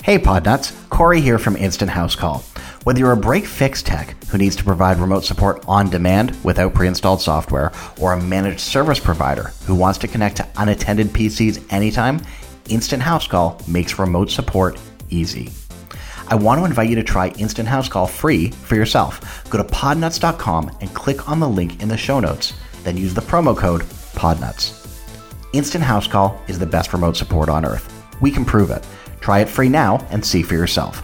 Hey Podnuts, Corey here from Instant House Call. Whether you're a break-fix tech who needs to provide remote support on demand without pre-installed software, or a managed service provider who wants to connect to unattended PCs anytime, Instant House Call makes remote support easy. I want to invite you to try Instant House Call free for yourself. Go to podnuts.com and click on the link in the show notes, then use the promo code PODNUTS. Instant House Call is the best remote support on earth. We can prove it. Try it free now and see for yourself.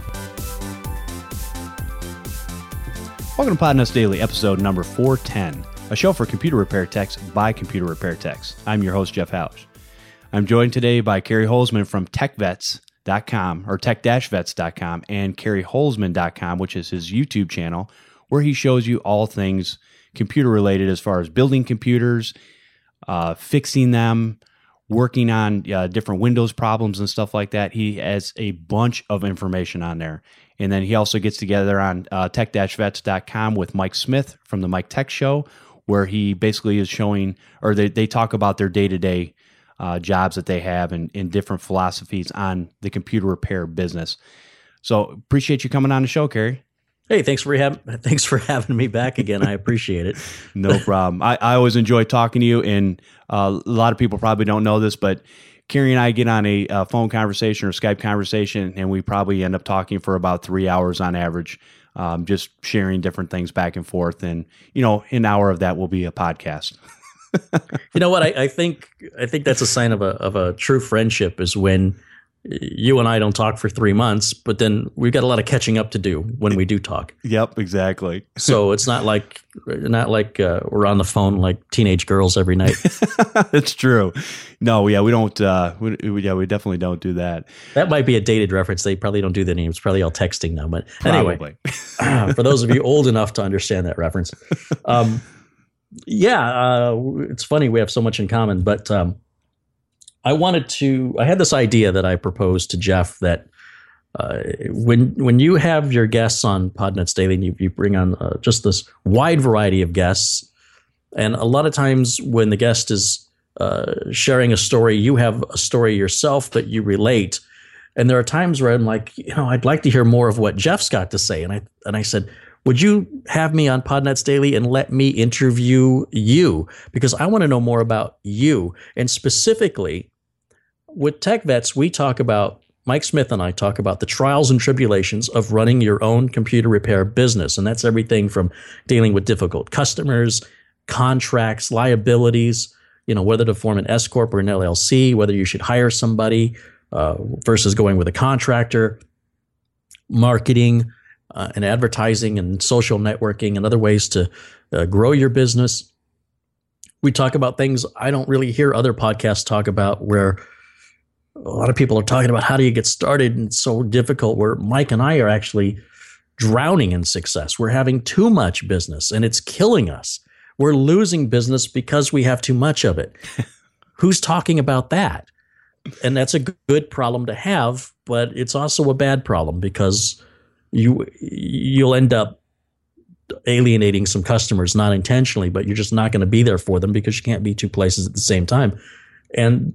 Welcome to Podnuts Daily, episode number 410, a show for computer repair techs by computer repair techs. I'm your host, Jeff Hausch. I'm joined today by Kerry Holzman from TechVets.com or tech-vets.com and KerryHolzman.com, which is his YouTube channel, where he shows you all things computer related as far as building computers, fixing them, working on different Windows problems and stuff like that. He has a bunch of information on there. And then he also gets together on tech-vets.com with Mike Smith from the Mike Tech Show, where he basically is showing, or they talk about their day-to-day jobs that they have and different philosophies on the computer repair business. So appreciate you coming on the show, Kerry. Hey, thanks for having me back again. I appreciate it. No problem. I always enjoy talking to you, and a lot of people probably don't know this, but Kerry and I get on a phone conversation or Skype conversation, and we probably end up talking for about 3 hours on average, just sharing different things back and forth. And, you know, an hour of that will be a podcast. You know what? I think that's a sign of a true friendship is when you and I don't talk for 3 months, but then we've got a lot of catching up to do when we do talk. Yep, exactly. So it's not like we're on the phone like teenage girls every night. It's true. No, yeah, we don't. We definitely don't do that. That might be a dated reference. They probably don't do that anymore. It's probably all texting now. But anyway, for those of you old enough to understand that reference, it's funny we have so much in common. But I had this idea that I proposed to Jeff that when you have your guests on Podnuts Daily, and you bring on just this wide variety of guests, and a lot of times when the guest is sharing a story, you have a story yourself that you relate. And there are times where I'm like, I'd like to hear more of what Jeff's got to say. And I said, would you have me on Podnuts Daily and let me interview you? Because I want to know more about you. And specifically, with Tech Vets, Mike Smith and I talk about the trials and tribulations of running your own computer repair business. And that's everything from dealing with difficult customers, contracts, liabilities, whether to form an S Corp or an LLC, whether you should hire somebody versus going with a contractor, marketing and advertising and social networking and other ways to grow your business. We talk about things I don't really hear other podcasts talk about, where a lot of people are talking about how do you get started, and it's so difficult, where Mike and I are actually drowning in success. We're having too much business and it's killing us. We're losing business because we have too much of it. Who's talking about that? And that's a good problem to have, but it's also a bad problem because you'll end up alienating some customers, not intentionally, but you're just not going to be there for them because you can't be two places at the same time. And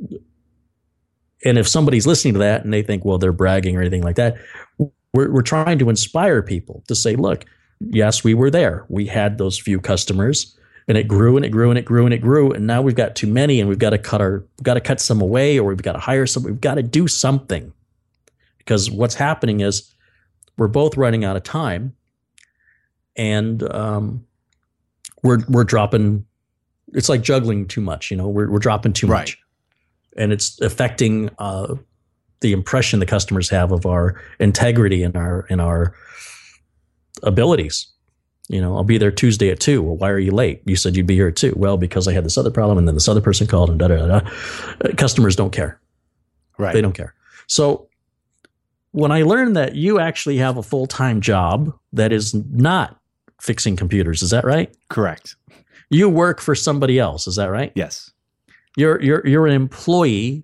if somebody's listening to that and they think, well, they're bragging or anything like that, we're trying to inspire people to say, look, yes, we were there. We had those few customers, and it grew and it grew and it grew and it grew. And now we've got too many, and we've got to cut some away, or we've got to hire some. We've got to do something, because what's happening is we're both running out of time, and we're dropping. It's like juggling too much. We're dropping too much. And it's affecting the impression the customers have of our integrity and our abilities. I'll be there Tuesday at 2:00. Well, why are you late? You said you'd be here at 2:00. Well, because I had this other problem, and then this other person called, and da da da. Customers don't care. Right. They don't care. So when I learned that you actually have a full-time job that is not fixing computers, is that right? Correct. You work for somebody else, is that right? Yes. You're an employee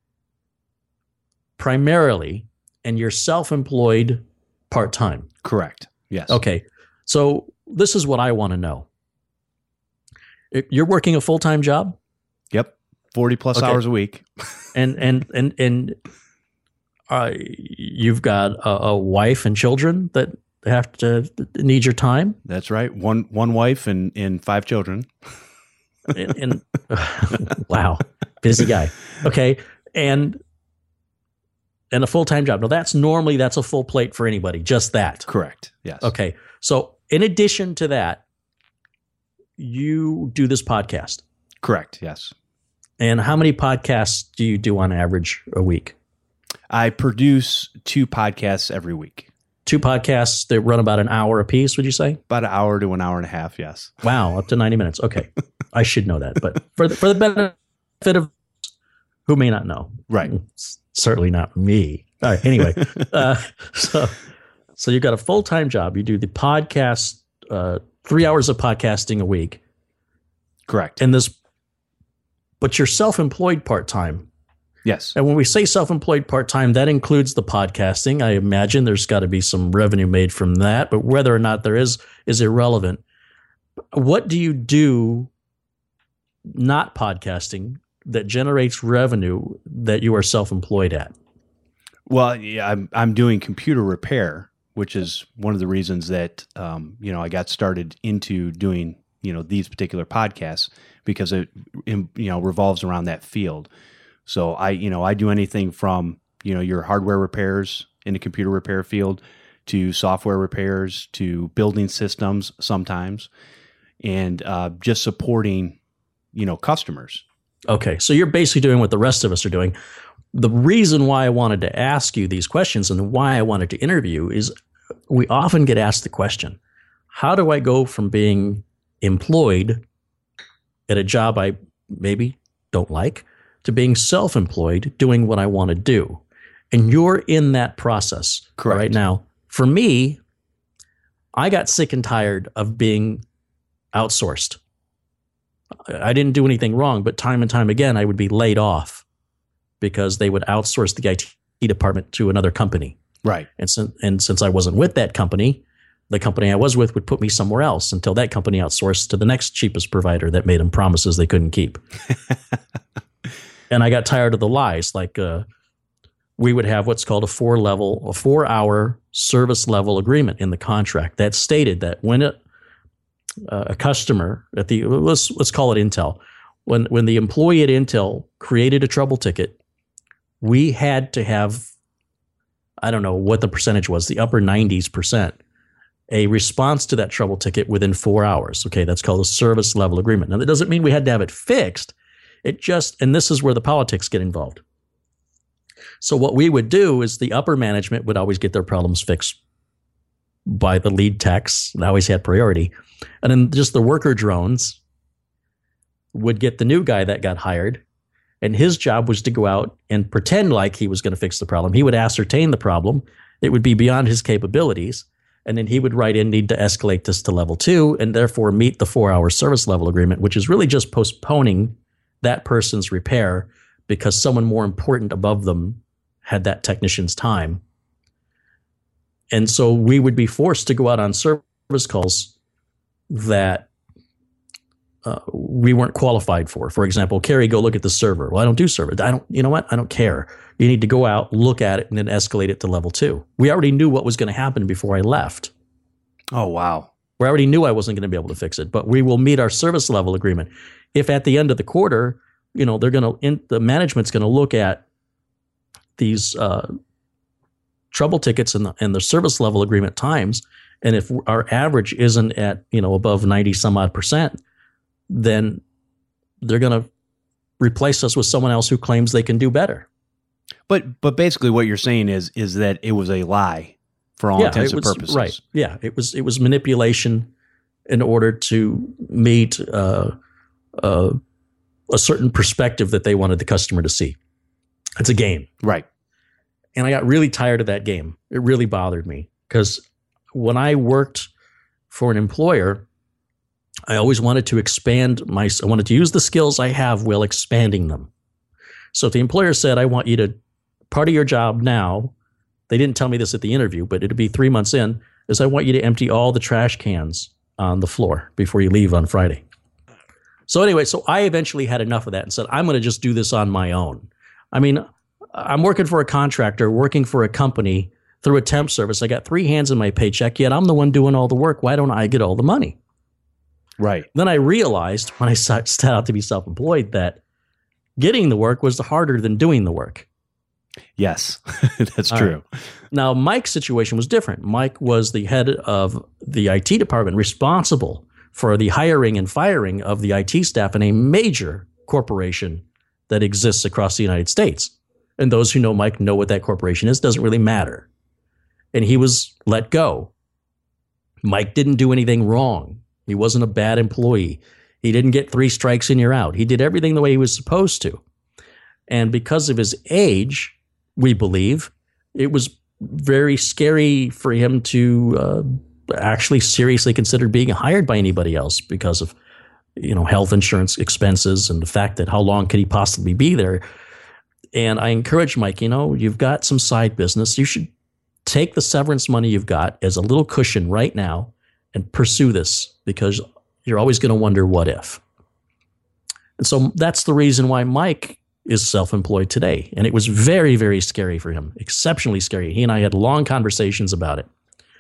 primarily, and you're self-employed part-time. Correct. Yes. Okay. So this is what I want to know. You're working a full-time job? Yep. 40 plus hours a week. And you've got a wife and children that have to need your time. That's right. One wife and 5 children. and wow, busy guy. Okay, and a full-time job. Now that's a full plate for anybody. Just that. Correct. Yes. Okay. So in addition to that, you do this podcast. Correct. Yes. And how many podcasts do you do on average a week? I produce 2 podcasts every week. 2 podcasts that run about an hour a piece, would you say? About an hour to an hour and a half, yes. Wow, up to 90 minutes. Okay. I should know that. But for the benefit of who may not know. Right. Certainly not me. All right. Anyway, so you've got a full-time job. You do the podcast, 3 hours of podcasting a week. Correct. But you're self-employed part-time. Yes. And when we say self-employed part-time, that includes the podcasting. I imagine there's got to be some revenue made from that, but whether or not there is irrelevant. What do you do not podcasting that generates revenue that you are self-employed at? Well, yeah, I'm doing computer repair, which is one of the reasons that I got started into doing these particular podcasts, because it revolves around that field. So I do anything from your hardware repairs in the computer repair field to software repairs to building systems sometimes, and just supporting customers. Okay, so you're basically doing what the rest of us are doing. The reason why I wanted to ask you these questions and why I wanted to interview is we often get asked the question, how do I go from being employed at a job I maybe don't like to being self-employed doing what I want to do? And you're in that process. Correct. Right now. For me, I got sick and tired of being outsourced. I didn't do anything wrong, but time and time again, I would be laid off because they would outsource the IT department to another company. Right. And since I wasn't with that company, the company I was with would put me somewhere else until that company outsourced to the next cheapest provider that made them promises they couldn't keep. And I got tired of the lies. Like we would have what's called a 4-hour service level agreement in the contract that stated that when a customer at the let's call it Intel, when the employee at Intel created a trouble ticket, we had to have, I don't know what the percentage was, the upper 90s%, a response to that trouble ticket within 4 hours. Okay, that's called a service level agreement. Now that doesn't mean we had to have it fixed. And this is where the politics get involved. So what we would do is the upper management would always get their problems fixed by the lead techs. They always had priority. And then just the worker drones would get the new guy that got hired. And his job was to go out and pretend like he was going to fix the problem. He would ascertain the problem. It would be beyond his capabilities. And then he would write in, need to escalate this to level 2 and therefore meet the 4-hour service level agreement, which is really just postponing that person's repair because someone more important above them had that technician's time. And so we would be forced to go out on service calls that we weren't qualified for. For example, Carrie, go look at the server. Well, I don't do server. You know what? I don't care. You need to go out, look at it, and then escalate it to level 2. We already knew what was going to happen before I left. Oh, wow. We already knew I wasn't going to be able to fix it, but we will meet our service level agreement. If at the end of the quarter, the management's going to look at these trouble tickets and the service level agreement times, and if our average isn't at above 90 some odd %, then they're going to replace us with someone else who claims they can do better. But basically, what you're saying is that it was a lie for all intents and purposes, right? Yeah, it was manipulation in order to meet a certain perspective that they wanted the customer to see. It's a game, right? And I got really tired of that game. It really bothered me because when I worked for an employer, I always wanted to I wanted to use the skills I have while expanding them. So if the employer said, I want you to, part of your job now, they didn't tell me this at the interview, but it'd be 3 months in, is I want you to empty all the trash cans on the floor before you leave on Friday. So anyway, so I eventually had enough of that and said, I'm going to just do this on my own. I mean, I'm working for a contractor, working for a company through a temp service. I got 3 hands in my paycheck, yet I'm the one doing all the work. Why don't I get all the money? Right. Then I realized when I set out to be self-employed that getting the work was harder than doing the work. Yes, that's true. Right. Now, Mike's situation was different. Mike was the head of the IT department, responsible for the hiring and firing of the IT staff in a major corporation that exists across the United States. And those who know Mike know what that corporation is. Doesn't really matter. And he was let go. Mike didn't do anything wrong. He wasn't a bad employee. He didn't get 3 strikes and you're out. He did everything the way he was supposed to. And because of his age, we believe, it was very scary for him to actually seriously consider being hired by anybody else because of, health insurance expenses and the fact that how long could he possibly be there. And I encourage Mike, you've got some side business. You should take the severance money you've got as a little cushion right now and pursue this, because you're always going to wonder what if. And so that's the reason why Mike is self-employed today. And it was very, very scary for him, exceptionally scary. He and I had long conversations about it.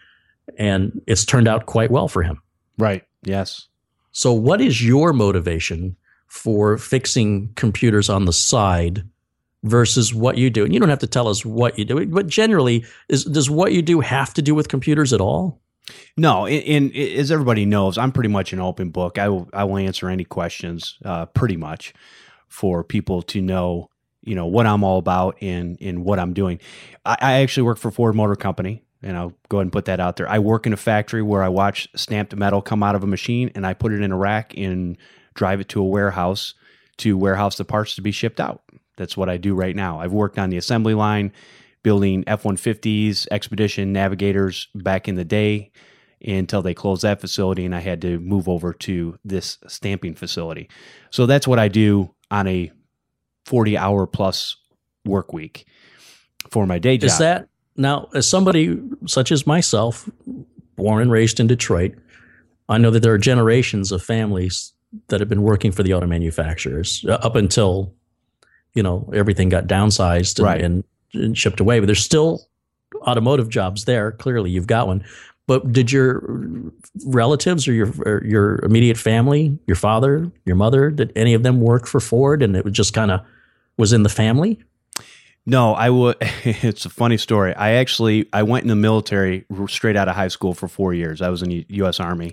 And it's turned out quite well for him. Right. Yes. So what is your motivation for fixing computers on the side versus what you do? And you don't have to tell us what you do, but generally, does what you do have to do with computers at all? No, and as everybody knows, I'm pretty much an open book. I will answer any questions, pretty much, for people to know, what I'm all about and what I'm doing. I actually work for Ford Motor Company, and I'll go ahead and put that out there. I work in a factory where I watch stamped metal come out of a machine, and I put it in a rack and drive it to a warehouse to warehouse the parts to be shipped out. That's what I do right now. I've worked on the assembly line, building F-150s, Expedition, Navigators back in the day until they closed that facility and I had to move over to this stamping facility. So that's what I do on a 40-hour plus work week for my day job. Is that, now, as somebody such as myself, born and raised in Detroit, I know that there are generations of families that have been working for the auto manufacturers up until, everything got downsized and shipped away. But there's still automotive jobs there. Clearly, you've got one. But did your relatives or your immediate family, your father, your mother, did any of them work for Ford, and it was just kind of was in the family? No, it's a funny story. I went in the military straight out of high school for 4 years. I was in the U.S. Army.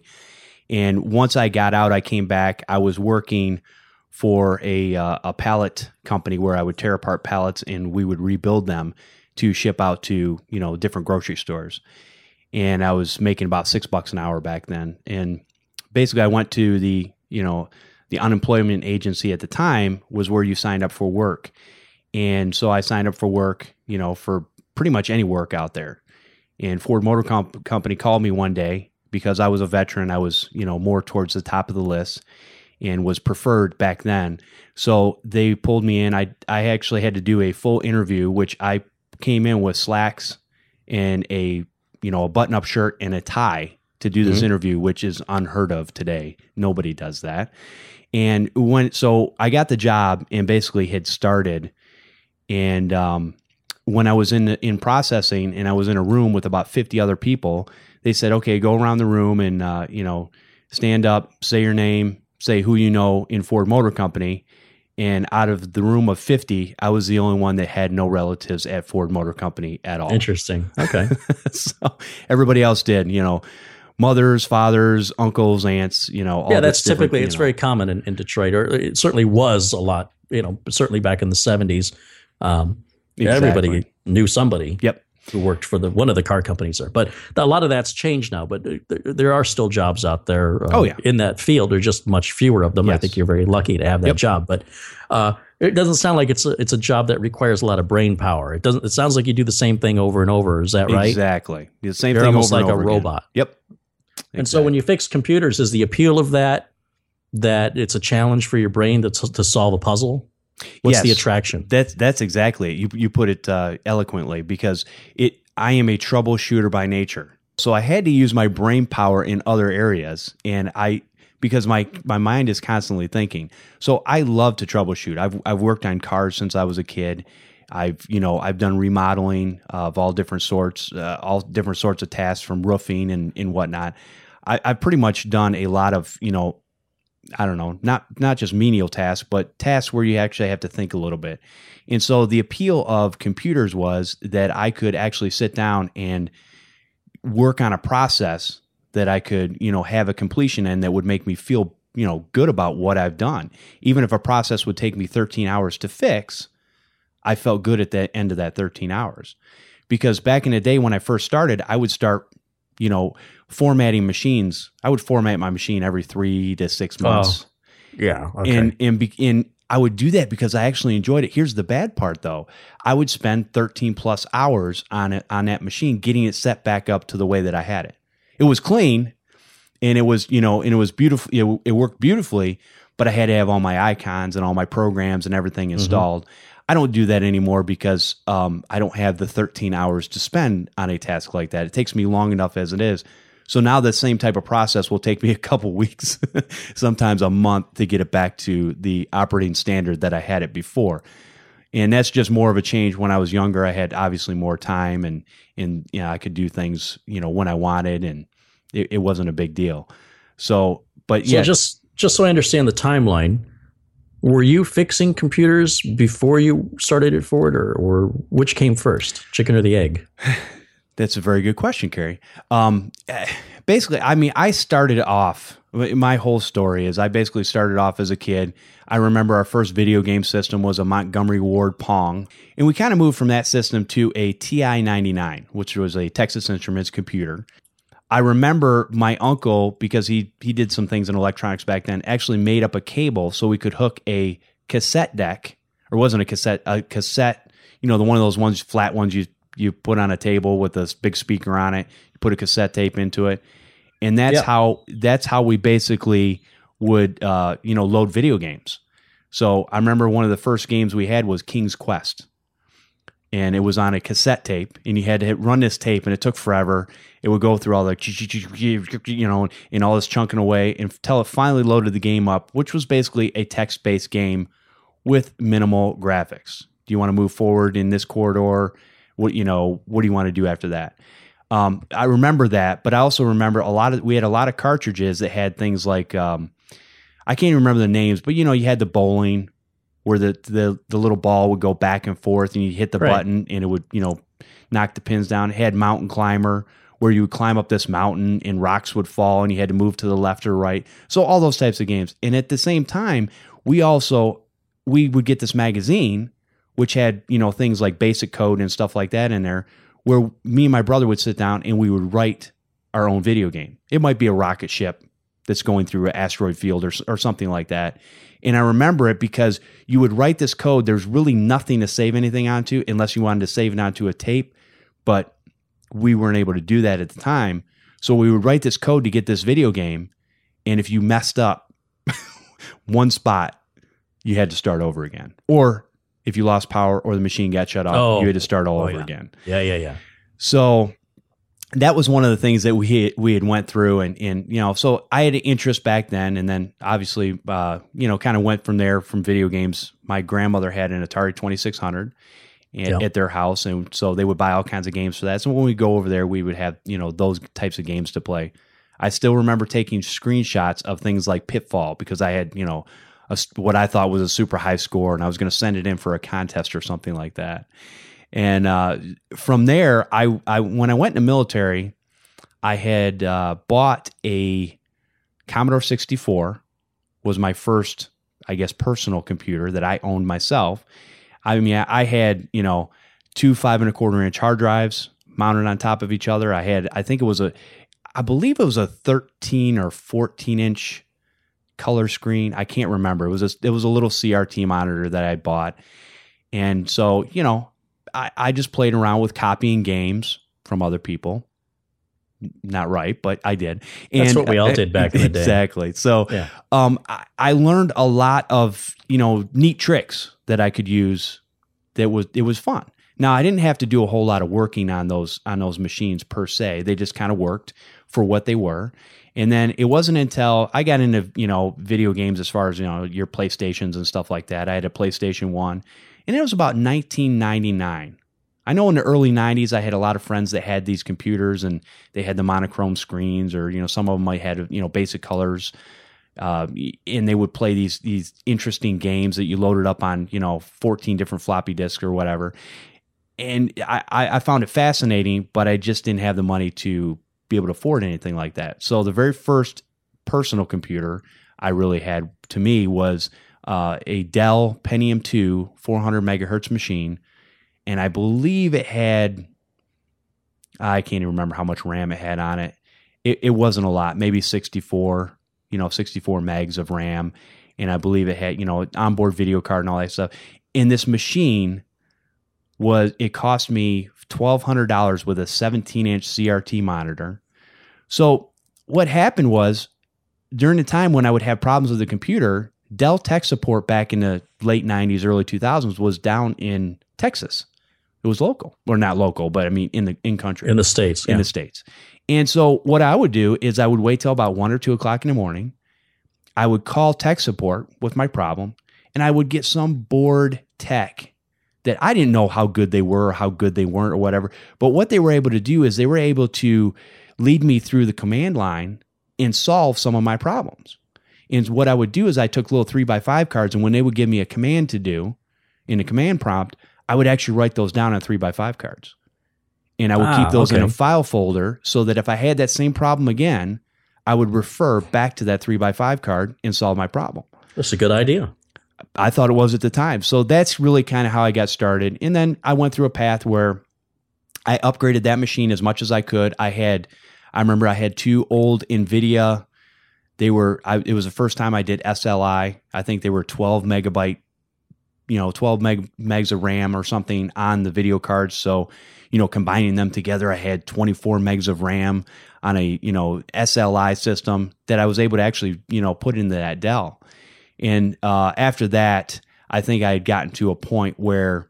And once I got out, I came back. I was working for a pallet company where I would tear apart pallets and we would rebuild them to ship out to, different grocery stores. And I was making about $6 an hour back then. And basically I went to the unemployment agency at the time was where you signed up for work. And so I signed up for work, for pretty much any work out there. And Ford Motor Company called me one day because I was a veteran. I was, more towards the top of the list and was preferred back then. So they pulled me in. I actually had to do a full interview, which I came in with slacks and a button-up shirt and a tie to do this interview, which is unheard of today. Nobody does that. And so I got the job and basically had started. And when I was in processing and I was in a room with about 50 other people, they said, okay, go around the room and, stand up, say your name, say who you know in Ford Motor Company. And out of the room of 50, I was the only one that had no relatives at Ford Motor Company at all. Interesting. Okay. So everybody else did, mothers, fathers, uncles, aunts, all that's typically, it's very common in Detroit, or it certainly was a lot, certainly back in the 70s. Exactly. Everybody knew somebody who worked for one of the car companies there. But a lot of that's changed now, but there are still jobs out there in that field. There are just much fewer of them. Yes. I think you're very lucky to have that job. But it doesn't sound like it's a job that requires a lot of brain power. It sounds like you do the same thing over and over. Is that right? Exactly. The same You're thing almost over like and over a robot. Again. Yep. Exactly. And so when you fix computers, is the appeal of that it's a challenge for your brain to solve a puzzle? What's the attraction? That's exactly it. You put it eloquently, because I am a troubleshooter by nature. So I had to use my brain power in other areas, and because my mind is constantly thinking. So I love to troubleshoot. I've worked on cars since I was a kid. I've done remodeling of all different sorts of tasks, from roofing and whatnot. I've pretty much done a lot of, I don't know, not just menial tasks, but tasks where you actually have to think a little bit. And so the appeal of computers was that I could actually sit down and work on a process that I could, have a completion in that would make me feel, good about what I've done. Even if a process would take me 13 hours to fix, I felt good at the end of that 13 hours. Because back in the day when I first started, I would start, formatting machines. I would format my machine every 3 to 6 months. Oh, yeah. Okay. And I would do that because I actually enjoyed it. Here's the bad part, though. I would spend 13 plus hours on that machine, getting it set back up to the way that I had it. It was clean, and it was, and it was beautiful. It worked beautifully, but I had to have all my icons and all my programs and everything installed. Mm-hmm. I don't do that anymore because I don't have the 13 hours to spend on a task like that. It takes me long enough as it is. So now the same type of process will take me a couple weeks, sometimes a month, to get it back to the operating standard that I had it before. And that's just more of a change. When I was younger, I had obviously more time and I could do things, when I wanted, and it wasn't a big deal. So just so I understand the timeline, were you fixing computers before you started at Ford, or which came first, chicken or the egg? That's a very good question, Kerry. Basically, I started off, my whole story is I basically started off as a kid. I remember our first video game system was a Montgomery Ward Pong, and we kind of moved from that system to a TI-99, which was a Texas Instruments computer. I remember my uncle, because he did some things in electronics back then, actually made up a cable so we could hook a cassette deck, or wasn't a cassette, the one of those ones, flat ones you put on a table with this big speaker on it. You put a cassette tape into it, and that's how we basically would load video games. So I remember one of the first games we had was King's Quest, and it was on a cassette tape, and you had to run this tape, and it took forever. It would go through all the and all this chunking away until it finally loaded the game up, which was basically a text-based game with minimal graphics. Do you want to move forward in this corridor? What do you want to do after that? I remember that, but I also remember we had a lot of cartridges that had things like, I can't even remember the names, but you had the bowling where the little ball would go back and forth and you hit the button and it would, knock the pins down. It had Mountain Climber where you would climb up this mountain and rocks would fall and you had to move to the left or right. So all those types of games. And at the same time, we would get this magazine which had, things like basic code and stuff like that in there, where me and my brother would sit down and we would write our own video game. It might be a rocket ship that's going through an asteroid field or something like that. And I remember it because you would write this code. There's really nothing to save anything onto unless you wanted to save it onto a tape, but we weren't able to do that at the time. So we would write this code to get this video game, and if you messed up one spot, you had to start over again. Or if you lost power or the machine got shut off, you had to start all over again. Yeah. So that was one of the things that we had went through, and so I had an interest back then, and then obviously kind of went from there from video games. My grandmother had an Atari 2600 at their house, and so they would buy all kinds of games for that. So when we go over there, we would have those types of games to play. I still remember taking screenshots of things like Pitfall because I had what I thought was a super high score, and I was going to send it in for a contest or something like that. And from there, I when I went in the military, I had bought a Commodore 64. Was my first, I guess, personal computer that I owned myself. I mean, I had 2 5.25-inch hard drives mounted on top of each other. I believe it was a 13 or 14-inch color screen. I can't remember. It was a little CRT monitor that I bought, and so I just played around with copying games from other people. Not right, but I did. That's what we all did back in the day. Exactly. So I learned a lot of neat tricks that I could use. It was fun. Now I didn't have to do a whole lot of working on those machines per se. They just kind of worked for what they were. And then it wasn't until I got into video games as far as your PlayStations and stuff like that. I had a PlayStation 1. And it was about 1999. I know in the early 90s, I had a lot of friends that had these computers and they had the monochrome screens, or, some of them might have, basic colors. And they would play these interesting games that you loaded up on, 14 different floppy disks or whatever. And I found it fascinating, but I just didn't have the money to be able to afford anything like that. So the very first personal computer I really had, to me, was a Dell Pentium 2 400 megahertz machine. And I believe it had, I can't even remember how much RAM it had on it. It wasn't a lot, maybe 64 megs of RAM. And I believe it had, onboard video card and all that stuff. And this machine it cost me $1,200 with a 17-inch CRT monitor. So what happened was, during the time when I would have problems with the computer, Dell tech support back in the late 90s, early 2000s was down in Texas. It was local, or not local, but I mean in country, in the States, in the States. And so what I would do is I would wait till about 1 or 2 o'clock in the morning. I would call tech support with my problem, and I would get some bored tech that I didn't know how good they were or how good they weren't or whatever. But what they were able to do is they were able to lead me through the command line and solve some of my problems. And what I would do is I took little 3x5 cards, and when they would give me a command to do in a command prompt, I would actually write those down on 3x5 cards. And I would keep those in a file folder so that if I had that same problem again, I would refer back to that 3x5 card and solve my problem. That's a good idea. I thought it was at the time. So that's really kind of how I got started. And then I went through a path where I upgraded that machine as much as I could. I remember I had 2 old NVIDIA. It was the first time I did SLI. I think they were 12 megabyte, 12 megs of RAM or something on the video cards. So, combining them together, I had 24 megs of RAM on a, SLI system that I was able to actually, put into that Dell. And after that, I think I had gotten to a point where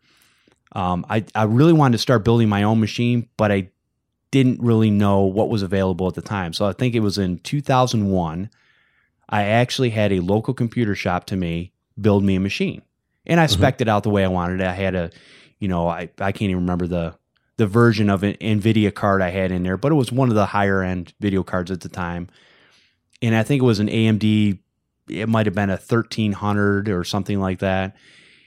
I really wanted to start building my own machine, but I didn't really know what was available at the time. So I think it was in 2001, I actually had a local computer shop to me build me a machine. And I spec'd it out the way I wanted it. I had I can't even remember the version of an NVIDIA card I had in there, but it was one of the higher end video cards at the time. And I think it was an AMD, it might have been a 1300 or something like that.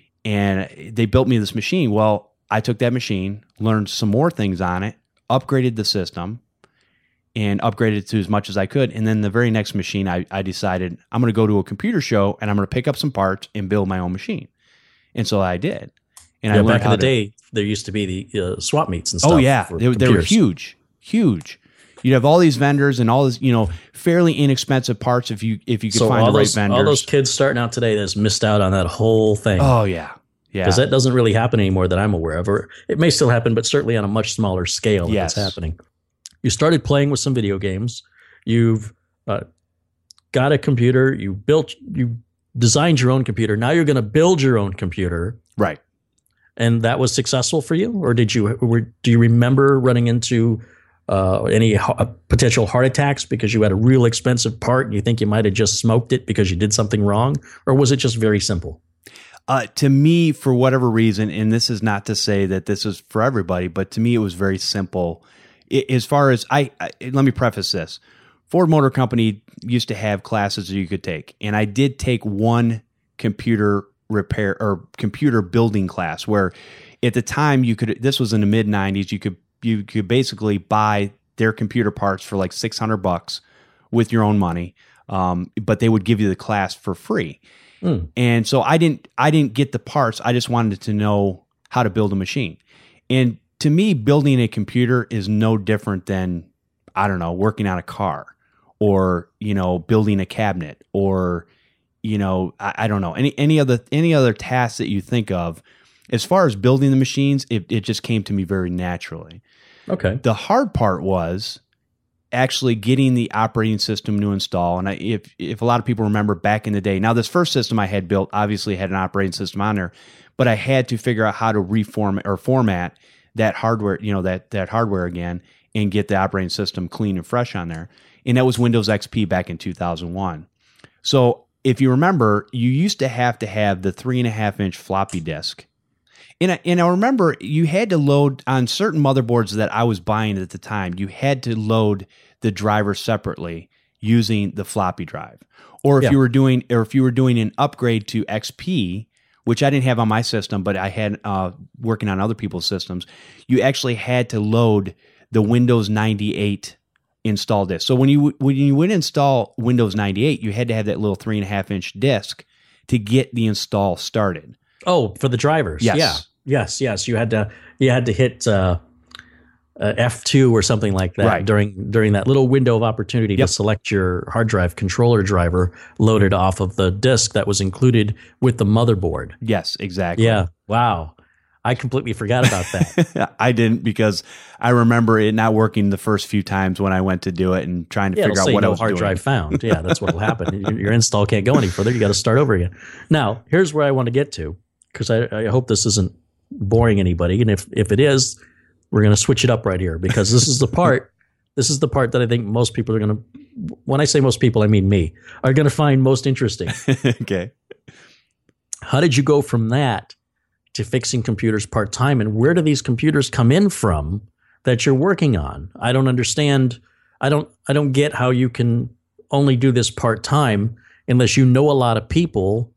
And they built me this machine. Well, I took that machine, learned some more things on it, upgraded the system, and upgraded it to as much as I could. And then the very next machine, I decided I'm going to go to a computer show and I'm going to pick up some parts and build my own machine. And so I did. And I learned back in the day, there used to be the swap meets and stuff. Oh yeah, they were huge. You'd have all these vendors and all this, fairly inexpensive parts if you could find the right vendors. All those kids starting out today that's missed out on that whole thing. Oh yeah. Yeah. Because that doesn't really happen anymore that I'm aware of. Or it may still happen, but certainly on a much smaller scale than it's happening. You started playing with some video games. You've got a computer. You designed your own computer. Now you're going to build your own computer. Right. And that was successful for you? Or do you remember running into any potential heart attacks because you had a real expensive part and you think you might have just smoked it because you did something wrong? Or was it just very simple? To me, for whatever reason, and this is not to say that this is for everybody, but to me, it was very simple. As far as let me preface this. Ford Motor Company used to have classes that you could take, and I did take one repair or computer building class where at the time this was in the mid 90s, you could basically buy their computer parts for like $600 with your own money. But they would give you the class for free. And so I didn't get the parts. I just wanted to know how to build a machine. And to me, building a computer is no different than, I don't know, working on a car or, building a cabinet or, I don't know, any other tasks that you think of. As far as building the machines, it just came to me very naturally. Okay. The hard part was actually getting the operating system to install. And if a lot of people remember back in the day, now this first system I had built obviously had an operating system on there, but I had to figure out how to format that hardware, that hardware again, and get the operating system clean and fresh on there. And that was Windows XP back in 2001. So if you remember, you used to have the 3.5-inch floppy disk And I remember you had to load on certain motherboards that I was buying at the time. You had to load the driver separately using the floppy drive. Or if you were doing an upgrade to XP, which I didn't have on my system, but I had working on other people's systems, you actually had to load the Windows 98 install disk. So when you would install Windows 98, you had to have that little 3.5-inch disk to get the install started. Oh, for the drivers. Yes. Yes. You had to hit F2 or something like that during that little window of opportunity to select your hard drive controller driver loaded off of the disk that was included with the motherboard. Yes, exactly. Yeah. Wow. I completely forgot about that. I didn't, because I remember it not working the first few times when I went to do it and trying to figure out what I was hard doing. Drive found. Yeah, that's what will happen. Your install can't go any further. You got to start over again. Now, here's where I want to get to, because I hope this isn't boring anybody. And if it is, we're going to switch it up right here, because this is the part that I think most people are going to, when I say most people, I mean me, are going to find most interesting. Okay. How did you go from that to fixing computers part-time, and where do these computers come in from that you're working on? I don't understand. I don't get how you can only do this part-time unless you know a lot of people,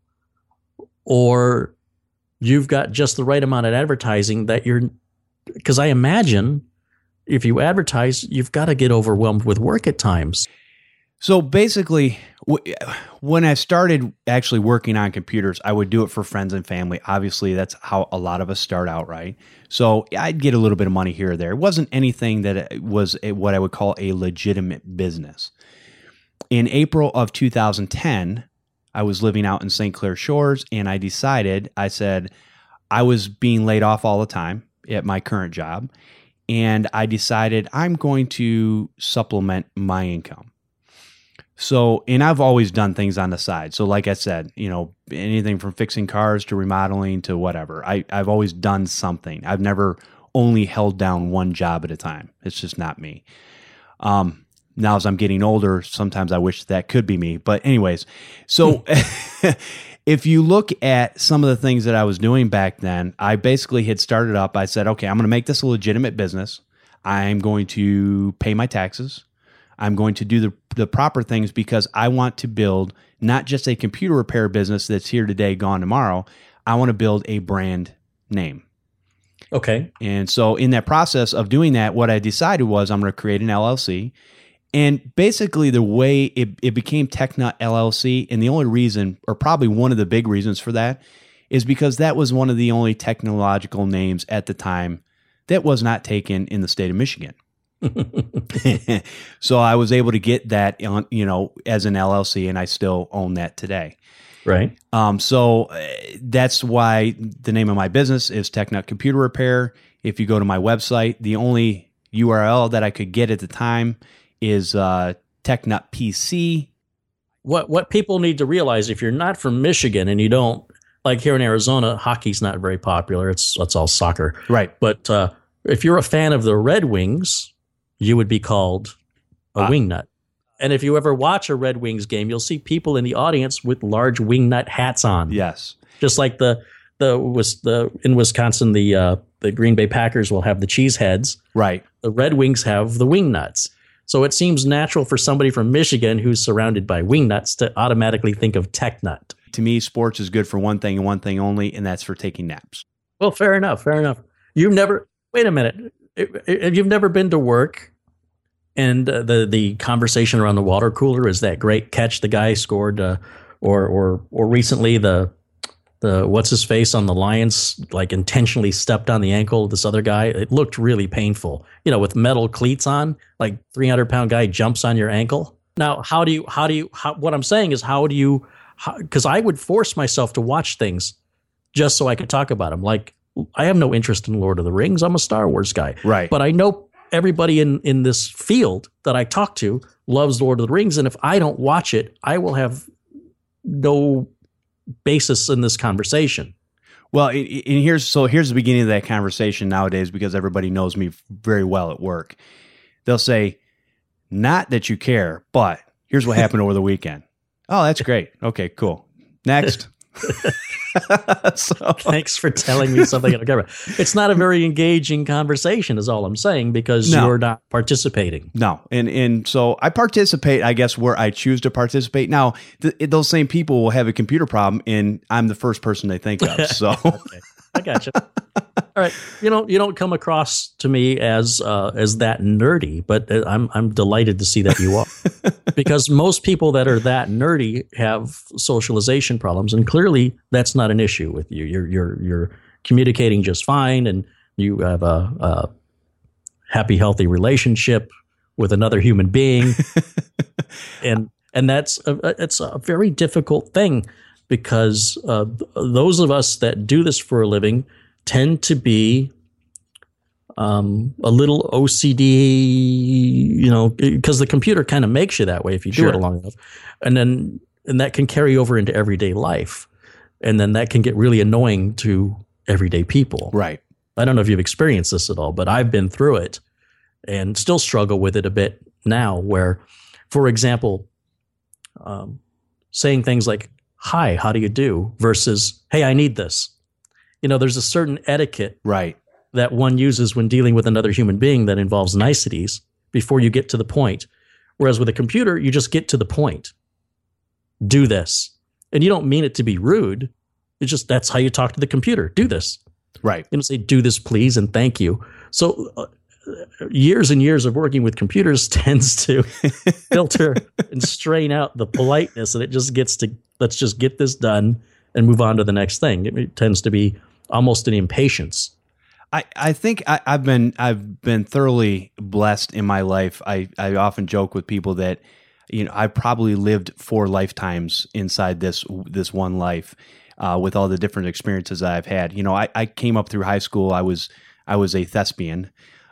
or you've got just the right amount of advertising that because I imagine if you advertise, you've got to get overwhelmed with work at times. So basically, when I started actually working on computers, I would do it for friends and family. Obviously, that's how a lot of us start out, right? So I'd get a little bit of money here or there. It wasn't anything that was what I would call a legitimate business. In April of 2010, I was living out in St. Clair Shores, and I said, I was being laid off all the time at my current job, and I decided I'm going to supplement my income. So, and I've always done things on the side. So like I said, anything from fixing cars to remodeling to whatever. I've always done something. I've never only held down one job at a time. It's just not me. Now as I'm getting older, sometimes I wish that could be me. But anyways, so if you look at some of the things that I was doing back then, I basically had started up. I said, okay, I'm going to make this a legitimate business. I'm going to pay my taxes. I'm going to do the proper things, because I want to build not just a computer repair business that's here today, gone tomorrow. I want to build a brand name. Okay. And so in that process of doing that, what I decided was I'm going to create an LLC. And basically the way it became TechNut LLC, and the only reason, or probably one of the big reasons for that, is because that was one of the only technological names at the time that was not taken in the state of Michigan. So I was able to get that on, as an LLC, and I still own that today. Right. So that's why the name of my business is TechNut Computer Repair. If you go to my website, the only URL that I could get at the time is TechNut PC. What people need to realize, if you're not from Michigan and you don't, like here in Arizona, hockey's not very popular. It's all soccer. Right. But if you're a fan of the Red Wings, you would be called a wingnut. And if you ever watch a Red Wings game, you'll see people in the audience with large wingnut hats on. Yes. Just like in Wisconsin, the Green Bay Packers will have the cheese heads. Right. The Red Wings have the wingnuts. So it seems natural for somebody from Michigan who's surrounded by wingnuts to automatically think of TechNut. To me, sports is good for one thing and one thing only, and that's for taking naps. Well, fair enough. Wait a minute. You've never been to work, and the conversation around the water cooler is that great catch the guy scored, or recently the what's his face on the Lions like intentionally stepped on the ankle of this other guy. It looked really painful, with metal cleats on, like 300-pound guy jumps on your ankle. Now, what I'm saying is because I would force myself to watch things just so I could talk about them. Like, I have no interest in Lord of the Rings. I'm a Star Wars guy. Right. But I know everybody in this field that I talk to loves Lord of the Rings. And if I don't watch it, I will have no basis in this conversation. Well, and here's the beginning of that conversation nowadays, because everybody knows me very well at work. They'll say, not that you care, but here's what happened over the weekend. Oh, that's great. Okay, cool. Next. So Thanks for telling me something on camera. It's not a very engaging conversation, is all I'm saying, because you're not participating. no, and so I participate, I guess, where I choose to participate. Now, those same people will have a computer problem, and I'm the first person they think of. So Okay. I got you. All right, you don't come across to me as that nerdy, but I'm delighted to see that you are, because most people that are that nerdy have socialization problems, and clearly that's not an issue with you. You're communicating just fine, and you have a happy, healthy relationship with another human being, and that's it's a very difficult thing. Because those of us that do this for a living tend to be a little OCD, because the computer kind of makes you that way if you do it long enough. And that can carry over into everyday life. And then that can get really annoying to everyday people. right. I don't know if you've experienced this at all, but I've been through it and still struggle with it a bit now where, for example, saying things like, "Hi, how do you do?" versus, "Hey, I need this." There's a certain etiquette Right. that one uses when dealing with another human being that involves niceties before you get to the point. Whereas with a computer, you just get to the point. Do this. And you don't mean it to be rude. It's just that's how you talk to the computer. Do this. Right. You don't say, "Do this, please, and thank you." So years and years of working with computers tends to filter and strain out the politeness, and it just gets to, let's just get this done and move on to the next thing. It tends to be almost an impatience. I think I've been thoroughly blessed in my life. I often joke with people that I probably lived 4 lifetimes inside this one life with all the different experiences that I've had. I came up through high school. I was a thespian.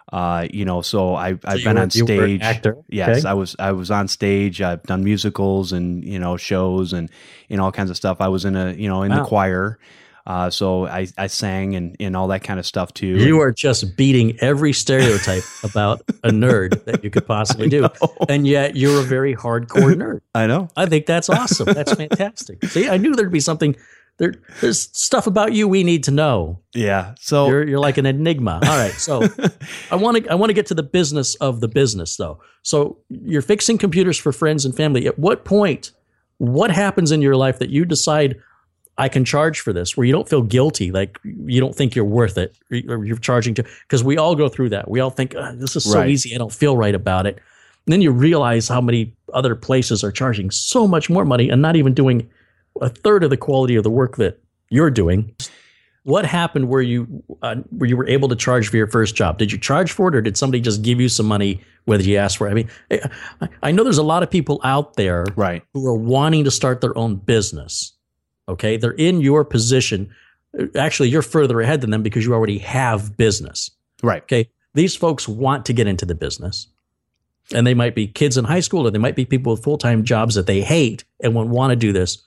So I've been on stage. You were an actor? Yes, Okay. I was on stage. I've done musicals and shows and all kinds of stuff. I was in the choir. So I sang and all that kind of stuff too. You are just beating every stereotype about a nerd that you could possibly do. And yet you're a very hardcore nerd. I know. I think that's awesome. That's fantastic. See, I knew there'd be something. There's stuff about you we need to know. Yeah. So You're like an enigma. All right. So I want to get to the business of the business though. So you're fixing computers for friends and family. At what point, what happens in your life that you decide I can charge for this, where you don't feel guilty, like you don't think you're worth it, or you're charging to, because we all go through that. We all think this is so easy. I don't feel right about it. And then you realize how many other places are charging so much more money and not even doing a third of the quality of the work that you're doing. What happened where you were able to charge for your first job? Did you charge for it, or did somebody just give you some money whether you asked for it? I mean, I know there's a lot of people out there who are wanting to start their own business. Okay, they're in your position. Actually, you're further ahead than them because you already have business. Right. Okay, these folks want to get into the business. And they might be kids in high school, or they might be people with full-time jobs that they hate and want to do this.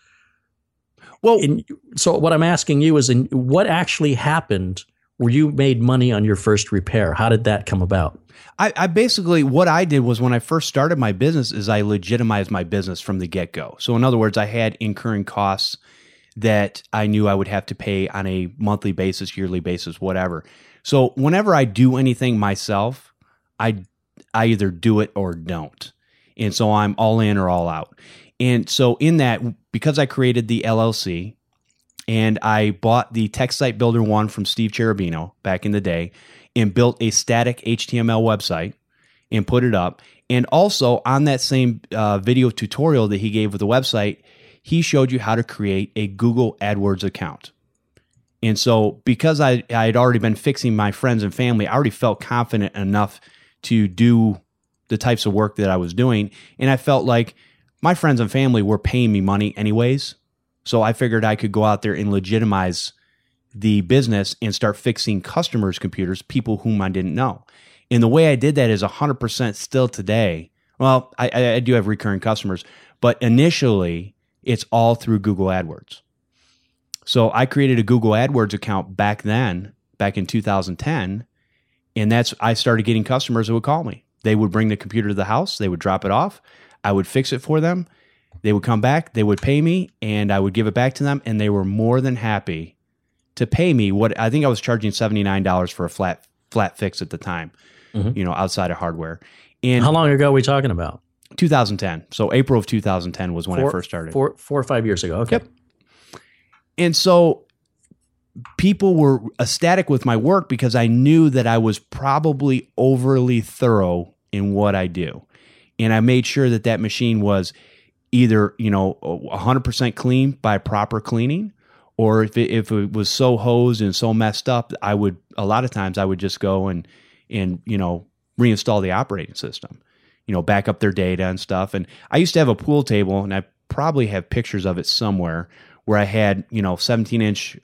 Well, so what I'm asking you is, what actually happened where you made money on your first repair? How did that come about? I basically, what I did was, when I first started my business, is I legitimized my business from the get-go. So in other words, I had incurring costs that I knew I would have to pay on a monthly basis, yearly basis, whatever. So whenever I do anything myself, I either do it or don't. And so I'm all in or all out. And so in that, because I created the LLC and I bought the Tech Site Builder 1 from Steve Cherubino back in the day and built a static HTML website and put it up. And also on that same video tutorial that he gave with the website, he showed you how to create a Google AdWords account. And so because I had already been fixing my friends and family, I already felt confident enough to do the types of work that I was doing. And I felt like my friends and family were paying me money anyways. So I figured I could go out there and legitimize the business and start fixing customers' computers, people whom I didn't know. And the way I did that is 100% still today. Well, I do have recurring customers, but initially it's all through Google AdWords. So I created a Google AdWords account back in 2010, and I started getting customers who would call me. They would bring the computer to the house, they would drop it off, I would fix it for them, They would come back, they would pay me, and I would give it back to them, and they were more than happy to pay me what I think I was charging $79 for a flat fix at the time, outside of hardware. And how long ago are we talking about? 2010. So April of 2010 was when I first started. 4 or 5 years ago. Okay. Yep. And so people were ecstatic with my work because I knew that I was probably overly thorough in what I do. And I made sure that that machine was either, 100% clean by proper cleaning, or if it was so hosed and so messed up, a lot of times I would just go and reinstall the operating system, back up their data and stuff. And I used to have a pool table, and I probably have pictures of it somewhere, where I had, 17-inch,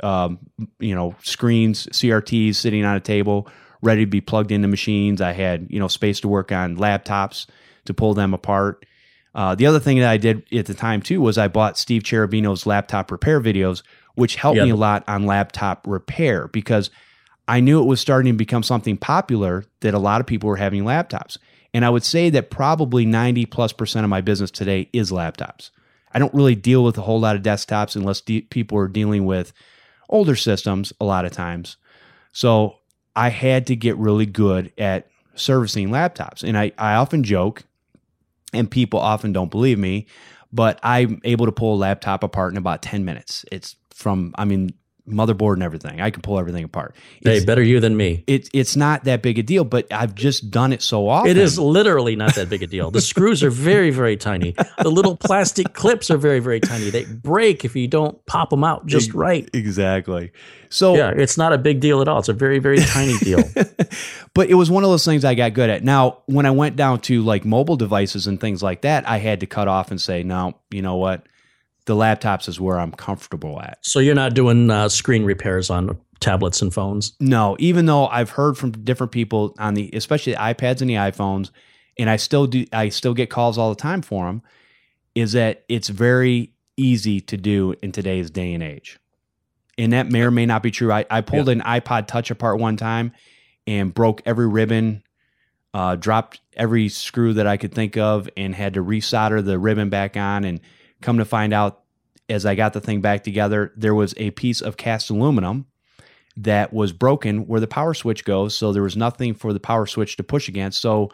screens, CRTs sitting on a table, ready to be plugged into machines. I had, space to work on laptops to pull them apart. The other thing that I did at the time too was I bought Steve Cherubino's laptop repair videos, which helped me a lot on laptop repair, because I knew it was starting to become something popular that a lot of people were having laptops. And I would say that probably 90+% of my business today is laptops. I don't really deal with a whole lot of desktops unless people are dealing with older systems a lot of times. So I had to get really good at servicing laptops. And I often joke, and people often don't believe me, but I'm able to pull a laptop apart in about 10 minutes. It's motherboard and everything. I can pull everything apart. Hey, better you than me. It's not that big a deal, but I've just done it so often. It is literally not that big a deal. The screws are very, very tiny. The little plastic clips are very, very tiny. They break if you don't pop them out just right. Exactly. So yeah, it's not a big deal at all. It's a very, very tiny deal. But it was one of those things I got good at. Now, when I went down to like mobile devices and things like that, I had to cut off and say, no, you know what? The laptops is where I'm comfortable at. So you're not doing screen repairs on tablets and phones? No, even though I've heard from different people on especially the iPads and the iPhones, and I still get calls all the time for them, is that it's very easy to do in today's day and age. And that may or may not be true. I pulled an iPod Touch apart one time and broke every ribbon, dropped every screw that I could think of, and had to resolder the ribbon back on. And come to find out, as I got the thing back together, there was a piece of cast aluminum that was broken where the power switch goes. So there was nothing for the power switch to push against. So,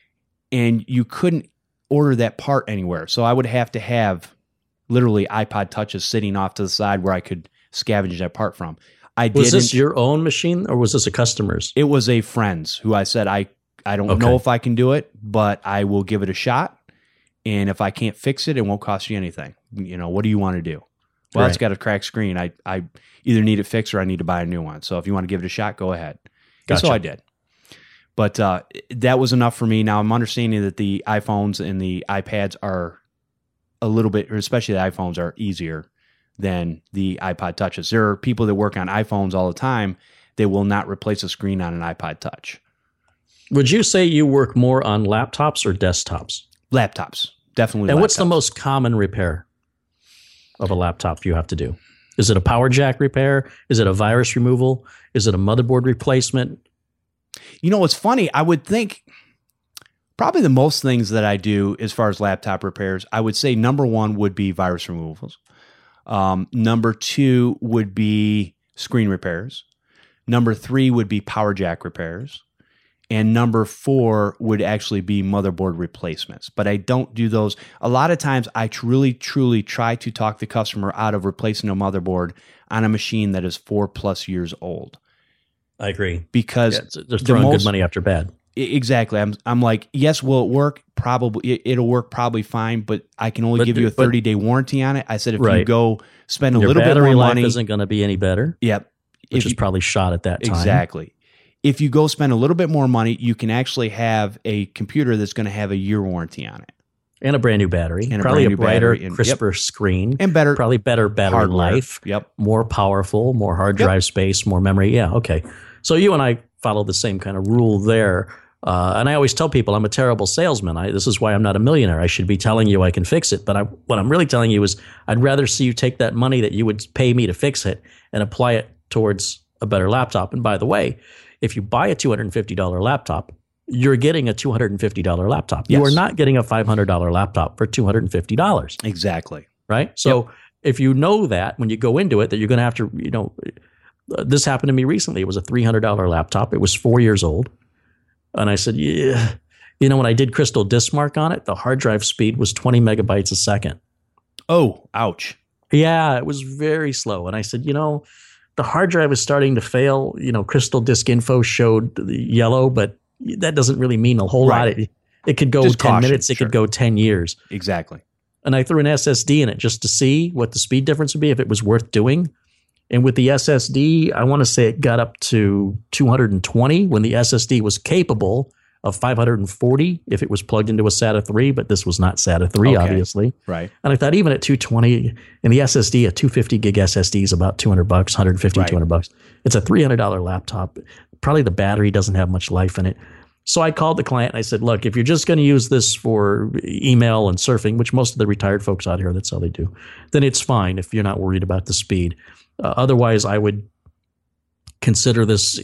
and you couldn't order that part anywhere. So I would have to have literally iPod Touches sitting off to the side where I could scavenge that part from. Was this your own machine, or was this a customer's? It was a friend's who I said, I don't know if I can do it, but I will give it a shot. And if I can't fix it, it won't cost you anything. What do you want to do? Well, It's got a cracked screen. I either need it fixed or I need to buy a new one. So if you want to give it a shot, go ahead. Gotcha. And so I did. But that was enough for me. Now I'm understanding that the iPhones and the iPads are a little bit, or especially the iPhones, are easier than the iPod Touches. There are people that work on iPhones all the time. They will not replace a screen on an iPod Touch. Would you say you work more on laptops or desktops? Laptops, definitely. And laptops. What's the most common repair of a laptop you have to do? Is it a power jack repair? Is it a virus removal? Is it a motherboard replacement? What's funny, I would think probably the most things that I do as far as laptop repairs, I would say number one would be virus removals. Number two would be screen repairs. Number three would be power jack repairs. And number four would actually be motherboard replacements. But I don't do those. A lot of times I really, truly try to talk the customer out of replacing a motherboard on a machine that is 4+ years old. I agree. Because they're throwing good money after bad. Exactly. I'm like, yes, will it work? Probably. It'll work probably fine, but I can only give you a 30-day warranty on it. I said if you go spend a little bit more money. Your battery life isn't going to be any better. Yep. Which is probably shot at that time. Exactly. If you go spend a little bit more money, you can actually have a computer that's going to have a year warranty on it. And a brand new battery. And probably a brighter, battery, crisper screen. And better. Probably better battery hardware. life. Yep. More powerful, more hard drive space, more memory. Yeah, okay. So you and I follow the same kind of rule there. And I always tell people I'm a terrible salesman. This is why I'm not a millionaire. I should be telling you I can fix it. But what I'm really telling you is I'd rather see you take that money that you would pay me to fix it and apply it towards a better laptop. And by the way, if you buy a $250 laptop you're getting a $250 laptop. Yes. You are not getting a $500 laptop for $250. Exactly. Right? So if you know that when you go into it, that you're going to have to, this happened to me recently. It was a $300 laptop. It was 4 years old. And I said, yeah, when I did Crystal Diskmark on it, the hard drive speed was 20 megabytes a second. Oh, ouch. Yeah, it was very slow. And I said, the hard drive is starting to fail. Crystal Disk Info showed the yellow, but that doesn't really mean a whole lot. It could go Just 10 caution, minutes. It could go 10 years. Exactly. And I threw an SSD in it just to see what the speed difference would be, if it was worth doing. And with the SSD, I want to say it got up to 220 when the SSD was capable of 540 if it was plugged into a SATA 3, but this was not SATA 3, obviously. Right. And I thought even at 220, and the SSD, a 250 gig SSD is about $200, 150, right. $200. It's a $300 laptop. Probably the battery doesn't have much life in it. So I called the client and I said, look, if you're just going to use this for email and surfing, which most of the retired folks out here, that's how they do, then it's fine if you're not worried about the speed. Otherwise, I would consider this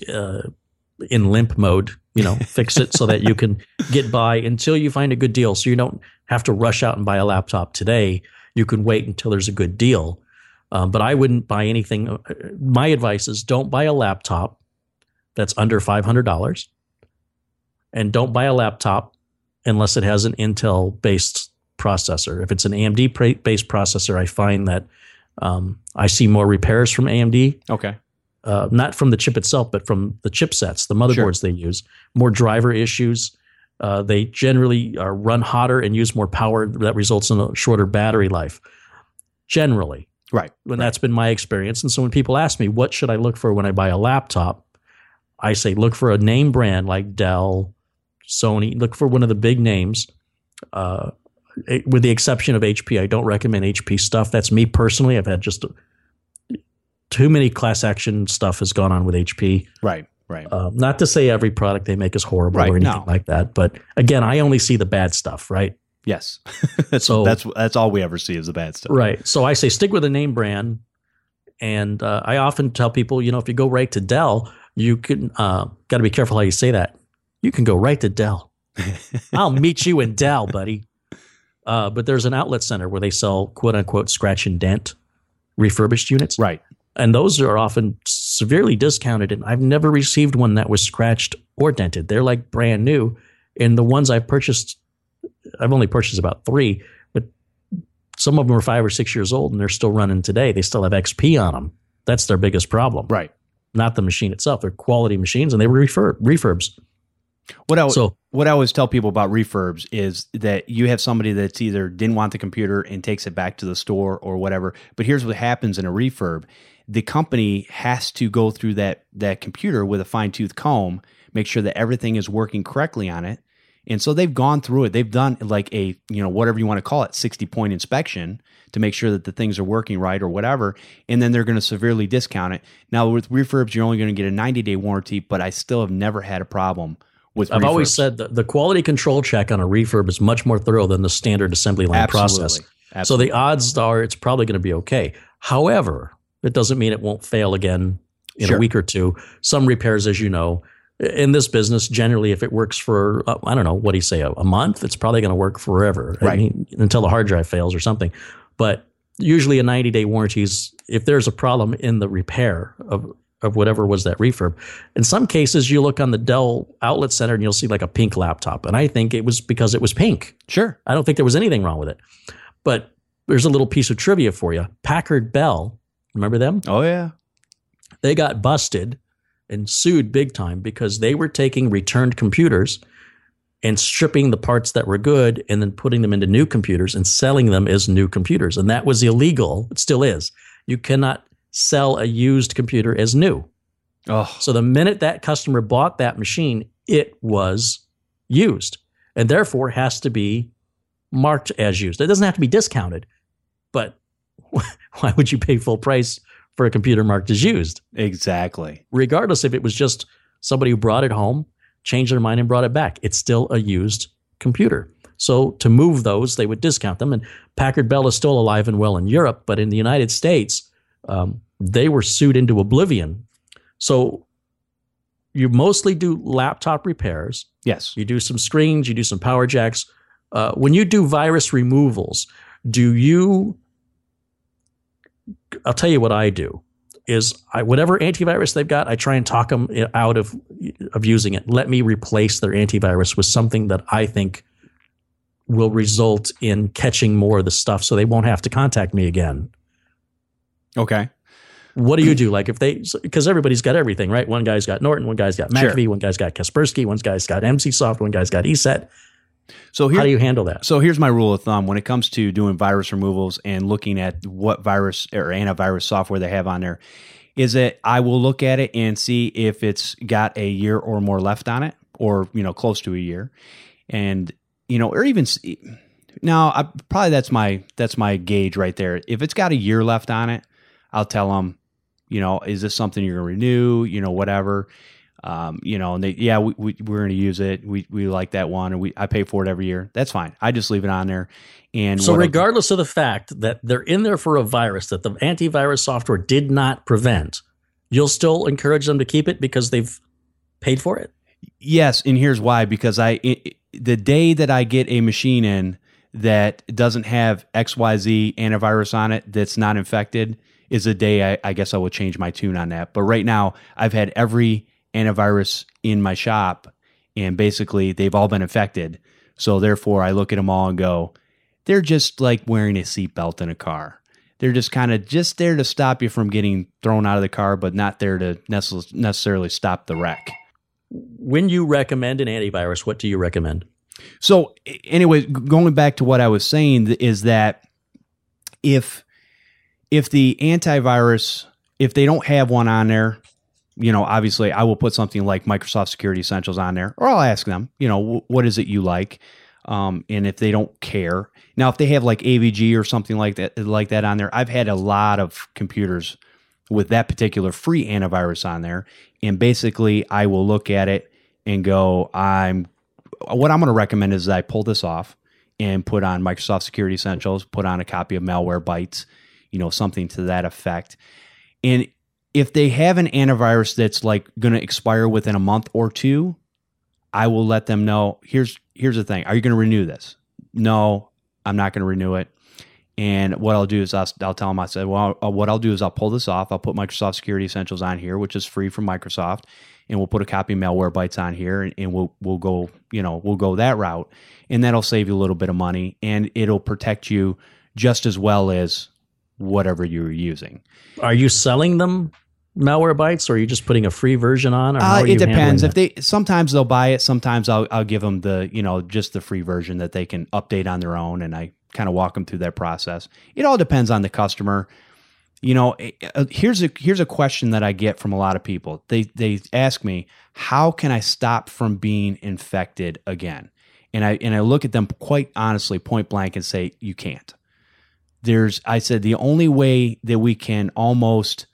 in limp mode, fix it so that you can get by until you find a good deal. So you don't have to rush out and buy a laptop today. You can wait until there's a good deal. But I wouldn't buy anything. My advice is don't buy a laptop that's under $500. And don't buy a laptop unless it has an Intel-based processor. If it's an AMD-based processor, I find that I see more repairs from AMD. Okay. Not from the chip itself, but from the chipsets, the motherboards they use. More driver issues. They generally run hotter and use more power. That results in a shorter battery life. Generally. Right. And that's been my experience. And so when people ask me, what should I look for when I buy a laptop? I say, look for a name brand like Dell, Sony. Look for one of the big names. With the exception of HP, I don't recommend HP stuff. That's me personally. I've had just too many class action stuff has gone on with HP. Right. Not to say every product they make is horrible or anything like that, but again, I only see the bad stuff. Right. Yes. That's all we ever see is the bad stuff. Right. So I say stick with a name brand, and I often tell people, if you go right to Dell, you can got to be careful how you say that. You can go right to Dell. I'll meet you in Dell, buddy. But there's an outlet center where they sell quote unquote scratch and dent refurbished units. Right. And those are often severely discounted. And I've never received one that was scratched or dented. They're like brand new. And the ones I've purchased, I've only purchased about 3, but some of them are 5 or 6 years old and they're still running today. They still have XP on them. That's their biggest problem. Right. Not the machine itself. They're quality machines and they were refurbs. What I always tell people about refurbs is that you have somebody that's either didn't want the computer and takes it back to the store or whatever. But here's what happens in a refurb. The company has to go through that computer with a fine-tooth comb, make sure that everything is working correctly on it. And so they've gone through it. They've done like a, whatever you want to call it, 60-point inspection to make sure that the things are working right or whatever. And then they're going to severely discount it. Now with refurbs, you're only going to get a 90-day warranty, but I still have never had a problem with refurbs. I've always said that the quality control check on a refurb is much more thorough than the standard assembly line process. Absolutely. So the odds are it's probably going to be okay. However, it doesn't mean it won't fail again in a week or two. Some repairs, as you know, in this business, generally, if it works for, I don't know, what do you say, a month, it's probably going to work forever. Right. I mean, until the hard drive fails or something. But usually a 90-day warranty is if there's a problem in the repair of whatever was that refurb. In some cases, you look on the Dell Outlet Center and you'll see like a pink laptop. And I think it was because it was pink. Sure. I don't think there was anything wrong with it. But there's a little piece of trivia for you. Packard Bell, remember them? Oh, yeah. They got busted and sued big time because they were taking returned computers and stripping the parts that were good and then putting them into new computers and selling them as new computers. And that was illegal. It still is. You cannot sell a used computer as new. Oh. So the minute that customer bought that machine, it was used and therefore has to be marked as used. It doesn't have to be discounted, but why would you pay full price for a computer marked as used? Exactly. Regardless if it was just somebody who brought it home, changed their mind and brought it back. It's still a used computer. So to move those, they would discount them. And Packard Bell is still alive and well in Europe, but in the United States, they were sued into oblivion. So you mostly do laptop repairs. Yes. You do some screens, you do some power jacks. When you do virus removals, I'll tell you what I do is whatever antivirus they've got, I try and talk them out of using it. Let me replace their antivirus with something that I think will result in catching more of the stuff so they won't have to contact me again. Okay. What do you do? Like because everybody's got everything, right? One guy's got Norton, one guy's got McAfee, Sure. one guy's got Kaspersky, one guy's got NCSoft, one guy's got ESET. So how do you handle that? So here's my rule of thumb when it comes to doing virus removals and looking at what virus or antivirus software they have on there, is that I will look at it and see if it's got a year or more left on it, or close to a year, and or even now probably that's my gauge right there. If it's got a year left on it, I'll tell them, is this something you're going to renew? Whatever. And we're going to use it. We like that one, and I pay for it every year. That's fine. I just leave it on there. And so regardless of the fact that they're in there for a virus that the antivirus software did not prevent, you'll still encourage them to keep it because they've paid for it? Yes, and here's why. Because the day that I get a machine in that doesn't have XYZ antivirus on it that's not infected is the day I guess I will change my tune on that. But right now, I've had every antivirus in my shop, and basically they've all been affected. So therefore, I look at them all and go, they're just like wearing a seatbelt in a car. They're just kind of just there to stop you from getting thrown out of the car, but not there to necessarily stop the wreck. When you recommend an antivirus, what do you recommend? So anyway, going back to what I was saying is that if the antivirus, if they don't have one on there, obviously I will put something like Microsoft Security Essentials on there, or I'll ask them, what is it you like? And if they don't care, now if they have like AVG or something like that on there, I've had a lot of computers with that particular free antivirus on there, and basically I will look at it and go, what I'm going to recommend is that I pull this off and put on Microsoft Security Essentials, put on a copy of Malwarebytes, something to that effect, and if they have an antivirus that's like going to expire within a month or two, I will let them know, here's the thing. Are you going to renew this? No, I'm not going to renew it. And what I'll do is I'll tell them, I said, well, what I'll do is I'll pull this off. I'll put Microsoft Security Essentials on here, which is free from Microsoft. And we'll put a copy of Malwarebytes on here, and we'll go, we'll go that route. And that'll save you a little bit of money, and it'll protect you just as well as whatever you're using. Are you selling them Malwarebytes, or are you just putting a free version on? Or how are it depends. If sometimes they'll buy it. Sometimes I'll give them the, just the free version that they can update on their own. And I kind of walk them through that process. It all depends on the customer. Here's a question that I get from a lot of people. They ask me, how can I stop from being infected again? And I look at them quite honestly, point blank, and say, you can't. I said, the only way that we can almost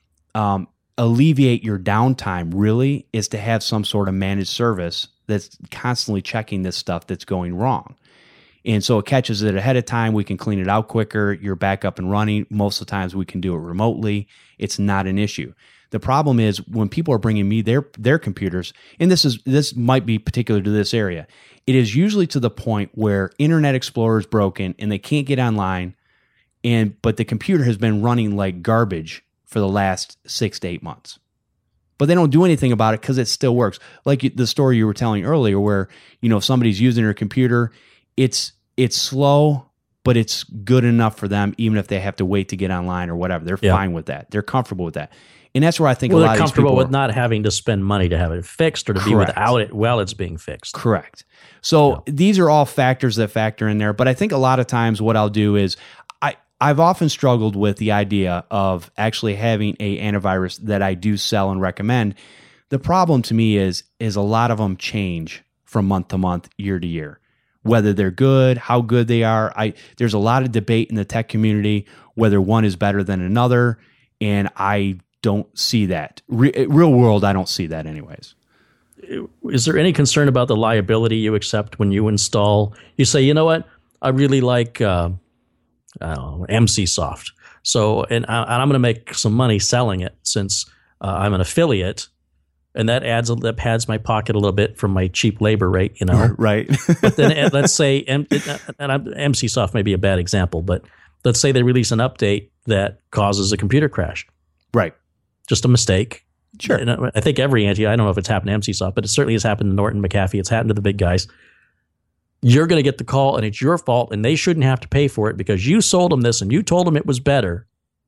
alleviate your downtime really is to have some sort of managed service that's constantly checking this stuff that's going wrong. And so it catches it ahead of time. We can clean it out quicker. You're back up and running. Most of the times we can do it remotely. It's not an issue. The problem is when people are bringing me their computers, and this might be particular to this area, it is usually to the point where Internet Explorer is broken and they can't get online, but the computer has been running like garbage for the last 6 to 8 months. But they don't do anything about it because it still works. Like the story you were telling earlier where, if somebody's using their computer, it's slow, but it's good enough for them, even if they have to wait to get online or whatever. They're fine with that. They're comfortable with that. And that's where I think a lot of these people they're comfortable with not having to spend money to have it fixed or to be without it while it's being fixed. Correct. So these are all factors that factor in there. But I think a lot of times what I'll do is I've often struggled with the idea of actually having a antivirus that I do sell and recommend. The problem to me is a lot of them change from month to month, year to year. Whether they're good, how good they are. There's a lot of debate in the tech community whether one is better than another, and I don't see that. Real world, I don't see that anyways. Is there any concern about the liability you accept when you install? You say, you know what, I really like NCSoft. So, and I'm going to make some money selling it since I'm an affiliate. and that pads my pocket a little bit from my cheap labor rate, Right. But then let's say, MCSoft may be a bad example, but let's say they release an update that causes a computer crash. Right. Just a mistake. Sure. And I think every I don't know if it's happened to MCSoft, but it certainly has happened to Norton McAfee. It's happened to the big guys. You're going to get the call, and it's your fault, and they shouldn't have to pay for it because you sold them this and you told them it was better.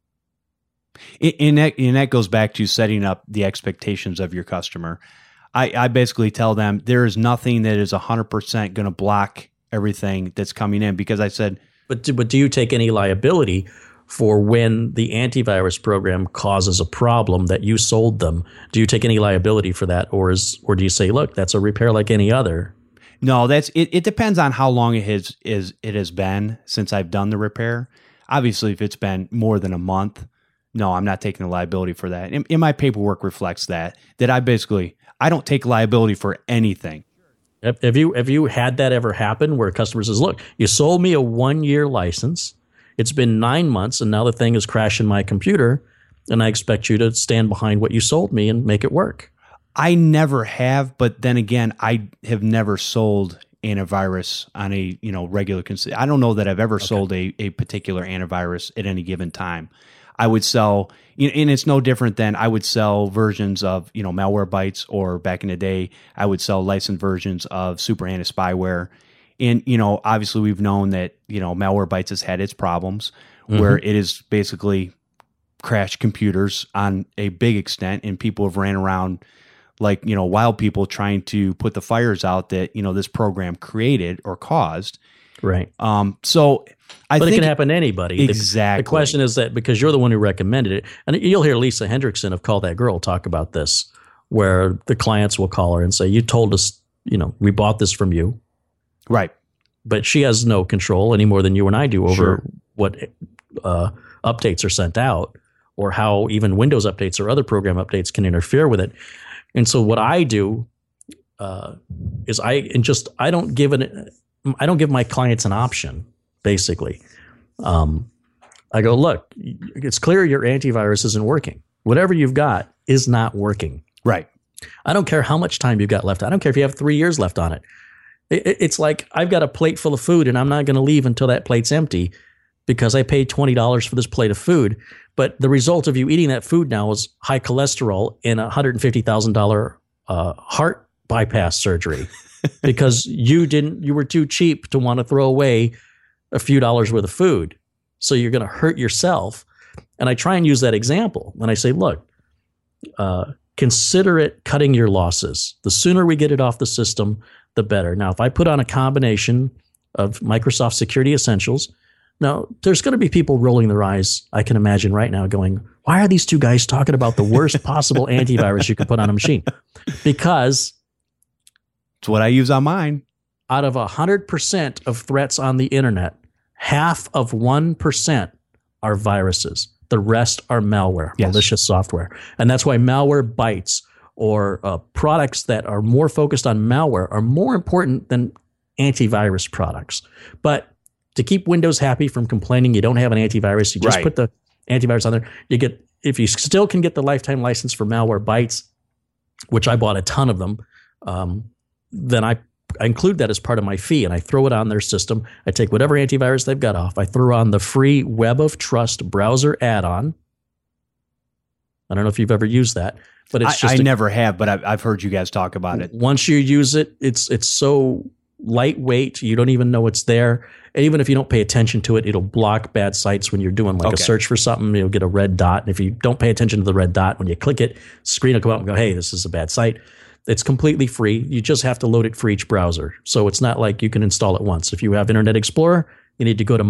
And that goes back to setting up the expectations of your customer. I basically tell them there is nothing that is 100% going to block everything that's coming in, because I said, But do you take any liability for when the antivirus program causes a problem that you sold them? Do you take any liability for that, or do you say, look, that's a repair like any other? no, it depends on how long it has been since I've done the repair. Obviously, if it's been more than a month, no, I'm not taking the liability for that. And my paperwork reflects that I don't take liability for anything. Have you had that ever happen where a customer says, look, you sold me a 1-year license. It's been 9 months and now the thing is crashing my computer, and I expect you to stand behind what you sold me and make it work. I never have, but then again, I have never sold antivirus on a regular. I don't know that I've ever sold a particular antivirus at any given time. I would sell, and it's no different than I would sell versions of Malwarebytes, or back in the day, I would sell licensed versions of Super Anti-Spyware. And obviously, we've known that Malwarebytes has had its problems, where it is basically crashed computers on a big extent, and people have ran around like wild people trying to put the fires out that this program created or caused. Right. So I think it can happen to anybody. Exactly. The question is that because you're the one who recommended it, and you'll hear Lisa Hendrickson of Call That Girl talk about this, where the clients will call her and say, you told us, we bought this from you. Right. But she has no control any more than you and I do over what updates are sent out, or how even Windows updates or other program updates can interfere with it. And so what I do is I don't give my clients an option. Basically, I go, look, it's clear your antivirus isn't working. Whatever you've got is not working. Right. I don't care how much time you've got left. I don't care if you have 3 years left on it. It's like I've got a plate full of food and I'm not going to leave until that plate's empty because I paid $20 for this plate of food. But the result of you eating that food now is high cholesterol and a $150,000 heart bypass surgery because you were too cheap to want to throw away a few dollars worth of food. So you're going to hurt yourself. And I try and use that example when I say, look, consider it cutting your losses. The sooner we get it off the system, the better. Now, if I put on a combination of Microsoft Security Essentials, now there's going to be people rolling their eyes, I can imagine right now, going, why are these two guys talking about the worst possible antivirus you could put on a machine? Because it's what I use on mine. Out of 100% of threats on the internet, half of 1% are viruses. The rest are malware, malicious software. And that's why Malwarebytes or products that are more focused on malware are more important than antivirus products. But to keep Windows happy from complaining you don't have an antivirus, you just put the antivirus on there. You get, if you still can get the lifetime license for Malwarebytes, which I bought a ton of them, then I include that as part of my fee, and I throw it on their system. I take whatever antivirus they've got off. I throw on the free Web of Trust browser add-on. I don't know if you've ever used that, but it's just I never have, but I've heard you guys talk about it. Once you use it, it's so lightweight, you don't even know it's there. And even if you don't pay attention to it, it'll block bad sites when you're doing like a search for something. You'll get a red dot, and if you don't pay attention to the red dot, when you click it, screen will come up and go, hey, this is a bad site. It's completely free. You just have to load it for each browser. So it's not like you can install it once. If you have Internet Explorer, you need to go to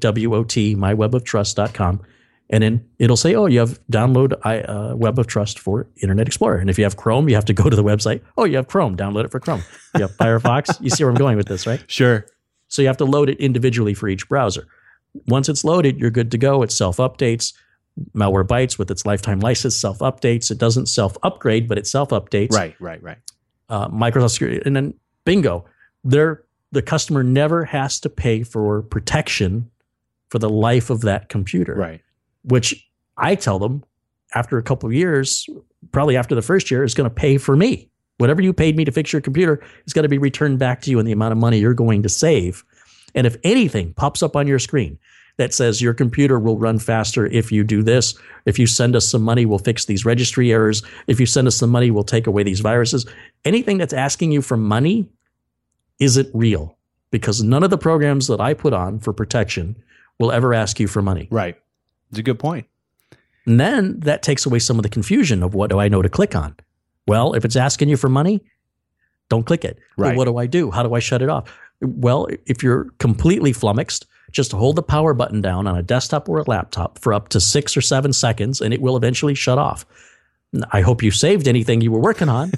myweboftrust.com, and then it'll say, oh, you have download Web of Trust for Internet Explorer. And if you have Chrome, you have to go to the website. Oh, you have Chrome. Download it for Chrome. You have Firefox. You see where I'm going with this, right? Sure. So you have to load it individually for each browser. Once it's loaded, you're good to go. It self-updates. Malwarebytes with its lifetime license self-updates. It doesn't self-upgrade, but it self-updates. Right. Microsoft Security, and then bingo, the customer never has to pay for protection for the life of that computer. Right. Which I tell them after a couple of years, probably after the first year, is going to pay for me. Whatever you paid me to fix your computer is going to be returned back to you in the amount of money you're going to save. And if anything pops up on your screen that says your computer will run faster if you do this, if you send us some money, we'll fix these registry errors. If you send us some money, we'll take away these viruses. Anything that's asking you for money isn't real, because none of the programs that I put on for protection will ever ask you for money. Right. It's a good point. And then that takes away some of the confusion of what do I know to click on? Well, if it's asking you for money, don't click it. Right. Well, what do I do? How do I shut it off? Well, if you're completely flummoxed, just hold the power button down on a desktop or a laptop for up to 6 or 7 seconds, and it will eventually shut off. I hope you saved anything you were working on,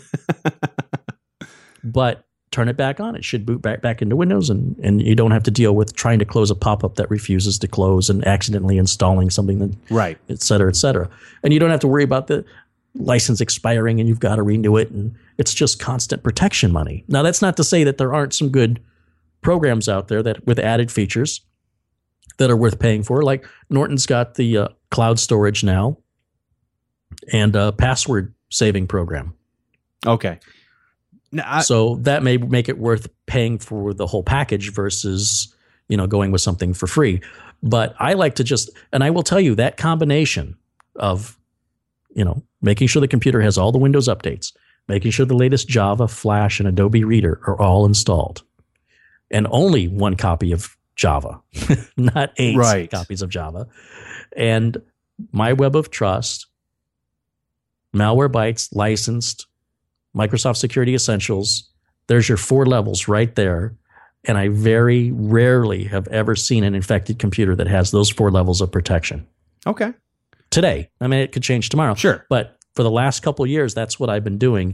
but turn it back on. It should boot back into Windows, and you don't have to deal with trying to close a pop-up that refuses to close and accidentally installing something, that, right, et cetera, et cetera. And you don't have to worry about the license expiring and you've got to renew it, and it's just constant protection money. Now, that's not to say that there aren't some good programs out there that with added features that are worth paying for. Like Norton's got the cloud storage now and a password saving program. Okay. Now, so that may make it worth paying for the whole package versus, going with something for free. But I like to and I will tell you that combination of, making sure the computer has all the Windows updates, making sure the latest Java, Flash, and Adobe Reader are all installed, and only one copy of Java, not 8 copies of Java, and My Web of Trust, Malwarebytes licensed, Microsoft Security Essentials. There's your 4 levels right there. And I very rarely have ever seen an infected computer that has those 4 levels of protection. Okay. Today. I mean, it could change tomorrow. Sure. But for the last couple of years, that's what I've been doing.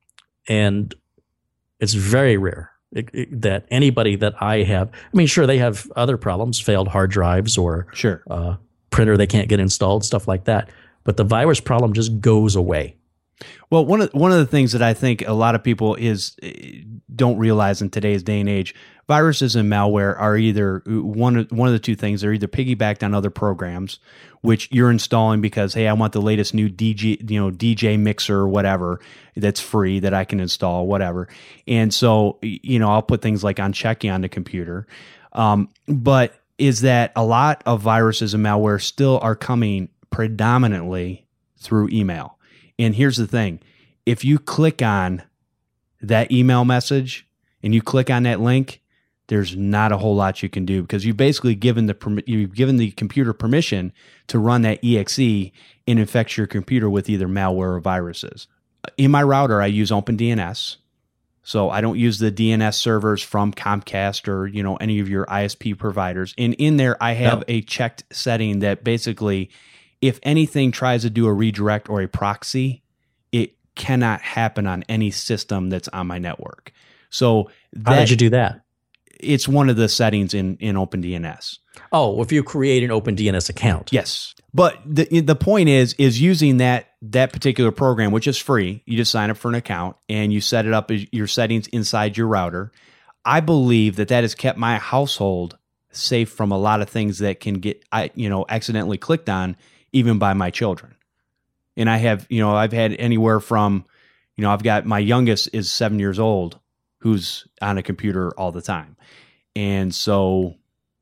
And it's very rare that anybody that I have, sure, they have other problems, failed hard drives or sure, printer they can't get installed, stuff like that. But the virus problem just goes away. Well, one of the things that I think a lot of people don't realize in today's day and age, viruses and malware are either one of the two things. They're either piggybacked on other programs, which you're installing because, hey, I want the latest new DJ mixer or whatever that's free that I can install, whatever. And so, I'll put things like Unchecky on the computer. But is that a lot of viruses and malware still are coming predominantly through email. And here's the thing. If you click on that email message and you click on that link, there's not a whole lot you can do, because you've basically given the computer permission to run that exe and infect your computer with either malware or viruses. In my router, I use OpenDNS. So I don't use the DNS servers from Comcast or, any of your ISP providers. And in there, I have a checked setting that basically, if anything tries to do a redirect or a proxy, it cannot happen on any system that's on my network. So how did you do that? It's one of the settings in OpenDNS. Oh, if you create an OpenDNS account. Yes. But the point is using that particular program, which is free. You just sign up for an account and you set it up as your settings inside your router. I believe that has kept my household safe from a lot of things that can get accidentally clicked on, even by my children. And I have, I've had anywhere from, I've got my youngest is 7 years old, who's on a computer all the time. And so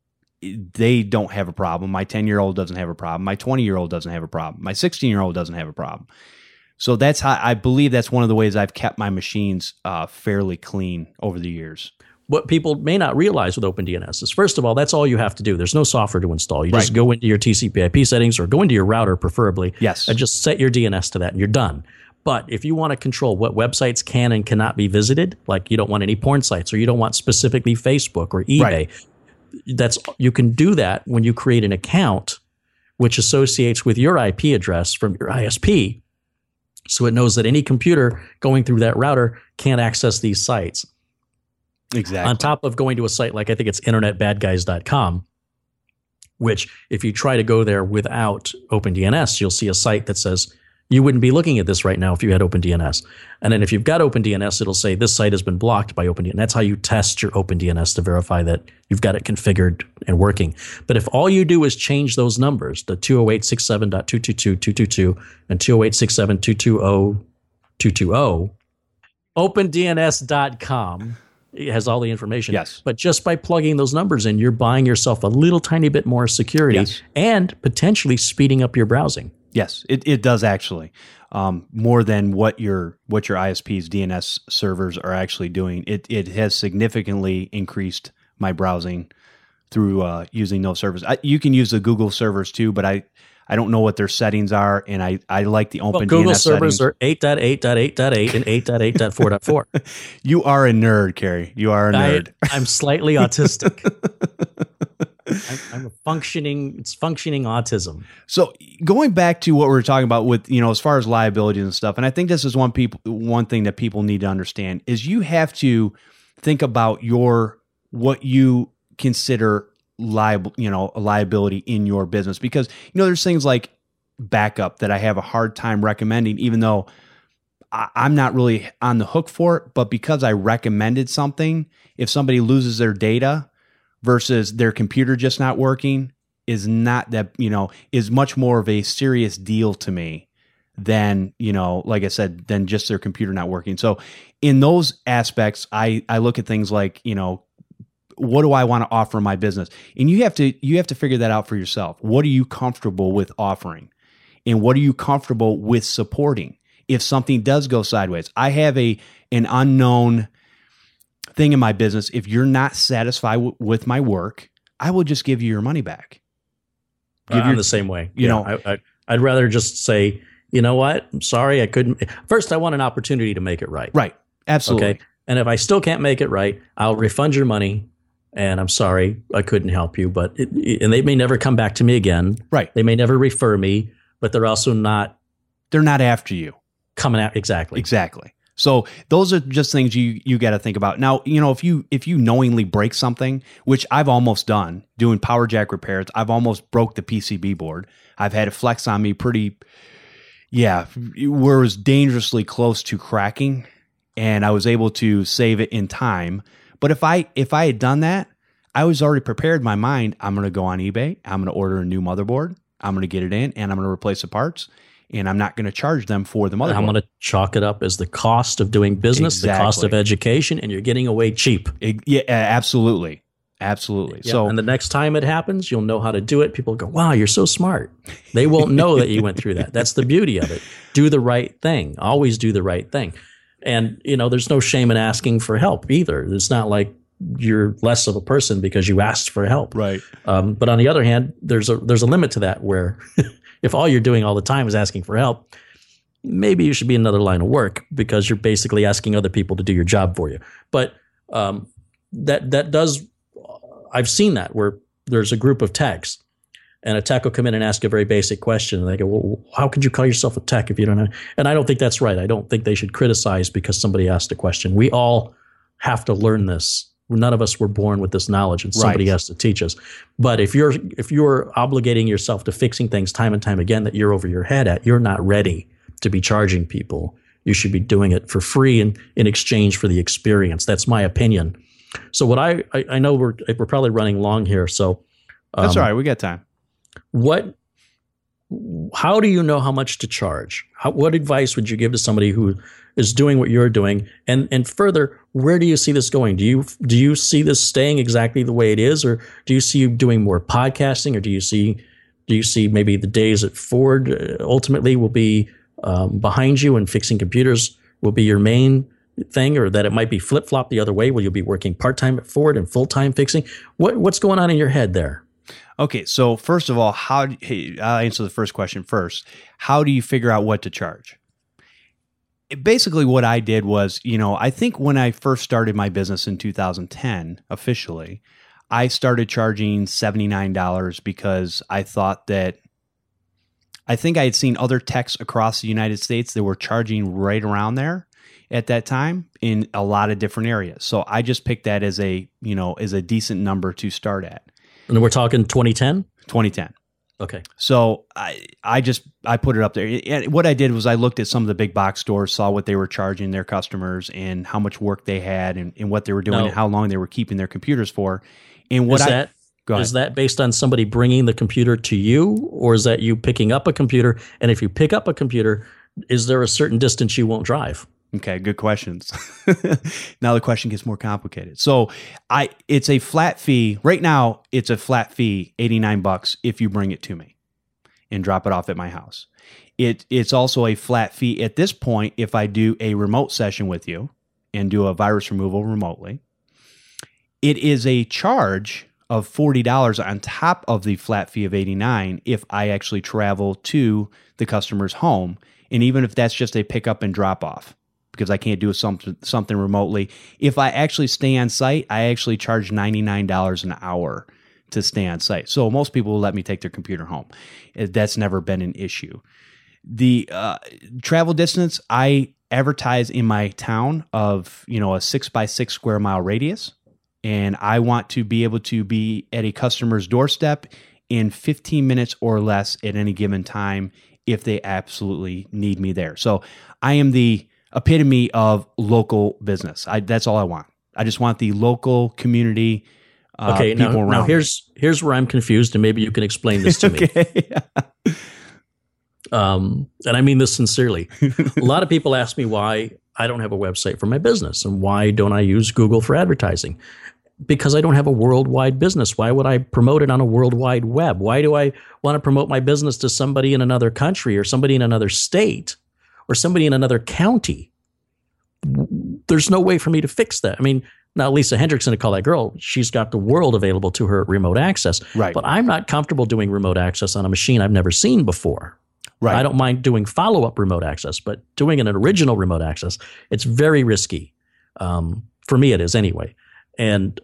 they don't have a problem. My 10-year-old doesn't have a problem. My 20-year-old doesn't have a problem. My 16-year-old doesn't have a problem. So that's how I believe that's one of the ways I've kept my machines fairly clean over the years. What people may not realize with OpenDNS is, first of all, that's all you have to do. There's no software to install. You just go into your TCP/IP settings, or go into your router preferably. Yes. And just set your DNS to that and you're done. But if you want to control what websites can and cannot be visited, like you don't want any porn sites, or you don't want specifically Facebook or eBay, you can do that when you create an account which associates with your IP address from your ISP. So it knows that any computer going through that router can't access these sites. Exactly. On top of going to a site like, I think it's internetbadguys.com, which if you try to go there without OpenDNS, you'll see a site that says You wouldn't be looking at this right now if you had OpenDNS. And then if you've got OpenDNS, it'll say this site has been blocked by OpenDNS. That's how you test your OpenDNS to verify that you've got it configured and working. But if all you do is change those numbers, the 208.67.222.222 and 208.67.220.220, OpenDNS.com it has all the information. Yes. But just by plugging those numbers in, you're buying yourself a little tiny bit more security and potentially speeding up your browsing. Yes, it does actually. More than what your ISP's DNS servers are actually doing. It has significantly increased my browsing through using those servers. You can use the Google servers too, but I don't know what their settings are, and I like the OpenDNS Google settings. servers are 8.8.8.8 and 8.8.4.4. You are a nerd, Carrie. You are a nerd. I'm slightly autistic. I'm a functioning autism. So going back to what we were talking about with, as far as liabilities and stuff, and I think this is one thing that people need to understand is you have to think about what you consider liable, a liability in your business, because there's things like backup that I have a hard time recommending, even though I'm not really on the hook for it. But because I recommended something, if somebody loses their data versus their computer just not working, is not that, is much more of a serious deal to me than, like I said, than just their computer not working. So in those aspects, I look at things like, what do I want to offer my business? And you have to figure that out for yourself. What are you comfortable with offering? And what are you comfortable with supporting? If something does go sideways, I have an unknown thing in my business. If you're not satisfied with my work, I will just give you your money back. I'm the same way. I'd rather just say, you know what? I'm sorry, I couldn't. First, I want an opportunity to make it right. Right. Absolutely. Okay. And if I still can't make it right, I'll refund your money. And I'm sorry, I couldn't help you. But and they may never come back to me again. Right. They may never refer me, but they're also not. They're not after you. Coming out. Exactly. So those are just things you got to think about. Now, if you knowingly break something, which I've almost done doing power jack repairs, I've almost broke the PCB board. I've had it flex on me where it was dangerously close to cracking, and I was able to save it in time. But if I had done that, I was already prepared in my mind. I'm going to go on eBay. I'm going to order a new motherboard. I'm going to get it in, and I'm going to replace the parts. And I'm not going to charge them for the motherboard. I'm going to chalk it up as the cost of doing business, the cost of education, and you're getting away cheap. Yeah, absolutely. Absolutely. Yeah, and the next time it happens, you'll know how to do it. People go, wow, you're so smart. They won't know that you went through that. That's the beauty of it. Do the right thing. Always do the right thing. And, there's no shame in asking for help either. It's not like you're less of a person because you asked for help. Right. But on the other hand, there's a limit to that where if all you're doing all the time is asking for help, maybe you should be in another line of work because you're basically asking other people to do your job for you. But that does, I've seen that where there's a group of techs and a tech will come in and ask a very basic question. And they go, well, how could you call yourself a tech if you don't know? And I don't think that's right. I don't think they should criticize because somebody asked a question. We all have to learn this. None of us were born with this knowledge, and somebody has to teach us. But if you're obligating yourself to fixing things time and time again that you're over your head at, you're not ready to be charging people. You should be doing it for free and in exchange for the experience. That's my opinion. So what I know we're probably running long here. So that's all right. We got time. How do you know how much to charge? What advice would you give to somebody who is doing what you're doing? And further, where do you see this going? Do you see this staying exactly the way it is, or do you see you doing more podcasting, or do you see maybe the days at Ford ultimately will be behind you and fixing computers will be your main thing, or that it might be flip-flop the other way? Will you be working part-time at Ford and full-time fixing? What's going on in your head there? Okay, so first of all, I'll answer the first question first. How do you figure out what to charge? Basically, what I did was, I think when I first started my business in 2010, officially, I started charging $79 because I think I had seen other techs across the United States that were charging right around there at that time in a lot of different areas. So I just picked that as a decent number to start at. And we're talking 2010? 2010. Okay. So I put it up there. And what I did was I looked at some of the big box stores, saw what they were charging their customers and how much work they had and what they were doing and how long they were keeping their computers for. And what is that based on somebody bringing the computer to you, or is that you picking up a computer? And if you pick up a computer, is there a certain distance you won't drive? Okay, good questions. Now the question gets more complicated. So it's a flat fee. Right now, it's a flat fee, $89 if you bring it to me and drop it off at my house. It's also a flat fee at this point if I do a remote session with you and do a virus removal remotely. It is a charge of $40 on top of the flat fee of $89 if I actually travel to the customer's home, and even if that's just a pickup and drop off, because I can't do something remotely. If I actually stay on site, I actually charge $99 an hour to stay on site. So most people will let me take their computer home. That's never been an issue. The travel distance, I advertise in my town of a 6x6 square mile radius, and I want to be able to be at a customer's doorstep in 15 minutes or less at any given time if they absolutely need me there. So I am the epitome of local business. That's all I want. I just want the local community people around. Now here's where I'm confused, and maybe you can explain this to me. And I mean this sincerely. A lot of people ask me why I don't have a website for my business, and why don't I use Google for advertising? Because I don't have a worldwide business. Why would I promote it on a worldwide web? Why do I want to promote my business to somebody in another country or somebody in another state or somebody in another county? There's no way for me to fix that. I mean, now Lisa Hendrickson, to call that girl, she's got the world available to her at remote access. Right. But I'm not comfortable doing remote access on a machine I've never seen before. Right. I don't mind doing follow-up remote access, but doing an original remote access, it's very risky. For me, it is anyway. And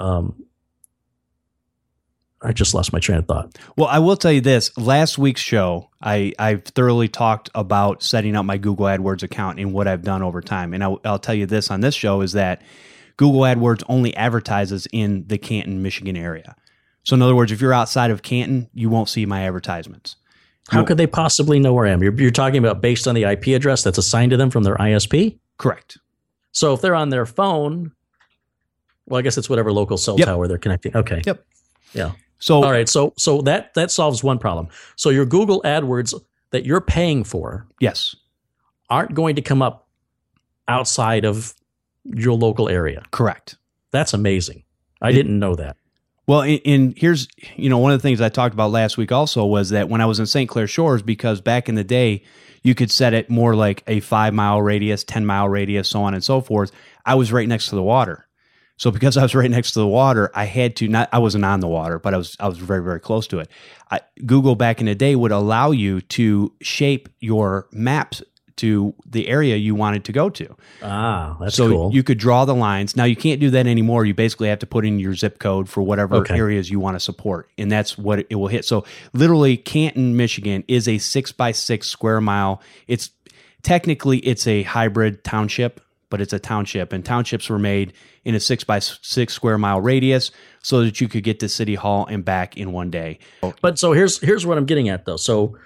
I just lost my train of thought. Well, I will tell you this. Last week's show, I've thoroughly talked about setting up my Google AdWords account and what I've done over time. And I'll tell you this on this show is that Google AdWords only advertises in the Canton, Michigan area. So in other words, if you're outside of Canton, you won't see my advertisements. How could they possibly know where I am? You're talking about based on the IP address that's assigned to them from their ISP? Correct. So if they're on their phone, well, I guess it's whatever local cell tower they're connecting. Okay. Yep. Yeah. So all right. So that solves one problem. So your Google AdWords that you're paying for, yes, aren't going to come up outside of your local area. Correct. That's amazing. I didn't know that. Well, and here's, one of the things I talked about last week also was that when I was in St. Clair Shores, because back in the day, you could set it more like a 5-mile radius, 10-mile radius, so on and so forth. I was right next to the water. So because I was right next to the water, I had to I wasn't on the water, but I was very, very close to it. Google back in the day would allow you to shape your maps to the area you wanted to go to. Ah, that's so cool. You could draw the lines. Now you can't do that anymore. You basically have to put in your zip code for whatever areas you want to support, and that's what it will hit. So literally, Canton, Michigan is a 6x6 square mile. It's technically a hybrid township, but it's a township, and townships were made in a 6x6 square mile radius so that you could get to City Hall and back in one day. But so here's what I'm getting at though. So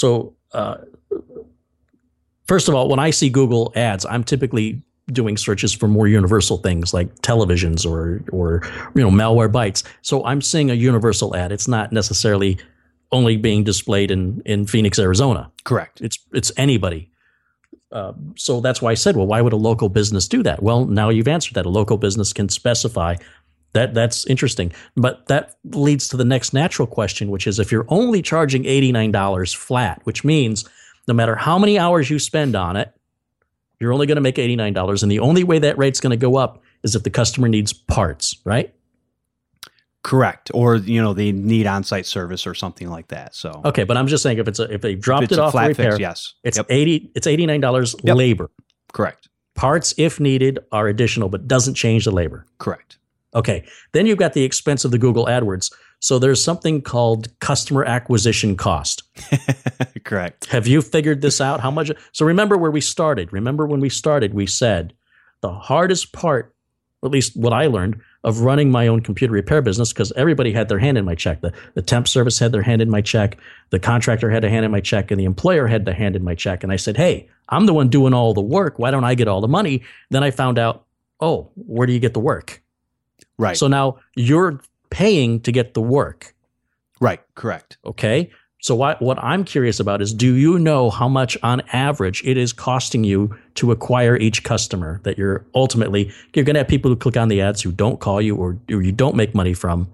first of all, when I see Google ads, I'm typically doing searches for more universal things like televisions or Malwarebytes. So I'm seeing a universal ad. It's not necessarily only being displayed in Phoenix, Arizona. Correct. It's anybody. So that's why I said, well, why would a local business do that? Well, now you've answered that. A local business can specify that. That's interesting. But that leads to the next natural question, which is if you're only charging $89 flat, which means no matter how many hours you spend on it, you're only going to make $89. And the only way that rate's going to go up is if the customer needs parts, right? Correct. Or, they need on-site service or something like that. So okay, but I'm just saying if they dropped it off flat for repair, fix, yes. It's $89 labor. Correct. Parts, if needed, are additional, but doesn't change the labor. Correct. Okay. Then you've got the expense of the Google AdWords. So there's something called customer acquisition cost. Correct. Have you figured this out? How much? So remember where we started. Remember when we started, we said the hardest part, or at least what I learned, of running my own computer repair business because everybody had their hand in my check. The temp service had their hand in my check. The contractor had a hand in my check, and the employer had the hand in my check. And I said, hey, I'm the one doing all the work. Why don't I get all the money? Then I found out, oh, where do you get the work? Right. So now you're paying to get the work. Right. Correct. Okay. So what I'm curious about is, do you know how much on average it is costing you to acquire each customer that you're going to have people who click on the ads who don't call you or you don't make money from.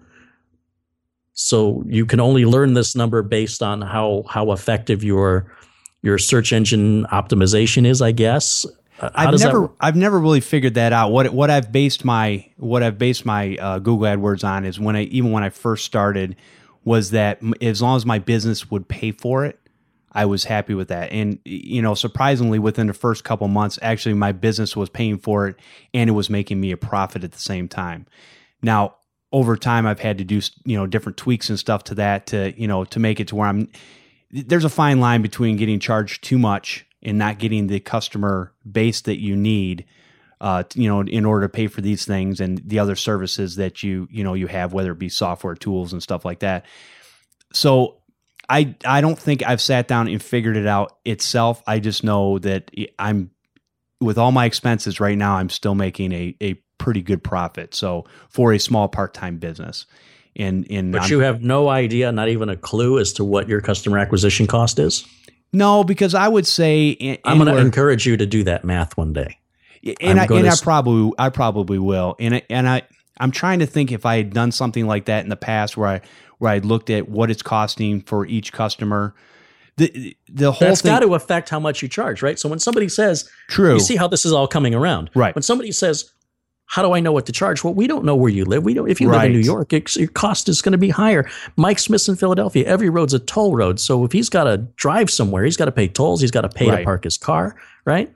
So you can only learn this number based on how effective your search engine optimization is, I guess. I've never really figured that out. What I've based my Google AdWords on is when I first started, was that as long as my business would pay for it, I was happy with that. And, surprisingly, within the first couple months, actually my business was paying for it and it was making me a profit at the same time. Now, over time, I've had to do, different tweaks and stuff to that to make it to where there's a fine line between getting charged too much and not getting the customer base that you need, in order to pay for these things and the other services that you have, whether it be software tools and stuff like that. So I don't think I've sat down and figured it out itself. I just know that with all my expenses right now, I'm still making a pretty good profit. So for a small part-time business. But you have no idea, not even a clue as to what your customer acquisition cost is? No, because I would say I'm going to encourage you to do that math one day. And I probably will. And I'm trying to think if I had done something like that in the past where I looked at what it's costing for each customer. The whole That's thing got to affect how much you charge, right? So when somebody says, true, you see how this is all coming around, right? When somebody says, how do I know what to charge? Well, we don't know where you live. We don't. If you live in New York, your cost is going to be higher. Mike Smith's in Philadelphia. Every road's a toll road. So if he's got to drive somewhere, he's got to pay tolls. He's got to pay to park his car, right?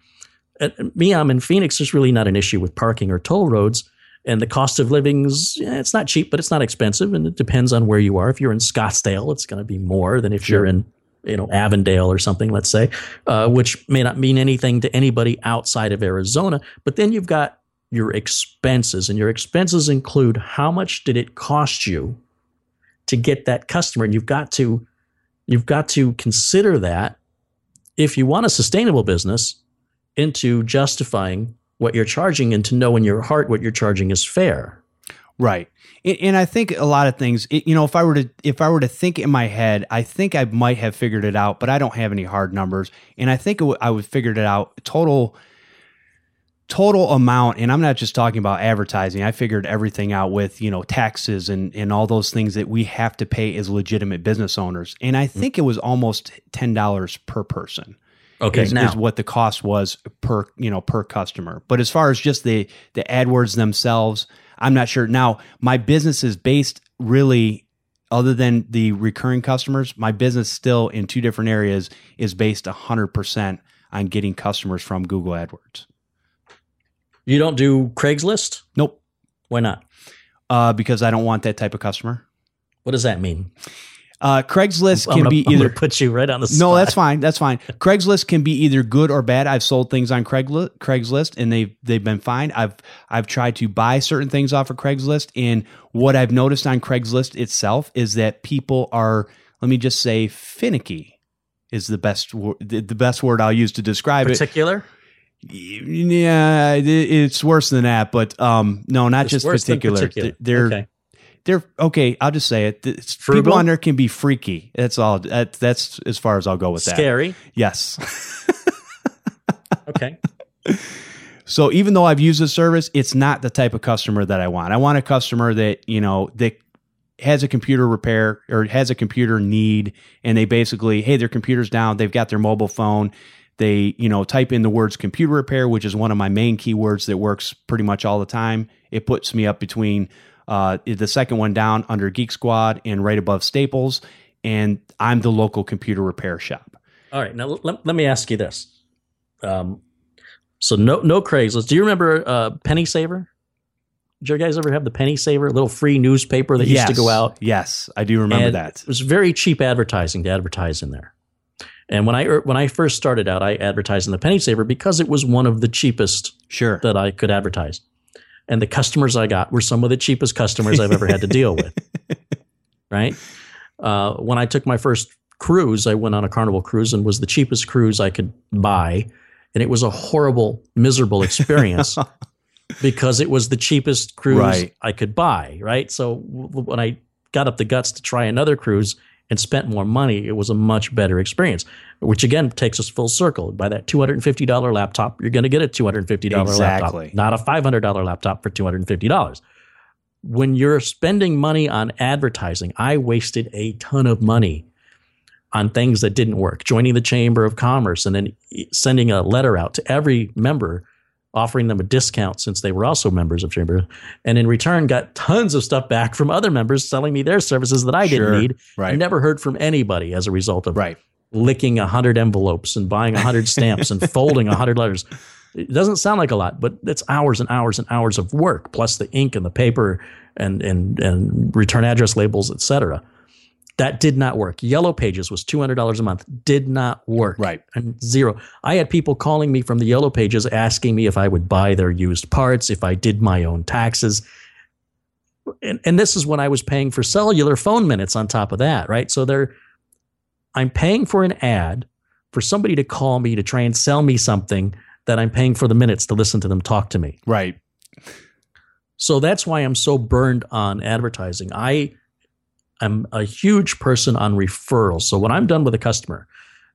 I'm in Phoenix. There's really not an issue with parking or toll roads. And the cost of living's, it's not cheap, but it's not expensive. And it depends on where you are. If you're in Scottsdale, it's going to be more than if you're in, Avondale or something, let's say, which may not mean anything to anybody outside of Arizona. But then you've got your expenses, and your expenses include how much did it cost you to get that customer. And you've got to consider that if you want a sustainable business into justifying what you're charging and to know in your heart what you're charging is fair. Right. And I think a lot of things, if I were to think in my head, I think I might have figured it out, but I don't have any hard numbers. And I think I would figured it out total amount. And I'm not just talking about advertising. I figured everything out with, taxes and all those things that we have to pay as legitimate business owners. And I think it was almost $10 per person. Okay, is what the cost was per customer. But as far as just the AdWords themselves, I'm not sure. Now, my business is based really, other than the recurring customers, my business still in two different areas is based 100% on getting customers from Google AdWords. You don't do Craigslist? Nope. Why not? Because I don't want that type of customer. What does that mean? Craigslist can be either put you right on the spot. No, that's fine. That's fine. Craigslist can be either good or bad. I've sold things on Craigslist and they've been fine. I've tried to buy certain things off of Craigslist, and what I've noticed on Craigslist itself is that people are, let me just say, finicky is the best word I'll use to describe Particular? Yeah, it's worse than that, but no, not just particular. They're okay. I'll just say it. People on there can be freaky. That's all. That's as far as I'll go with that. Scary. Yes. Okay. So even though I've used the service, it's not the type of customer that I want. I want a customer that that has a computer repair or has a computer need, and they basically, hey, their computer's down. They've got their mobile phone. They type in the words computer repair, which is one of my main keywords that works pretty much all the time. It puts me up between the second one down under Geek Squad and right above Staples, and I'm the local computer repair shop. All right, now let me ask you this. So no Craigslist. Do you remember Penny Saver? Did you guys ever have the Penny Saver, a little free newspaper that used to go out? Yes, I do remember that. It was very cheap advertising to advertise in there. And when I first started out, I advertised in the Penny Saver because it was one of the cheapest that I could advertise. And the customers I got were some of the cheapest customers I've ever had to deal with. Right? When I took my first cruise, I went on a Carnival cruise and was the cheapest cruise I could buy. And it was a horrible, miserable experience because it was the cheapest cruise I could buy. Right? So when I got up the guts to try another cruise and spent more money, it was a much better experience, which again takes us full circle. By that $250 laptop, you're going to get a $250 laptop, not a $500 laptop for $250. When you're spending money on advertising, I wasted a ton of money on things that didn't work. Joining the Chamber of Commerce and then sending a letter out to every member offering them a discount since they were also members of Chamber, and in return got tons of stuff back from other members selling me their services that I didn't need. I never heard from anybody as a result of licking 100 envelopes and buying 100 stamps and folding 100 letters. It doesn't sound like a lot, but it's hours and hours and hours of work, plus the ink and the paper and return address labels, etc. That did not work. Yellow Pages was $200 a month. Did not work. And zero. I had people calling me from the Yellow Pages asking me if I would buy their used parts, if I did my own taxes. And this is when I was paying for cellular phone minutes on top of that, right? So I'm paying for an ad for somebody to call me to try and sell me something that I'm paying for the minutes to listen to them talk to me. So that's why I'm so burned on advertising. I'm a huge person on referrals. So when I'm done with a customer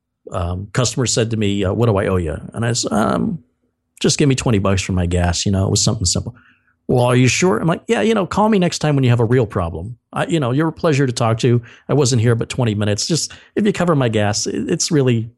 said to me, what do I owe you? And I said, just give me $20 for my gas. It was something simple. Well, are you sure? I'm like, yeah, call me next time when you have a real problem. You're a pleasure to talk to. I wasn't here but 20 minutes. Just if you cover my gas, it's really.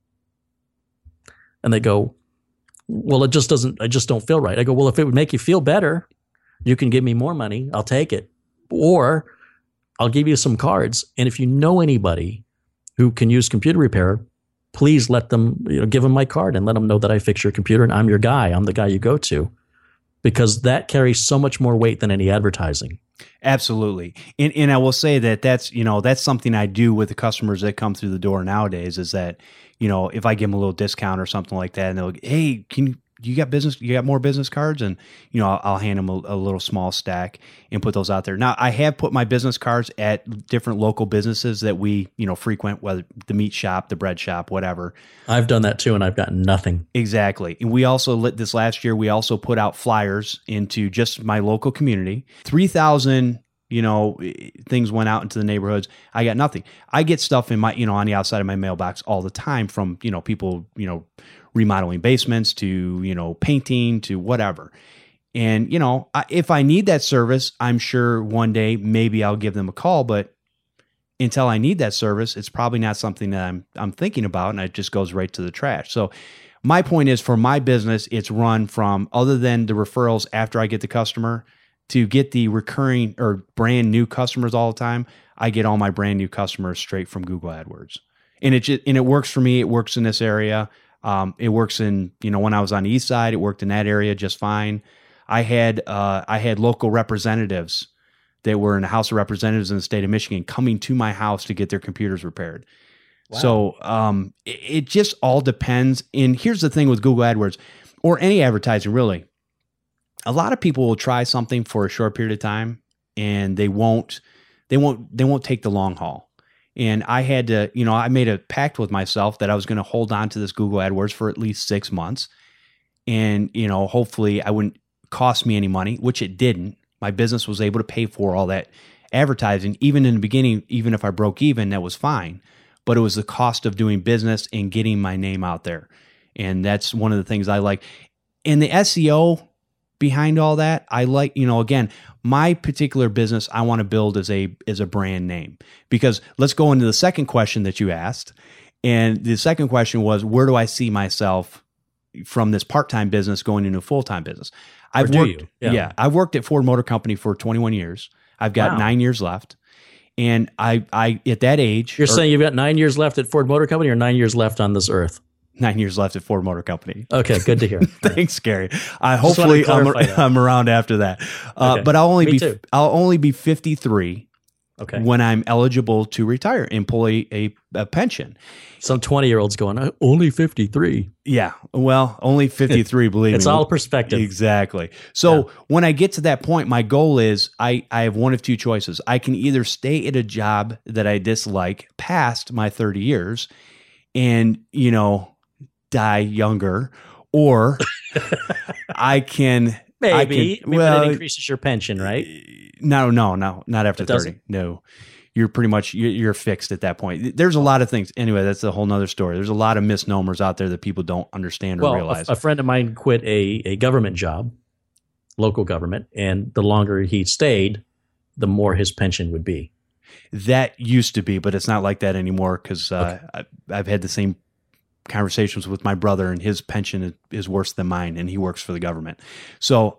And they go, well, I just don't feel right. I go, well, if it would make you feel better, you can give me more money. I'll take it. Or I'll give you some cards. And if you know anybody who can use computer repair, please let them, give them my card and let them know that I fix your computer and I'm your guy. I'm the guy you go to, because that carries so much more weight than any advertising. Absolutely. And I will say that's something I do with the customers that come through the door nowadays is that, if I give them a little discount or something like that and they'll, hey, you got more business cards? And, I'll hand them a little small stack and put those out there. Now, I have put my business cards at different local businesses that we, frequent, whether the meat shop, the bread shop, whatever. I've done that too, and I've gotten nothing. Exactly. And we also this last year, we also put out flyers into just my local community. 3,000 things went out into the neighborhoods. I got nothing. I get stuff in my, on the outside of my mailbox all the time from, people, remodeling basements to, painting to whatever. And, if I need that service, I'm sure one day maybe I'll give them a call, but until I need that service, it's probably not something that I'm thinking about, and it just goes right to the trash. So my point is, for my business, it's run from, other than the referrals after I get the customer, to get the recurring or brand new customers all the time. I get all my brand new customers straight from Google AdWords, and it works for me. It works in this area. It works in, when I was on the east side, it worked in that area just fine. I had local representatives that were in the House of Representatives in the state of Michigan coming to my house to get their computers repaired. Wow. So it just all depends. And here's the thing with Google AdWords or any advertising, really. A lot of people will try something for a short period of time and they won't take the long haul. And I had to, I made a pact with myself that I was going to hold on to this Google AdWords for at least 6 months. And, hopefully I wouldn't cost me any money, which it didn't. My business was able to pay for all that advertising. Even in the beginning, even if I broke even, that was fine. But it was the cost of doing business and getting my name out there. And that's one of the things I like. And the SEO behind all that, I like, again, my particular business I want to build as a brand name. Because let's go into the second question that you asked. And the second question was, where do I see myself from this part-time business going into a full-time business? I've worked at Ford Motor Company for 21 years. I've got 9 years left. And I at that age... You're saying you've got 9 years left at Ford Motor Company or 9 years left on this earth? 9 years left at Ford Motor Company. Okay, good to hear. Thanks, Gary. Hopefully I'm around after that. Okay. But I'll only be 53 Okay. when I'm eligible to retire, employ a pension. Some 20-year-olds going, only 53. Yeah. Well, only 53, believe me. It's all perspective. Exactly. So when I get to that point, my goal is I have one of two choices. I can either stay at a job that I dislike past my 30 years and, die younger, or I can... Maybe. But it increases your pension, right? No, not after 30. No. You're pretty much, you're fixed at that point. There's a lot of things. Anyway, that's a whole nother story. There's a lot of misnomers out there that people don't understand or realize. A friend of mine quit a government job, local government, and the longer he stayed, the more his pension would be. That used to be, but it's not like that anymore because I've had the same conversations with my brother, and his pension is worse than mine, and he works for the government. So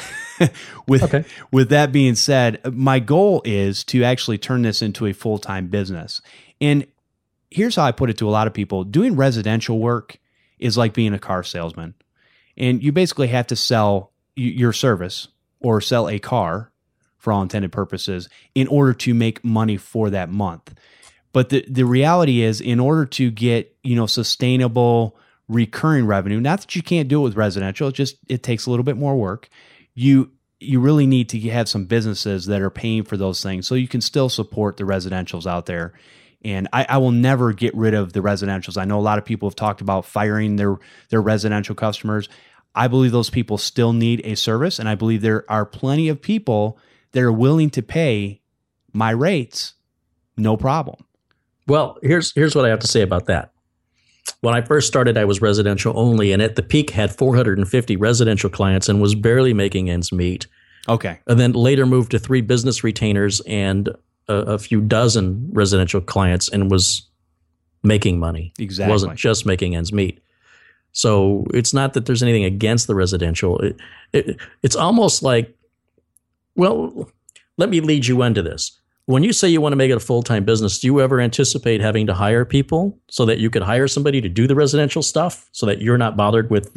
with that being said, my goal is to actually turn this into a full-time business. And here's how I put it to a lot of people. Doing residential work is like being a car salesman. And you basically have to sell your service or sell a car for all intended purposes in order to make money for that month. But the reality is, in order to get, sustainable recurring revenue, not that you can't do it with residential, it takes a little bit more work. You really need to have some businesses that are paying for those things so you can still support the residentials out there. And I will never get rid of the residentials. I know a lot of people have talked about firing their residential customers. I believe those people still need a service, and I believe there are plenty of people that are willing to pay my rates, no problem. Well, here's what I have to say about that. When I first started, I was residential only, and at the peak had 450 residential clients and was barely making ends meet. Okay. And then later moved to 3 business retainers and a few dozen residential clients and was making money. Exactly. Wasn't just making ends meet. So it's not that there's anything against the residential. It's almost like, well, let me lead you into this. When you say you want to make it a full-time business, do you ever anticipate having to hire people so that you could hire somebody to do the residential stuff so that you're not bothered with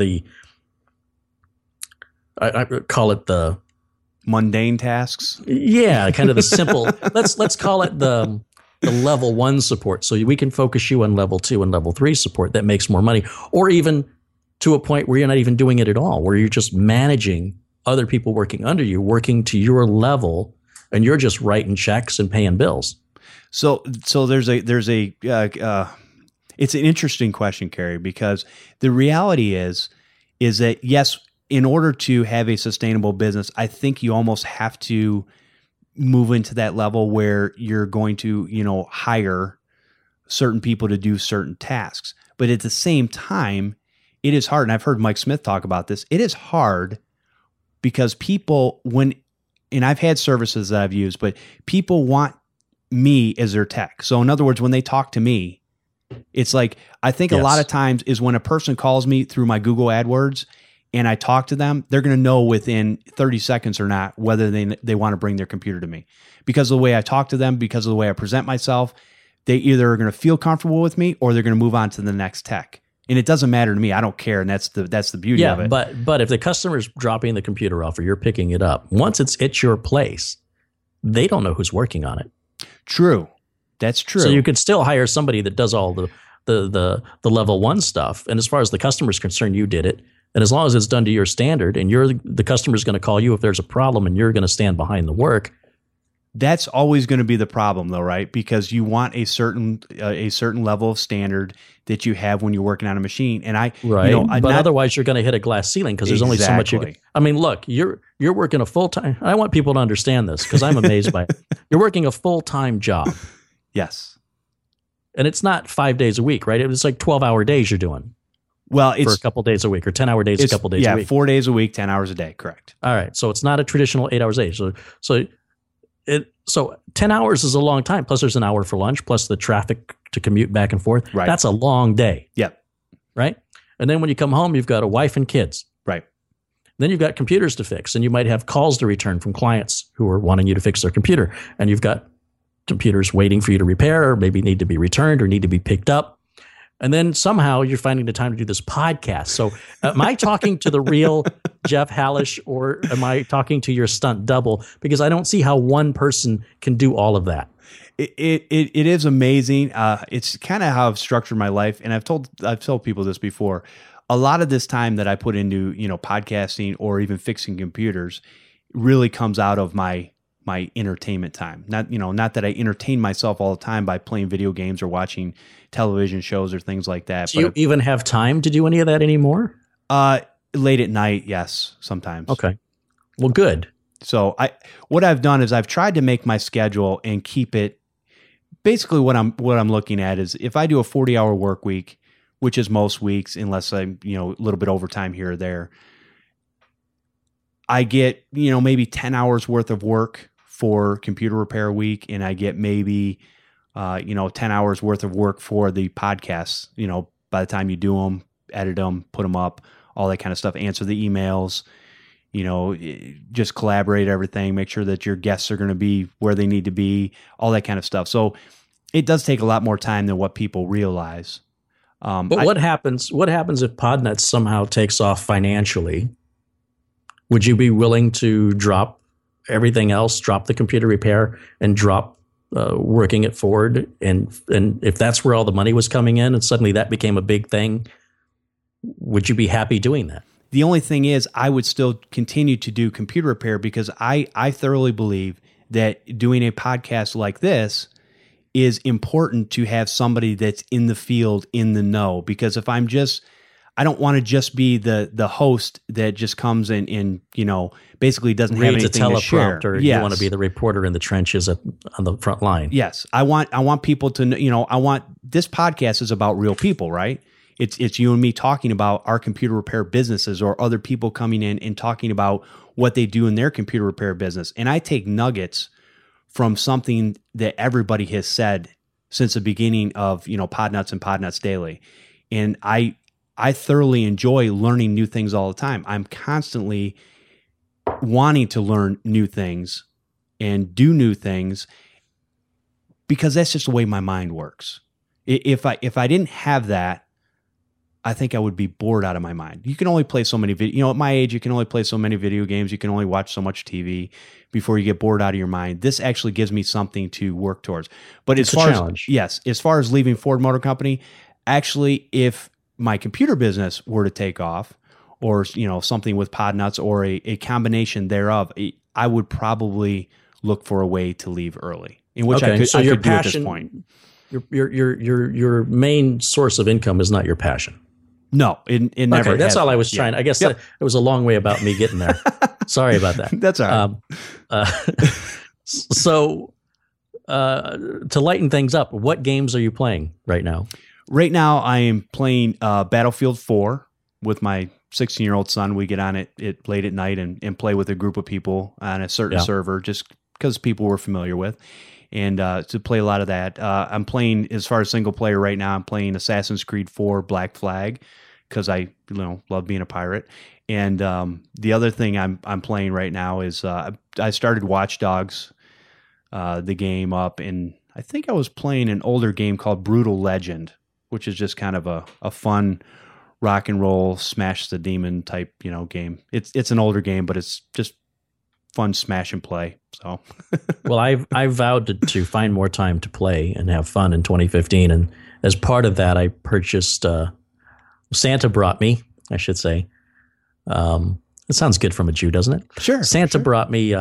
I call it the mundane tasks? Yeah, kind of the simple. Let's call it the level 1 support. So we can focus you on level 2 and level 3 support that makes more money, or even to a point where you're not even doing it at all, where you're just managing other people working under you, working to your level, and you're just writing checks and paying bills. So there's a it's an interesting question, Kerry, because the reality is that yes, in order to have a sustainable business, I think you almost have to move into that level where you're going to, hire certain people to do certain tasks. But at the same time, it is hard. And I've heard Mike Smith talk about this. It is hard because people, and I've had services that I've used, but people want me as their tech. So in other words, when they talk to me, it's like, I think a lot of times is when a person calls me through my Google AdWords and I talk to them, they're going to know within 30 seconds or not whether they want to bring their computer to me. Because of the way I talk to them, because of the way I present myself, they either are going to feel comfortable with me or they're going to move on to the next tech. And it doesn't matter to me. I don't care. And that's the beauty of it. But if the customer's dropping the computer off or you're picking it up, once it's at your place, they don't know who's working on it. True. That's true. So you could still hire somebody that does all the level 1 stuff. And as far as the customer's concerned, you did it. And as long as it's done to your standard and the customer's going to call you if there's a problem and you're going to stand behind the work. That's always going to be the problem though, right? Because you want a certain level of standard that you have when you're working on a machine. And otherwise you're going to hit a glass ceiling because there's only so much you can. I mean, look, you're working a full-time. I want people to understand this because I'm amazed by it. You're working a full-time job. Yes. And it's not 5 days a week, right? It's like 12-hour days you're doing. Well, it's for a couple days a week or 10-hour days a couple days a week. 4 days a week, 10 hours a day. Correct. All right. So it's not a traditional 8 hours a day. So 10 hours is a long time. Plus there's an hour for lunch, plus the traffic to commute back and forth. Right. That's a long day. Yep. Right. And then when you come home, you've got a wife and kids. Right. Then you've got computers to fix, and you might have calls to return from clients who are wanting you to fix their computer. And you've got computers waiting for you to repair or maybe need to be returned or need to be picked up. And then somehow you're finding the time to do this podcast. So am I talking to the real Jeff Hallish, or am I talking to your stunt double? Because I don't see how one person can do all of that. It is amazing. It's kind of how I've structured my life. And I've told people this before. A lot of this time that I put into, podcasting or even fixing computers really comes out of my entertainment time. Not that I entertain myself all the time by playing video games or watching television shows or things like that. Do you even have time to do any of that anymore? Late at night, yes, sometimes. Okay. Well, good. So what I've done is I've tried to make my schedule and keep it. Basically, what I'm looking at is if I do a 40-hour work week, which is most weeks, unless I'm a little bit overtime here or there, I get maybe 10 hours worth of work for computer repair a week, and I get maybe 10 hours worth of work for the podcasts. By the time you do them, edit them, put them up, all that kind of stuff, answer the emails, just collaborate everything, make sure that your guests are going to be where they need to be, all that kind of stuff. So it does take a lot more time than what people realize. But what happens if Podnutz somehow takes off financially? Would you be willing to drop everything else, drop the computer repair, and drop working at Ford? And if that's where all the money was coming in and suddenly that became a big thing, would you be happy doing that? The only thing is I would still continue to do computer repair because I thoroughly believe that doing a podcast like this is important to have somebody that's in the field, in the know. Because if I don't want to just be the host that just comes in basically doesn't have anything to share. Yes. You want to be the reporter in the trenches on the front line. Yes. I want people to know, this podcast is about real people, right? It's you and me talking about our computer repair businesses, or other people coming in and talking about what they do in their computer repair business. And I take nuggets from something that everybody has said since the beginning of, Podnutz and Podnutz Daily. And I thoroughly enjoy learning new things all the time. I'm constantly wanting to learn new things and do new things because that's just the way my mind works. If I didn't have that, I think I would be bored out of my mind. You can only play so many at my age, you can only play so many video games. You can only watch so much TV before you get bored out of your mind. This actually gives me something to work towards. But as far as leaving Ford Motor Company, actually, if my computer business were to take off, or something with Podnutz or a combination thereof, I would probably look for a way to leave early. In which I could do at this point. Your main source of income is not your passion. No, it never. Okay, that's all I was trying. I guess it was a long way about me getting there. Sorry about that. That's all right. So, to lighten things up, what games are you playing right now? Right now, I am playing Battlefield 4 with my 16-year-old son. We get on it late at night and play with a group of people on a certain server, just because people we're familiar with. And to play a lot of that. I'm playing, as far as single player right now, I'm playing Assassin's Creed 4 Black Flag because I love being a pirate. And the other thing I'm playing right now is I started Watch Dogs, the game up, and I think I was playing an older game called Brutal Legend, which is just kind of a fun rock and roll smash the demon type game. It's an older game, but it's just fun smash and play. So, well, I vowed to find more time to play and have fun in 2015, and as part of that, I purchased. Santa brought me, I should say. It sounds good from a Jew, doesn't it? Sure. Santa brought me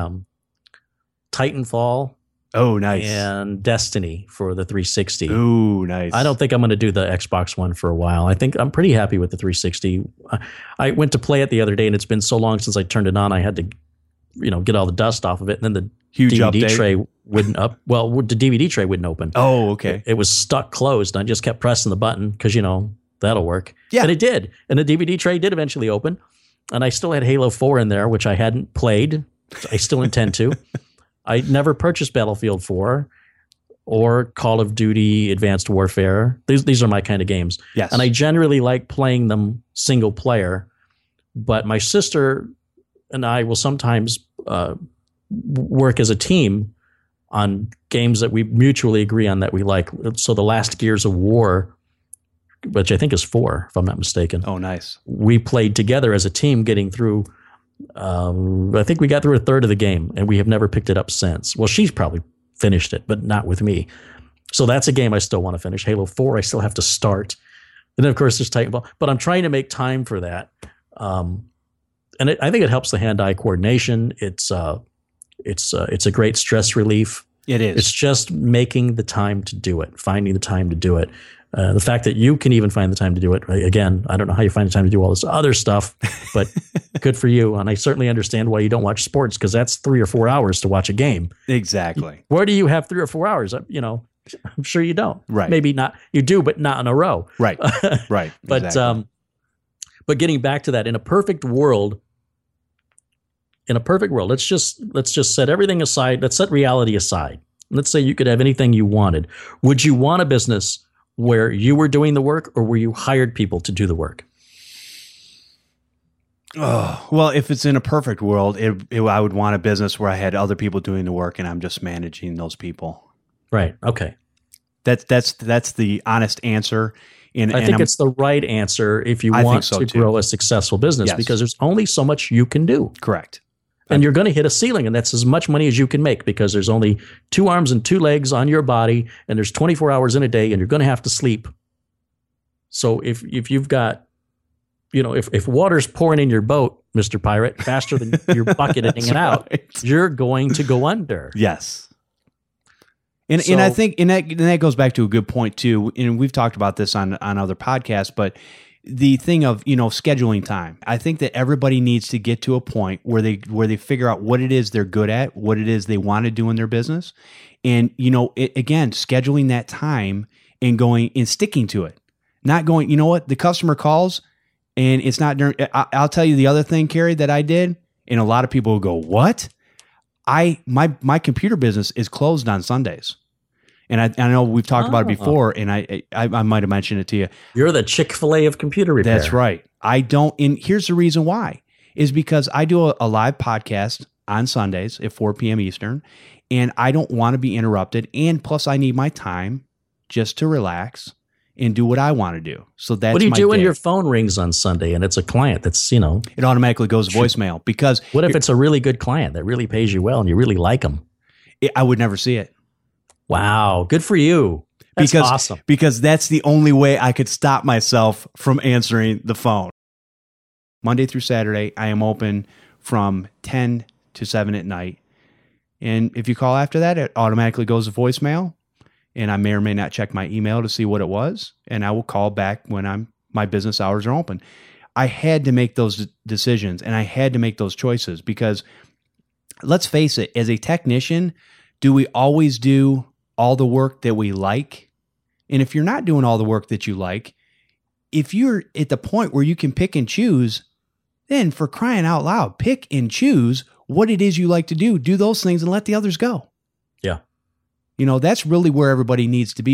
Titanfall. Oh, nice. And Destiny for the 360. Oh, nice. I don't think I'm going to do the Xbox One for a while. I think I'm pretty happy with the 360. I went to play it the other day, and it's been so long since I turned it on. I had to, get all the dust off of it, and then the huge DVD update. tray wouldn't up. Well, the DVD tray wouldn't open. Oh, okay. It was stuck closed. And I just kept pressing the button because that'll work. Yeah, and it did. And the DVD tray did eventually open, and I still had Halo 4 in there, which I hadn't played. I still intend to. I never purchased Battlefield 4 or Call of Duty Advanced Warfare. These are my kind of games. Yes. And I generally like playing them single player, but my sister and I will sometimes work as a team on games that we mutually agree on that we like. So the last Gears of War which I think is 4, if I'm not mistaken. Oh, nice. We played together as a team, getting through. I think we got through a third of the game, and we have never picked it up since. Well, she's probably finished it, but not with me. So that's a game I still want to finish. Halo 4, I still have to start. And then, of course, there's Titanfall. But I'm trying to make time for that. And I think it helps the hand-eye coordination. It's a great stress relief. It is. It's just making the time to do it, finding the time to do it. The fact that you can even find the time to do it, right? Again, I don't know how you find the time to do all this other stuff, but good for you. And I certainly understand why you don't watch sports, because that's 3 or 4 hours to watch a game. Exactly. Where do you have 3 or 4 hours? I'm sure you don't. Right. Maybe not. You do, but not in a row. Right. Right. But Exactly. But getting back to that, in a perfect world, let's just set everything aside. Let's set reality aside. Let's say you could have anything you wanted. Would you want a business where you were doing the work, or where you hired people to do the work? Oh, well, if it's in a perfect world, I would want a business where I had other people doing the work and I'm just managing those people. Right. Okay. That's the honest answer. And I think it's the right answer if you want to grow a successful business, Yes. because there's only so much you can do. correct. And you're going to hit a ceiling, and that's as much money as you can make, because there's only 2 arms and 2 legs on your body, and there's 24 hours in a day, and you're going to have to sleep. So if you've got, if water's pouring in your boat, Mr. Pirate, faster than you're bucketing it out, right. you're going to go under. Yes. And So- I think that goes back to a good point too. And we've talked about this on other podcasts, but the thing of, scheduling time. I think that everybody needs to get to a point where they figure out what it is they're good at, what it is they want to do in their business. And, again, scheduling that time and going and sticking to it. Not going, the customer calls and it's not during. I'll tell you the other thing, Carrie, that I did. And a lot of people will go, what? My computer business is closed on Sundays. And I know we've talked about it before, and I might have mentioned it to you. You're the Chick-fil-A of computer repair. That's right. I don't, and here's the reason why, is because I do a live podcast on Sundays at 4 p.m. Eastern, and I don't want to be interrupted. And plus, I need my time just to relax and do what I want to do. So that's what do you my do when day. your phone rings on Sunday and it's a client that's, It automatically goes to voicemail because what if it's a really good client that really pays you well and you really like them? I would never see it. Wow. Good for you. That's awesome. Because that's the only way I could stop myself from answering the phone. Monday through Saturday, I am open from 10 to 7 at night. And if you call after that, it automatically goes to voicemail. And I may or may not check my email to see what it was. And I will call back when my business hours are open. I had to make those decisions and I had to make those choices because let's face it, as a technician, do we always do all the work that we like? And if you're not doing all the work that you like, if you're at the point where you can pick and choose, then for crying out loud, pick and choose what it is you like to do. Do those things and let the others go. Yeah. That's really where everybody needs to be.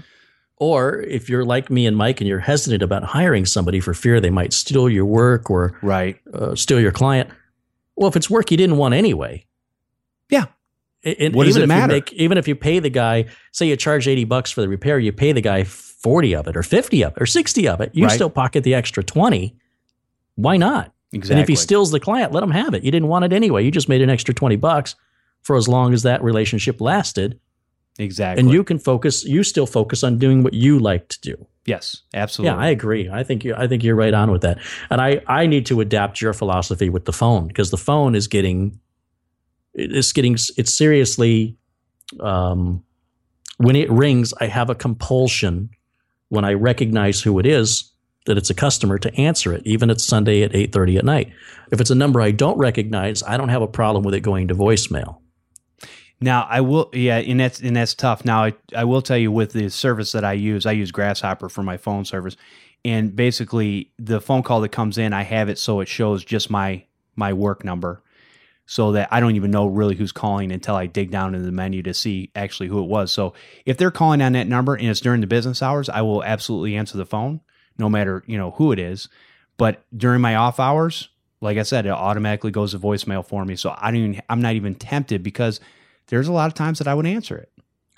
Or if you're like me and Mike and you're hesitant about hiring somebody for fear they might steal your work or steal your client. Well, if it's work you didn't want anyway. Yeah. And what does it matter? Even if you pay the guy, say you charge $80 for the repair, you pay the guy 40 of it or 50 of it or 60 of it. You still pocket the extra 20. Why not? Exactly. And if he steals the client, let him have it. You didn't want it anyway. You just made an extra $20 for as long as that relationship lasted. Exactly. And you still focus on doing what you like to do. Yes, absolutely. Yeah, I agree. I think you're right on with that. And I need to adapt your philosophy with the phone because the phone is it's seriously, when it rings, I have a compulsion when I recognize who it is, that it's a customer, to answer it, even if it's Sunday at 8:30 at night. If it's a number I don't recognize, I don't have a problem with it going to voicemail. Now I will, and that's tough. Now I will tell you with the service that I use Grasshopper for my phone service, and basically the phone call that comes in, I have it so it shows just my work number, so that I don't even know really who's calling until I dig down into the menu to see actually who it was. So if they're calling on that number and it's during the business hours, I will absolutely answer the phone, no matter who it is. But during my off hours, like I said, it automatically goes to voicemail for me. So I'm not even tempted because there's a lot of times that I would answer it.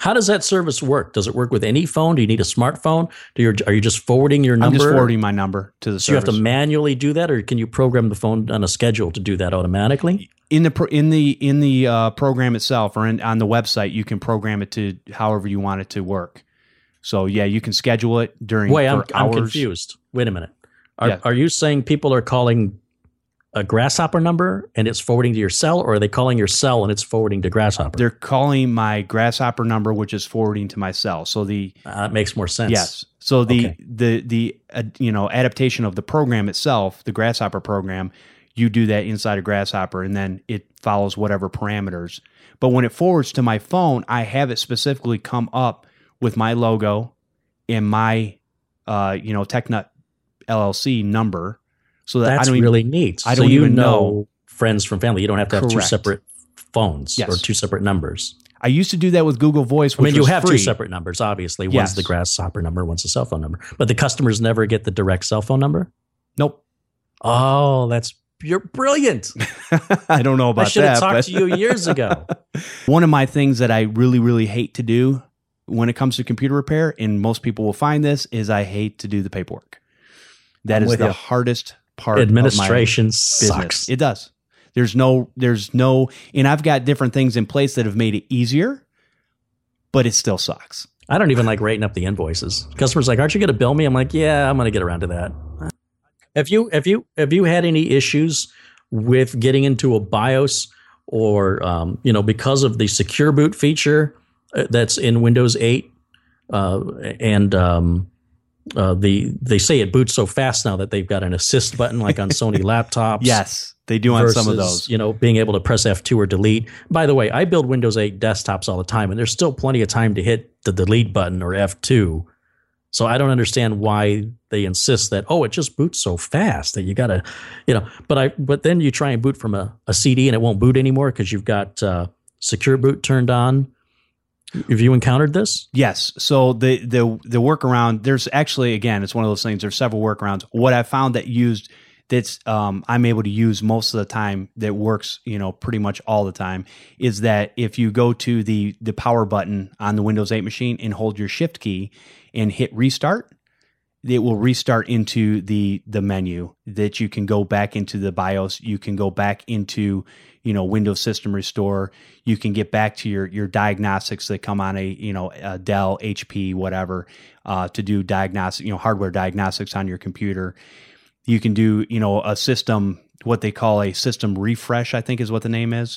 How does that service work? Does it work with any phone? Do you need a smartphone? Are you just forwarding your number? I'm just forwarding my number to the service. So you have to manually do that, or can you program the phone on a schedule to do that automatically? In the program itself, or on the website, you can program it to however you want it to work. So yeah, you can schedule it during. Wait, I'm confused. Wait a minute. Are you saying people are calling a Grasshopper number and it's forwarding to your cell, or are they calling your cell and it's forwarding to Grasshopper? They're calling my Grasshopper number, which is forwarding to my cell. So that makes more sense. Yes. So the adaptation of the program itself, the Grasshopper program, you do that inside of Grasshopper, and then it follows whatever parameters. But when it forwards to my phone, I have it specifically come up with my logo and my TechNut LLC number. So that's really neat. I don't even know friends from family. You don't have to have Correct. two separate phones Yes. or two separate numbers. I used to do that with Google Voice, which you was have free. two separate numbers, obviously. Yes. One's the Grasshopper number, one's the cell phone number. But the customers never get the direct cell phone number? Nope. Oh, you're brilliant. I don't know about that. I should have talked to you years ago. One of my things that I really, really hate to do when it comes to computer repair, and most people will find this, is I hate to do the paperwork. That is the hardest part. Administration of my sucks. Business. It does. There's no, and I've got different things in place that have made it easier, but it still sucks. I don't even like writing up the invoices. Customers are like, aren't you going to bill me? I'm like, yeah, I'm going to get around to that. Have you had any issues with getting into a BIOS or because of the secure boot feature that's in Windows 8 they say it boots so fast now that they've got an assist button like on Sony laptops. Yes, they do on some of those. Being able to press F2 or delete. By the way, I build Windows 8 desktops all the time, and there's still plenty of time to hit the delete button or F2. So I don't understand why they insist that, it just boots so fast that you got to, but then you try and boot from a CD and it won't boot anymore because you've got secure boot turned on. Have you encountered this? Yes. So the workaround, there's actually, again, it's one of those things, there's several workarounds. What I found that's I'm able to use most of the time, that works, pretty much all the time, is that if you go to the power button on the Windows 8 machine and hold your shift key and hit restart, it will restart into the menu that you can go back into the BIOS. You can go back into, Windows System Restore. You can get back to your diagnostics that come on a Dell, HP, whatever, to do diagnostic, hardware diagnostics on your computer. You can do, a system, what they call a system refresh, I think is what the name is.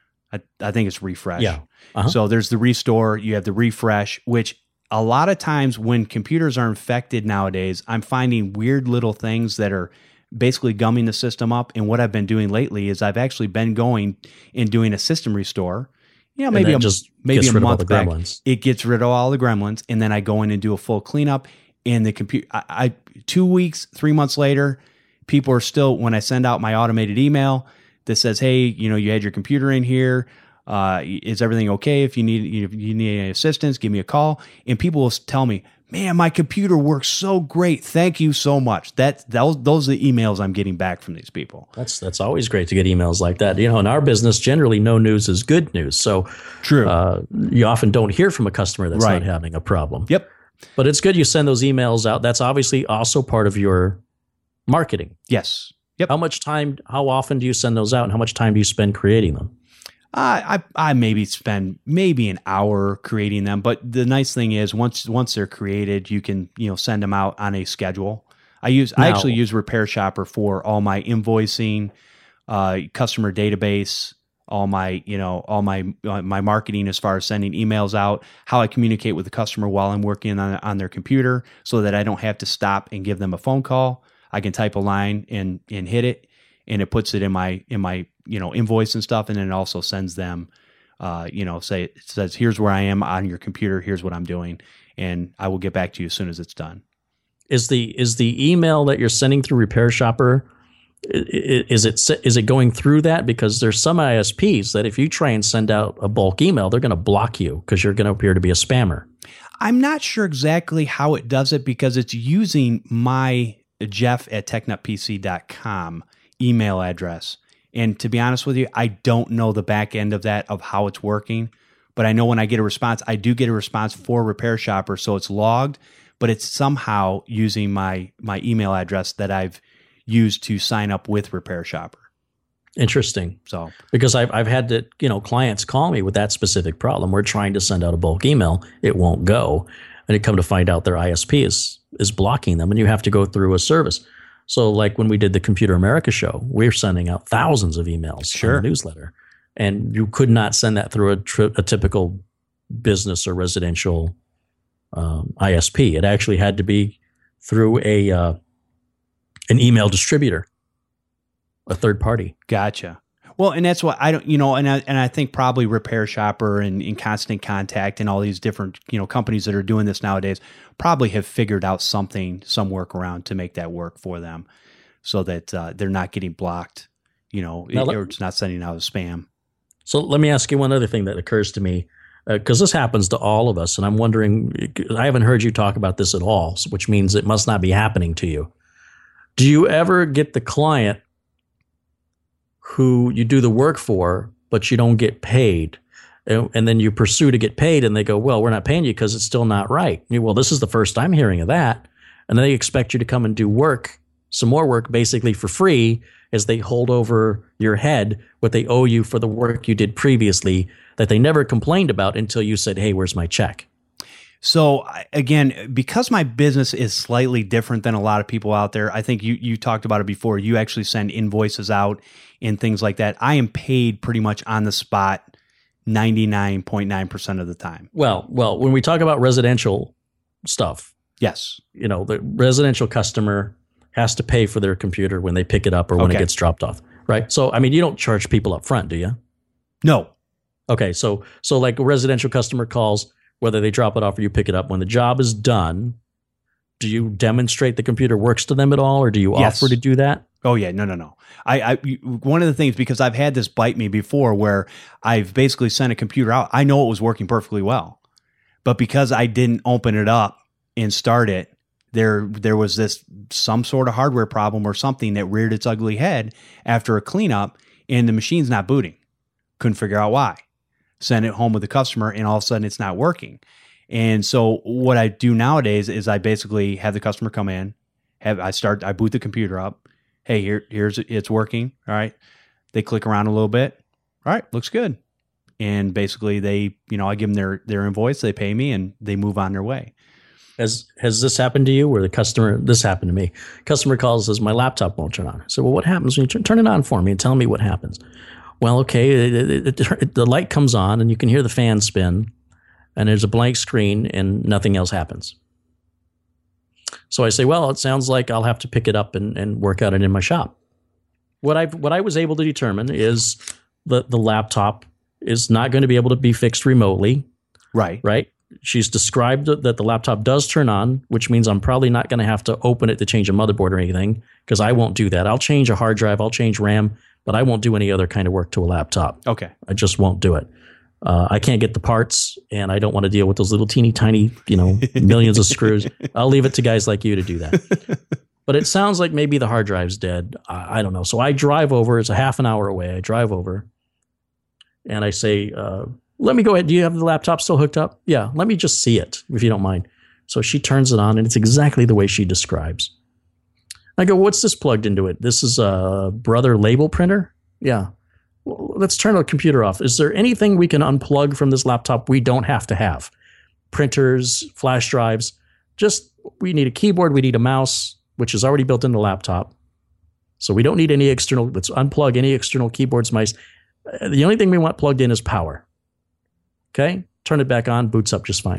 I think it's refresh. Yeah. Uh-huh. So there's the restore, you have the refresh, which a lot of times when computers are infected nowadays, I'm finding weird little things that are basically gumming the system up. And what I've been doing lately is I've actually been going and doing a system restore. Maybe a month back. It gets rid of all the gremlins, and then I go in and do a full cleanup. And the computer, 2 weeks, 3 months later, people are still, when I send out my automated email that says, "Hey, you had your computer in here. Is everything okay? If you need any assistance, give me a call." And people will tell me, "Man, my computer works so great. Thank you so much." Those are the emails I'm getting back from these people. That's always great to get emails like that. In our business, generally, no news is good news. So true. You often don't hear from a customer that's right. not having a problem. Yep. But it's good you send those emails out. That's obviously also part of your marketing. Yes. Yep. How often do you send those out, and how much time do you spend creating them? I maybe spend an hour creating them, but the nice thing is once they're created, you can send them out on a schedule. I actually use Repair Shopper for all my invoicing, customer database, all my my marketing as far as sending emails out, how I communicate with the customer while I'm working on their computer, so that I don't have to stop and give them a phone call. I can type a line and hit it, and it puts it in my invoice and stuff, and then it also sends them, it says, "Here's where I am on your computer. Here's what I'm doing, and I will get back to you as soon as it's done." Is the email that you're sending through Repair Shopper, is it going through that? Because there's some ISPs that if you try and send out a bulk email, they're going to block you because you're going to appear to be a spammer. I'm not sure exactly how it does it, because it's using my jeff@technutpc.com email address. And to be honest with you, I don't know the back end of that, of how it's working, but I know when I get a response, I do get a response for Repair Shopper. So it's logged, but it's somehow using my email address that I've used to sign up with Repair Shopper. Interesting. So because I've had to, clients call me with that specific problem. We're trying to send out a bulk email. It won't go. And you come to find out their ISP is blocking them, and you have to go through a service. So like when we did the Computer America show, we're sending out thousands of emails Sure. on the newsletter, and you could not send that through a typical business or residential ISP. It actually had to be through an email distributor, a third party. Gotcha. Well, and that's what I don't, and I think probably Repair Shopper and in Constant Contact and all these different, companies that are doing this nowadays probably have figured out some workaround to make that work for them so that they're not getting blocked, or it's not sending out a spam. So let me ask you one other thing that occurs to me, because this happens to all of us. And I'm wondering, I haven't heard you talk about this at all, which means it must not be happening to you. Do you ever get the client who you do the work for, but you don't get paid? And then you pursue to get paid, and they go, well, we're not paying you because it's still not right. Well, this is the first I'm hearing of that. And then they expect you to come and do work, some more work, basically for free, as they hold over your head what they owe you for the work you did previously that they never complained about until you said, hey, where's my check? So again, because my business is slightly different than a lot of people out there, I think you talked about it before. You actually send invoices out and things like that. I am paid pretty much on the spot 99.9% of the time. Well, when we talk about residential stuff, yes, the residential customer has to pay for their computer when they pick it up or when it gets dropped off, right? So, you don't charge people up front, do you? No. Okay, so like a residential customer calls, whether they drop it off or you pick it up, when the job is done, do you demonstrate the computer works to them at all, or do you offer to do that? Oh yeah, no. I one of the things, because I've had this bite me before, where I've basically sent a computer out. I know it was working perfectly well, but because I didn't open it up and start it, there was some sort of hardware problem or something that reared its ugly head after a cleanup, and the machine's not booting. Couldn't figure out why. Send it home with the customer, and all of a sudden it's not working. And so what I do nowadays is I basically have the customer come in, I boot the computer up. Hey, here's it's working. All right. They click around a little bit. All right, looks good. And basically I give them their invoice, they pay me, and they move on their way. Has this happened to you where this happened to me? Customer calls, says, my laptop won't turn on. I said, well, what happens when you turn it on for me and tell me what happens? Well, okay, the light comes on and you can hear the fan spin, and there's a blank screen and nothing else happens. So I say, well, it sounds like I'll have to pick it up and work on it in my shop. What I was able to determine is that the laptop is not going to be able to be fixed remotely. Right. She's described that the laptop does turn on, which means I'm probably not going to have to open it to change a motherboard or anything, because I won't do that. I'll change a hard drive, I'll change RAM, but I won't do any other kind of work to a laptop. Okay. I just won't do it. I can't get the parts, and I don't want to deal with those little teeny tiny, millions of screws. I'll leave it to guys like you to do that. But it sounds like maybe the hard drive's dead. I don't know. So I drive over. It's a half an hour away. I drive over, and I say, let me go ahead. Do you have the laptop still hooked up? Yeah. Let me just see it, if you don't mind. So she turns it on, and it's exactly the way she describes. I go, what's this plugged into it? This is a Brother label printer? Yeah. Well, let's turn the computer off. Is there anything we can unplug from this laptop we don't have to have? Printers, flash drives. We need a keyboard. We need a mouse, which is already built into the laptop. So we don't need any external. Let's unplug any external keyboards, mice. The only thing we want plugged in is power. Okay, turn it back on, boots up just fine.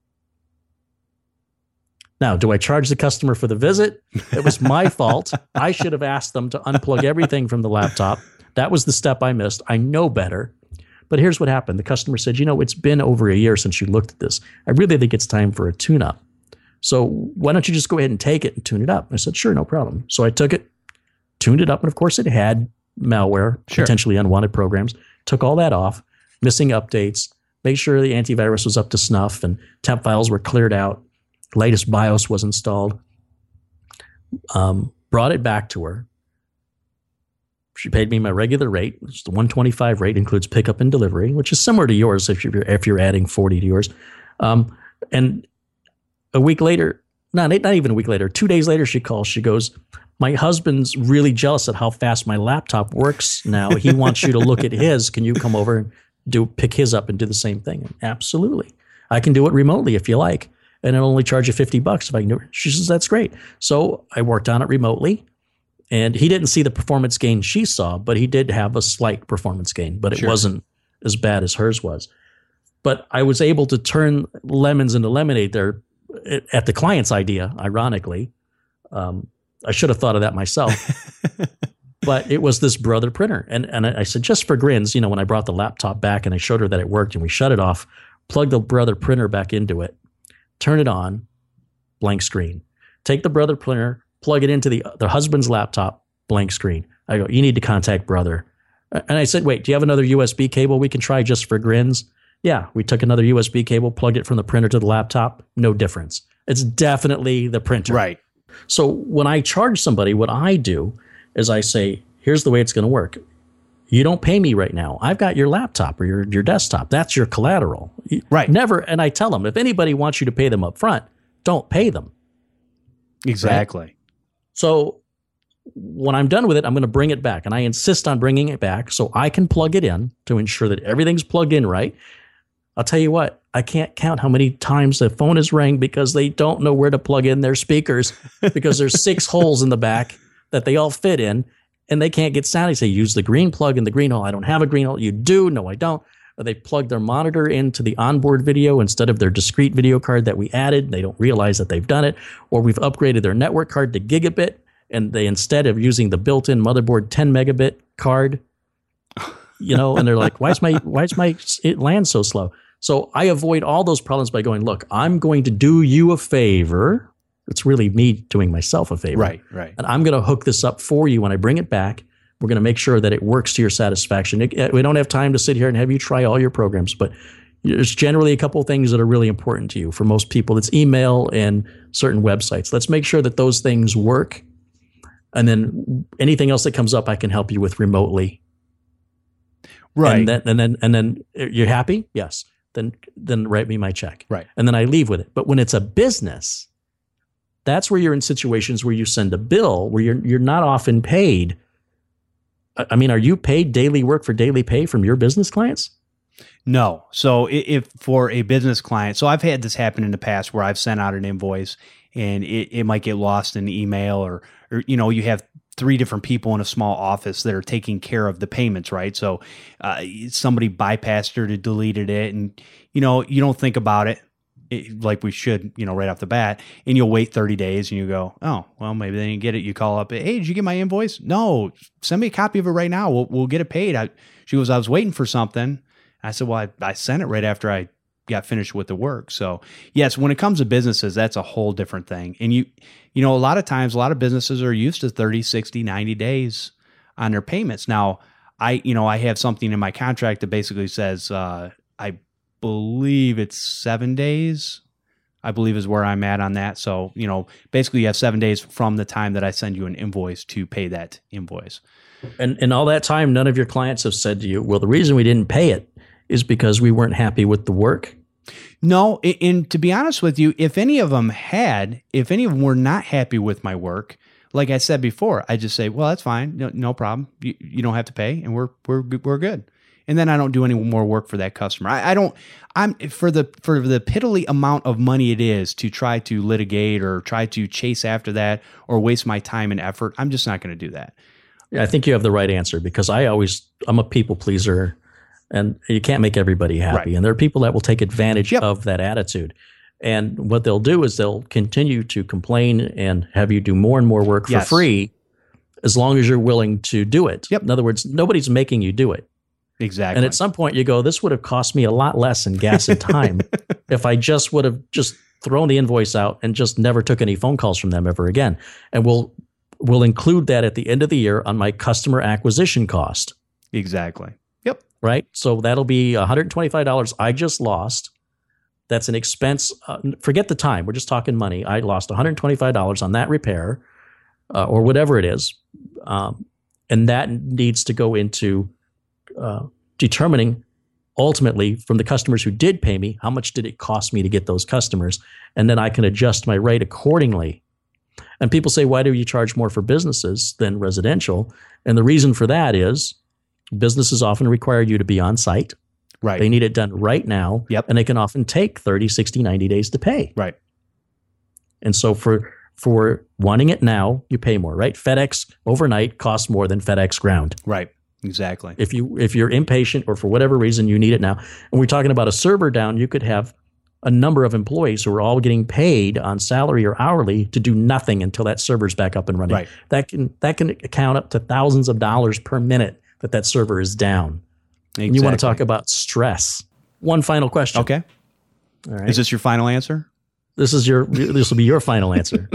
Now, do I charge the customer for the visit? It was my fault. I should have asked them to unplug everything from the laptop. That was the step I missed. I know better. But here's what happened. The customer said, it's been over a year since you looked at this. I really think it's time for a tune-up. So why don't you just go ahead and take it and tune it up? I said, sure, no problem. So I took it, tuned it up, and of course it had malware, potentially unwanted programs. Took all that off, missing updates, made sure the antivirus was up to snuff and temp files were cleared out. Latest BIOS was installed. Brought it back to her. She paid me my regular rate, which is the $125 rate, includes pickup and delivery, which is similar to yours if you're adding 40 to yours. And a week later, not even a week later, 2 days later, she calls. She goes, "My husband's really jealous at how fast my laptop works now. He wants you to look at his. Can you come over and pick his up and do the same thing?" And absolutely. I can do it remotely if you like. And it'll only charge you $50 if I can do it. She says, "That's great." So I worked on it remotely. And he didn't see the performance gain she saw, but he did have a slight performance gain, but it wasn't as bad as hers was. But I was able to turn lemons into lemonade there at the client's idea, ironically. I should have thought of that myself. But it was this Brother printer. And I said, just for grins, when I brought the laptop back and I showed her that it worked and we shut it off, plug the Brother printer back into it, turn it on, blank screen. Take the Brother printer, plug it into the husband's laptop, blank screen. I go, "You need to contact Brother." And I said, "Wait, do you have another USB cable we can try just for grins?" Yeah, we took another USB cable, plugged it from the printer to the laptop. No difference. It's definitely the printer. Right. So when I charge somebody, what I do is I say, "Here's the way it's going to work. You don't pay me right now. I've got your laptop or your desktop. That's your collateral." Right. Never. And I tell them, if anybody wants you to pay them up front, don't pay them. Exactly. Right? So when I'm done with it, I'm going to bring it back. And I insist on bringing it back so I can plug it in to ensure that everything's plugged in right. I'll tell you what, I can't count how many times the phone has rang because they don't know where to plug in their speakers because there's 6 holes in the back that they all fit in and they can't get sound. They say, "Use the green plug in the green hole." I don't have a green hole. "You do." "No, I don't." Or they plug their monitor into the onboard video instead of their discrete video card that we added. They don't realize that they've done it. Or we've upgraded their network card to gigabit, and they, instead of using the built-in motherboard 10 megabit card, and they're like, why is my LAN so slow? So I avoid all those problems by going, "Look, I'm going to do you a favor." It's really me doing myself a favor. Right. And I'm going to hook this up for you when I bring it back. We're going to make sure that it works to your satisfaction. We don't have time to sit here and have you try all your programs, but there's generally a couple of things that are really important to you. For most people, it's email and certain websites. Let's make sure that those things work. And then anything else that comes up, I can help you with remotely. Right. And then you're happy? Yes. Then write me my check. Right. And then I leave with it. But when it's a business, that's where you're in situations where you send a bill where you're not often paid. I mean, are you paid daily work for daily pay from your business clients? No. So if for a business client, so I've had this happen in the past where I've sent out an invoice and it might get lost in the email or you have 3 different people in a small office that are taking care of the payments, right? So somebody bypassed or deleted it and, you don't think about it like we should, right off the bat, and you'll wait 30 days and you go, "Oh, well, maybe they didn't get it." You call up, "Hey, did you get my invoice?" "No, send me a copy of it right now. We'll get it paid." She goes, "I was waiting for something." I said, "Well, I sent it right after I got finished with the work." So yes, when it comes to businesses, that's a whole different thing. And a lot of times, a lot of businesses are used to 30, 60, 90 days on their payments. Now, I have something in my contract that basically says, I believe it's 7 days, I believe is where I'm at on that. So, basically you have 7 days from the time that I send you an invoice to pay that invoice. And all that time, none of your clients have said to you, "Well, the reason we didn't pay it is because we weren't happy with the work"? No. And to be honest with you, if any of them were not happy with my work, like I said before, I just say, "Well, that's fine. No problem. You don't have to pay and we're good." And then I don't do any more work for that customer. I'm for the piddly amount of money it is to try to litigate or try to chase after that or waste my time and effort. I'm just not going to do that. Yeah, I think you have the right answer because I'm a people pleaser and you can't make everybody happy. Right. And there are people that will take advantage of that attitude. And what they'll do is they'll continue to complain and have you do more and more work for free as long as you're willing to do it. Yep. In other words, nobody's making you do it. Exactly. And at some point you go, "This would have cost me a lot less in gas and time if I just would have just thrown the invoice out and just never took any phone calls from them ever again." And we'll include that at the end of the year on my customer acquisition cost. Exactly. Yep. Right? So that'll be $125 I just lost. That's an expense. Forget the time. We're just talking money. I lost $125 on that repair or whatever it is. And that needs to go into determining ultimately from the customers who did pay me, how much did it cost me to get those customers? And then I can adjust my rate accordingly. And people say, why do you charge more for businesses than residential? And the reason for that is businesses often require you to be on site. Right. They need it done right now. Yep. And they can often take 30, 60, 90 days to pay. Right. And so for wanting it now, you pay more, right? FedEx overnight costs more than FedEx ground. Right. Exactly. If you're impatient or for whatever reason you need it now, and we're talking about a server down, you could have a number of employees who are all getting paid on salary or hourly to do nothing until that server's back up and running. Right. That can account up to thousands of dollars per minute that server is down. Exactly. And you want to talk about stress. One final question. Okay. All right. Is this your final answer? This will be your final answer.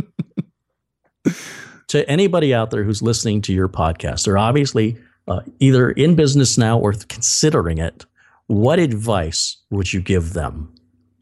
To anybody out there who's listening to your podcast, they're obviously either in business now or considering it. What advice would you give them?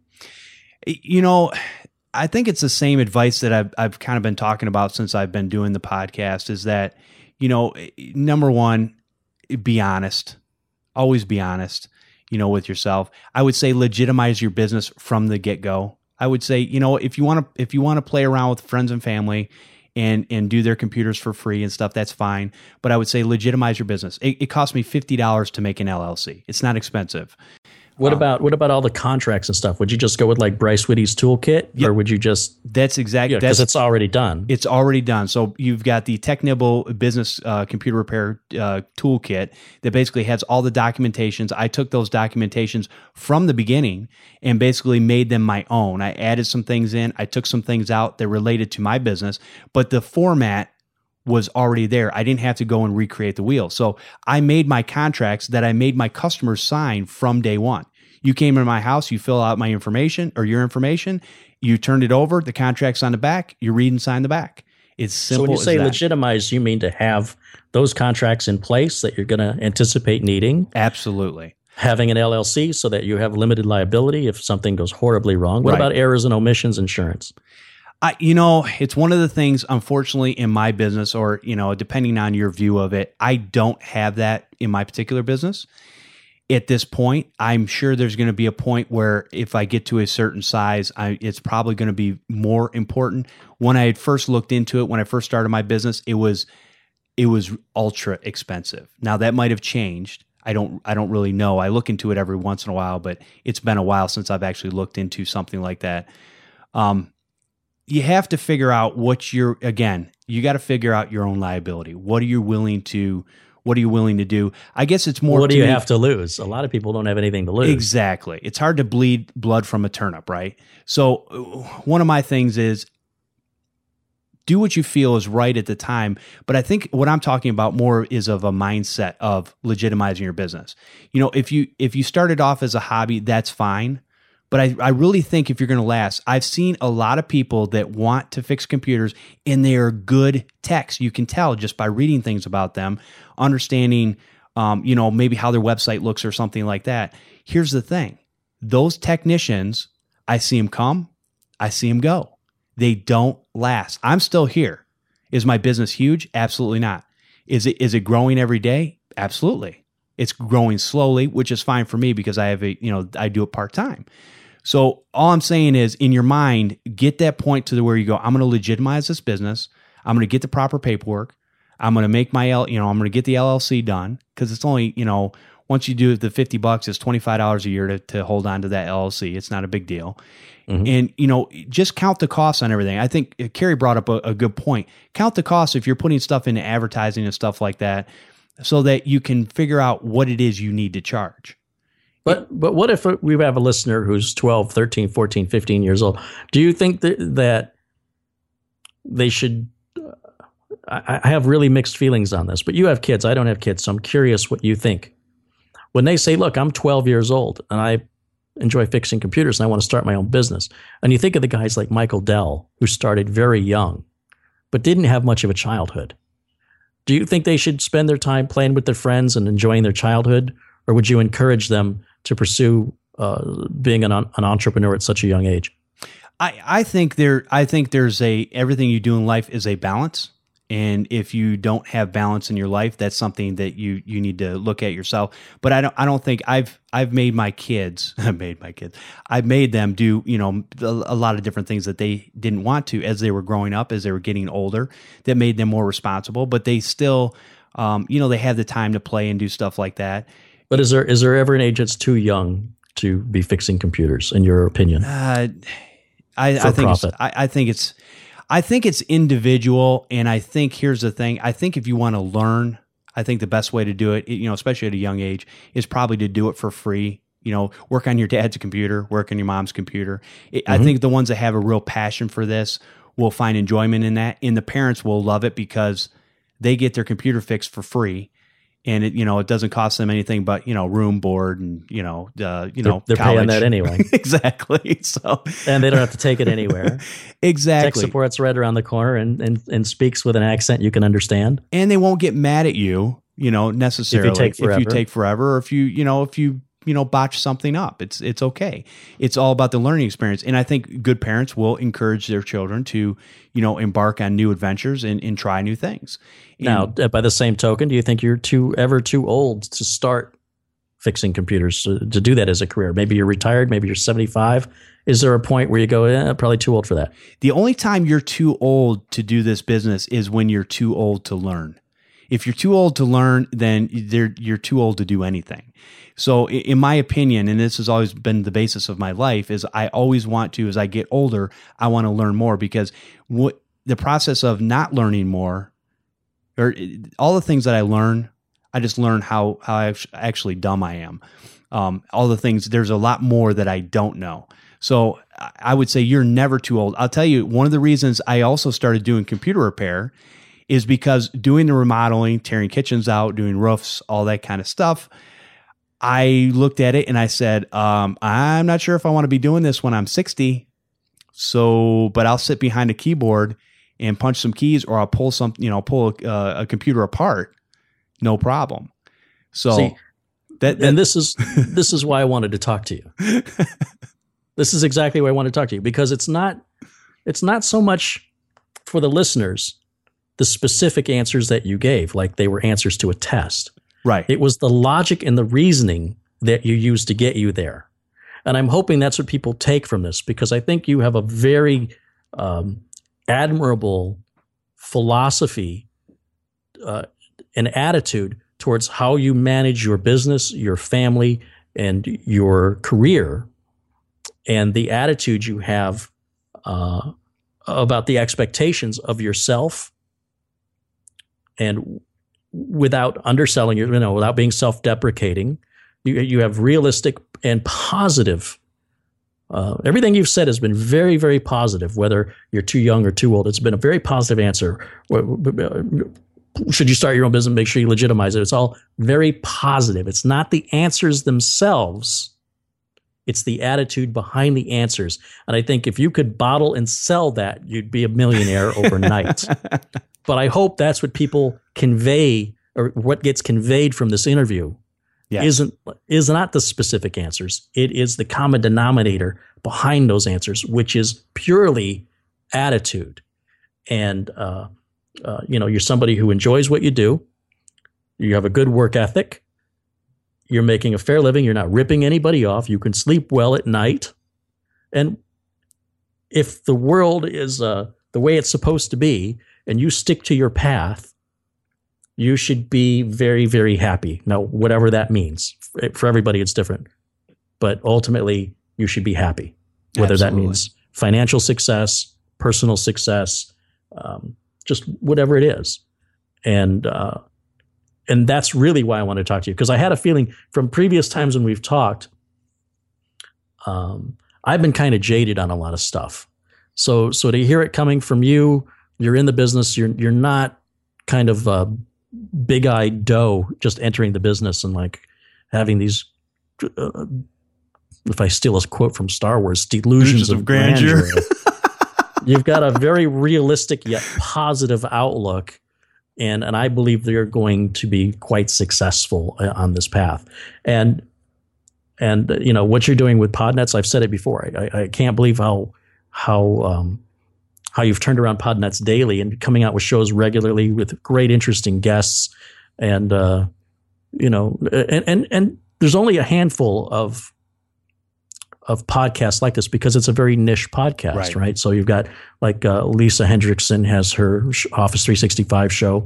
You know, I think it's the same advice that I've kind of been talking about since I've been doing the podcast is that, you know, number one, be honest. Always be honest, you know, with yourself. I would say legitimize your business from the get-go. I would say, you know, if you want to play around with friends and family and do their computers for free and stuff, that's fine. But I would say legitimize your business. It cost me $50 to make an LLC. It's not expensive. What about all the contracts and stuff? Would you just go with like Bryce Whitty's toolkit, or would you just? That's exactly because it's already done. It's already done. So you've got the Technibble business computer repair toolkit that basically has all the documentations. I took those documentations from the beginning and basically made them my own. I added some things in. I took some things out that related to my business, but the format was already there. I didn't have to go and recreate the wheel. So I made my contracts that I made my customers sign from day one. You came into my house, you fill out my information or your information, you turned it over, the contract's on the back, you read and sign the back. It's simple. So when you say as that. legitimize, you mean to have those contracts in place that you're going to anticipate needing? Absolutely. Having an LLC so that you have limited liability if something goes horribly wrong. What Right. about errors and omissions insurance? You know, it's one of the things, unfortunately, in my business, or, you know, depending on your view of it, I don't have that in my particular business. At this point, I'm sure there's going to be a point where if I get to a certain size, it's probably going to be more important. When I had first looked into it, when I first started my business, it was ultra expensive. Now that might have changed. I don't really know. I look into it every once in a while, but it's been a while since I've actually looked into something like that. You have to figure out you got to figure out your own liability. What are you willing to do? I guess it's more. What do you have to lose? A lot of people don't have anything to lose. Exactly. It's hard to bleed blood from a turnip, right? So one of my things is do what you feel is right at the time. But I think what I'm talking about more is of a mindset of legitimizing your business. You know, if you started off as a hobby, that's fine. But I really think if you're going to last, I've seen a lot of people that want to fix computers and they are good techs. You can tell just by reading things about them, understanding, maybe how their website looks or something like that. Here's the thing. Those technicians, I see them come, I see them go. They don't last. I'm still here. Is my business huge? Absolutely not. Is it growing every day? Absolutely. It's growing slowly, which is fine for me because I have I do it part-time. So all I'm saying is in your mind, get that point to where you go, I'm going to legitimize this business. I'm going to get the proper paperwork. I'm going to make I'm going to get the LLC done because it's only, once you do the $50, it's $25 a year to hold on to that LLC. It's not a big deal. Mm-hmm. And, just count the costs on everything. I think Carrie brought up a good point. Count the costs if you're putting stuff into advertising and stuff like that so that you can figure out what it is you need to charge. But what if we have a listener who's 12, 13, 14, 15 years old? Do you think that they should I have really mixed feelings on this, but you have kids. I don't have kids, so I'm curious what you think. When they say, look, I'm 12 years old and I enjoy fixing computers and I want to start my own business. And you think of the guys like Michael Dell, who started very young, but didn't have much of a childhood. Do you think they should spend their time playing with their friends and enjoying their childhood? Or would you encourage them to pursue being an entrepreneur at such a young age? I think there's everything you do in life is a balance. And if you don't have balance in your life, that's something that you need to look at yourself. But I don't think I've made my kids, I've made them do, a lot of different things that they didn't want to as they were growing up, as they were getting older, that made them more responsible, but they still, they have the time to play and do stuff like that. But is there ever an age that's too young to be fixing computers, in your opinion? I think it's individual, and I think here's the thing. I think if you want to learn, I think the best way to do it, especially at a young age, is probably to do it for free. Work on your dad's computer, work on your mom's computer. I think the ones that have a real passion for this will find enjoyment in that, and the parents will love it because they get their computer fixed for free. And it doesn't cost them anything but, room, board, and, they're college. paying that anyway. Exactly. So, and they don't have to take it anywhere. Exactly. Tech support's right around the corner and speaks with an accent you can understand. And they won't get mad at you, necessarily if you take forever, or if you botch something up. It's okay. It's all about the learning experience. And I think good parents will encourage their children to, embark on new adventures and try new things. Now, by the same token, do you think you're ever too old to start fixing computers, to do that as a career? Maybe you're retired, maybe you're 75. Is there a point where you go, probably too old for that? The only time you're too old to do this business is when you're too old to learn. If you're too old to learn, then you're too old to do anything. So in my opinion, and this has always been the basis of my life, is I always want to, as I get older, I want to learn more, because the process of not learning more, or all the things that I learn, I just learn how actually dumb I am. All the things, there's a lot more that I don't know. So I would say you're never too old. I'll tell you, one of the reasons I also started doing computer repair is because doing the remodeling, tearing kitchens out, doing roofs, all that kind of stuff, I looked at it and I said, I'm not sure if I want to be doing this when I'm 60. But I'll sit behind a keyboard and punch some keys, or I'll pull a computer apart. No problem. So see, and this is why I wanted to talk to you. This is exactly why I want to talk to you, because it's not so much for the listeners, the specific answers that you gave, like they were answers to a test. Right. It was the logic and the reasoning that you used to get you there. And I'm hoping that's what people take from this, because I think you have a very admirable philosophy and attitude towards how you manage your business, your family, and your career, and the attitude you have about the expectations of yourself, and without underselling, without being self-deprecating. You have realistic and positive. Everything you've said has been very, very positive, whether you're too young or too old. It's been a very positive answer. Should you start your own business, make sure you legitimize it. It's all very positive. It's not the answers themselves. It's the attitude behind the answers. And I think if you could bottle and sell that, you'd be a millionaire overnight. But I hope that's what people convey, or what gets conveyed from this interview. Yes. Is not the specific answers. It is the common denominator behind those answers, which is purely attitude. And you're somebody who enjoys what you do. You have a good work ethic. You're making a fair living. You're not ripping anybody off. You can sleep well at night. And if the world is the way it's supposed to be, and you stick to your path, you should be very, very happy. Now, whatever that means, for everybody, it's different. But ultimately, you should be happy, whether Absolutely. That means financial success, personal success, just whatever it is. And that's really why I want to talk to you, because I had a feeling from previous times when we've talked, I've been kind of jaded on a lot of stuff. So to hear it coming from you, you're in the business, you're not kind of big-eyed doe just entering the business and like having these, if I steal a quote from Star Wars, delusions of grandeur. You've got a very realistic yet positive outlook, and I believe they're going to be quite successful on this path. And what you're doing with Podnets, I've said it before. I can't believe how how you've turned around Podnets Daily and coming out with shows regularly with great, interesting guests. And, and there's only a handful of podcasts like this because it's a very niche podcast, right? So you've got like Lisa Hendrickson has her Office 365 show.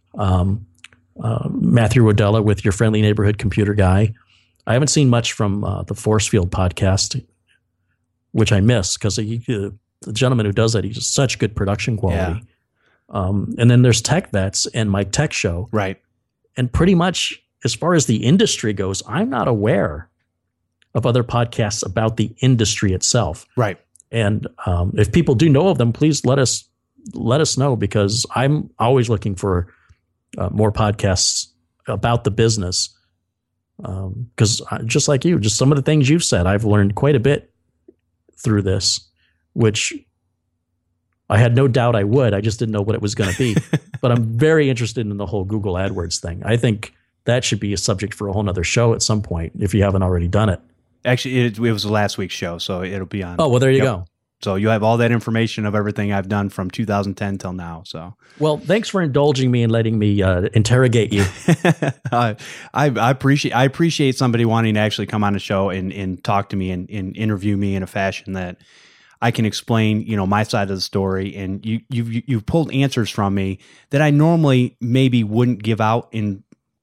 Matthew Rodella with Your Friendly Neighborhood Computer Guy. I haven't seen much from the Forcefield podcast, which I miss because the gentleman who does that, he's just such good production quality. Yeah. And then there's Tech Vets and Mike Tech Show. Right. And pretty much as far as the industry goes, I'm not aware of other podcasts about the industry itself. Right. And if people do know of them, please let us know, because I'm always looking for more podcasts about the business. Because just like you, just some of the things you've said, I've learned quite a bit through this, which I had no doubt I would. I just didn't know what it was going to be. But I'm very interested in the whole Google AdWords thing. I think that should be a subject for a whole nother show at some point, if you haven't already done it. Actually, it was last week's show, so it'll be on. Oh, well, there you go. So you have all that information of everything I've done from 2010 till now. So, well, thanks for indulging me and letting me interrogate you. I appreciate somebody wanting to actually come on the show and talk to me and interview me in a fashion that I can explain, my side of the story. And you've pulled answers from me that I normally maybe wouldn't give out in,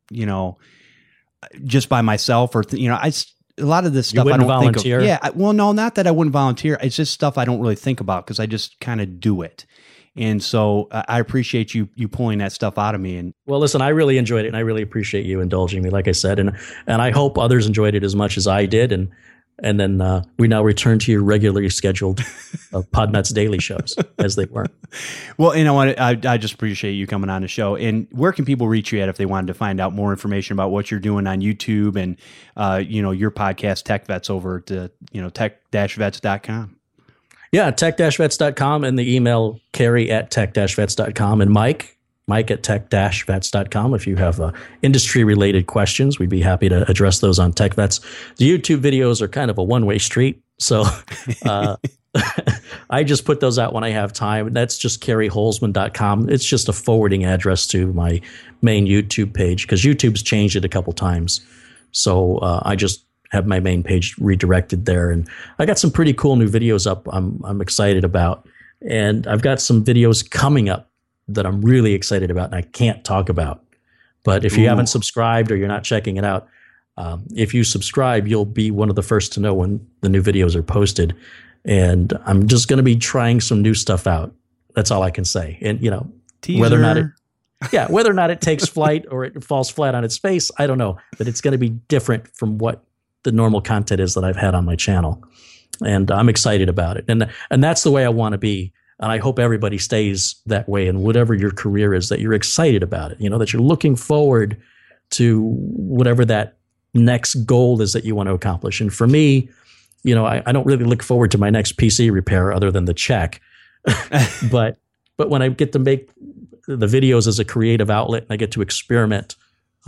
just by myself, or a lot of this stuff I don't volunteer. Think of. Yeah, well, no, not that I wouldn't volunteer. It's just stuff I don't really think about because I just kind of do it. And so I appreciate you pulling that stuff out of me. And well, listen, I really enjoyed it, and I really appreciate you indulging me, like I said, and I hope others enjoyed it as much as I did. And then we now return to your regularly scheduled Podnets Daily shows as they were. Well, I just appreciate you coming on the show. And where can people reach you at if they wanted to find out more information about what you're doing on YouTube and, your podcast, Tech Vets, over to, tech-vets.com? Yeah, tech-vets.com, and the email Carrie@tech-vets.com, and Mike at tech-vets.com. If you have industry-related questions, we'd be happy to address those on Tech Vets. The YouTube videos are kind of a one-way street, so I just put those out when I have time. That's just carrieholzman.com. It's just a forwarding address to my main YouTube page, because YouTube's changed it a couple times. So I just have my main page redirected there, and I got some pretty cool new videos up I'm excited about. And I've got some videos coming up that I'm really excited about and I can't talk about. But if you haven't subscribed or you're not checking it out, if you subscribe, you'll be one of the first to know when the new videos are posted. And I'm just going to be trying some new stuff out. That's all I can say. And, Teaser. whether or not it takes flight or it falls flat on its face, I don't know. But it's going to be different from what the normal content is that I've had on my channel. And I'm excited about it. And that's the way I want to be. And I hope everybody stays that way in whatever your career is, that you're excited about it, that you're looking forward to whatever that next goal is that you want to accomplish. And for me, I don't really look forward to my next PC repair other than the check. but when I get to make the videos as a creative outlet and I get to experiment,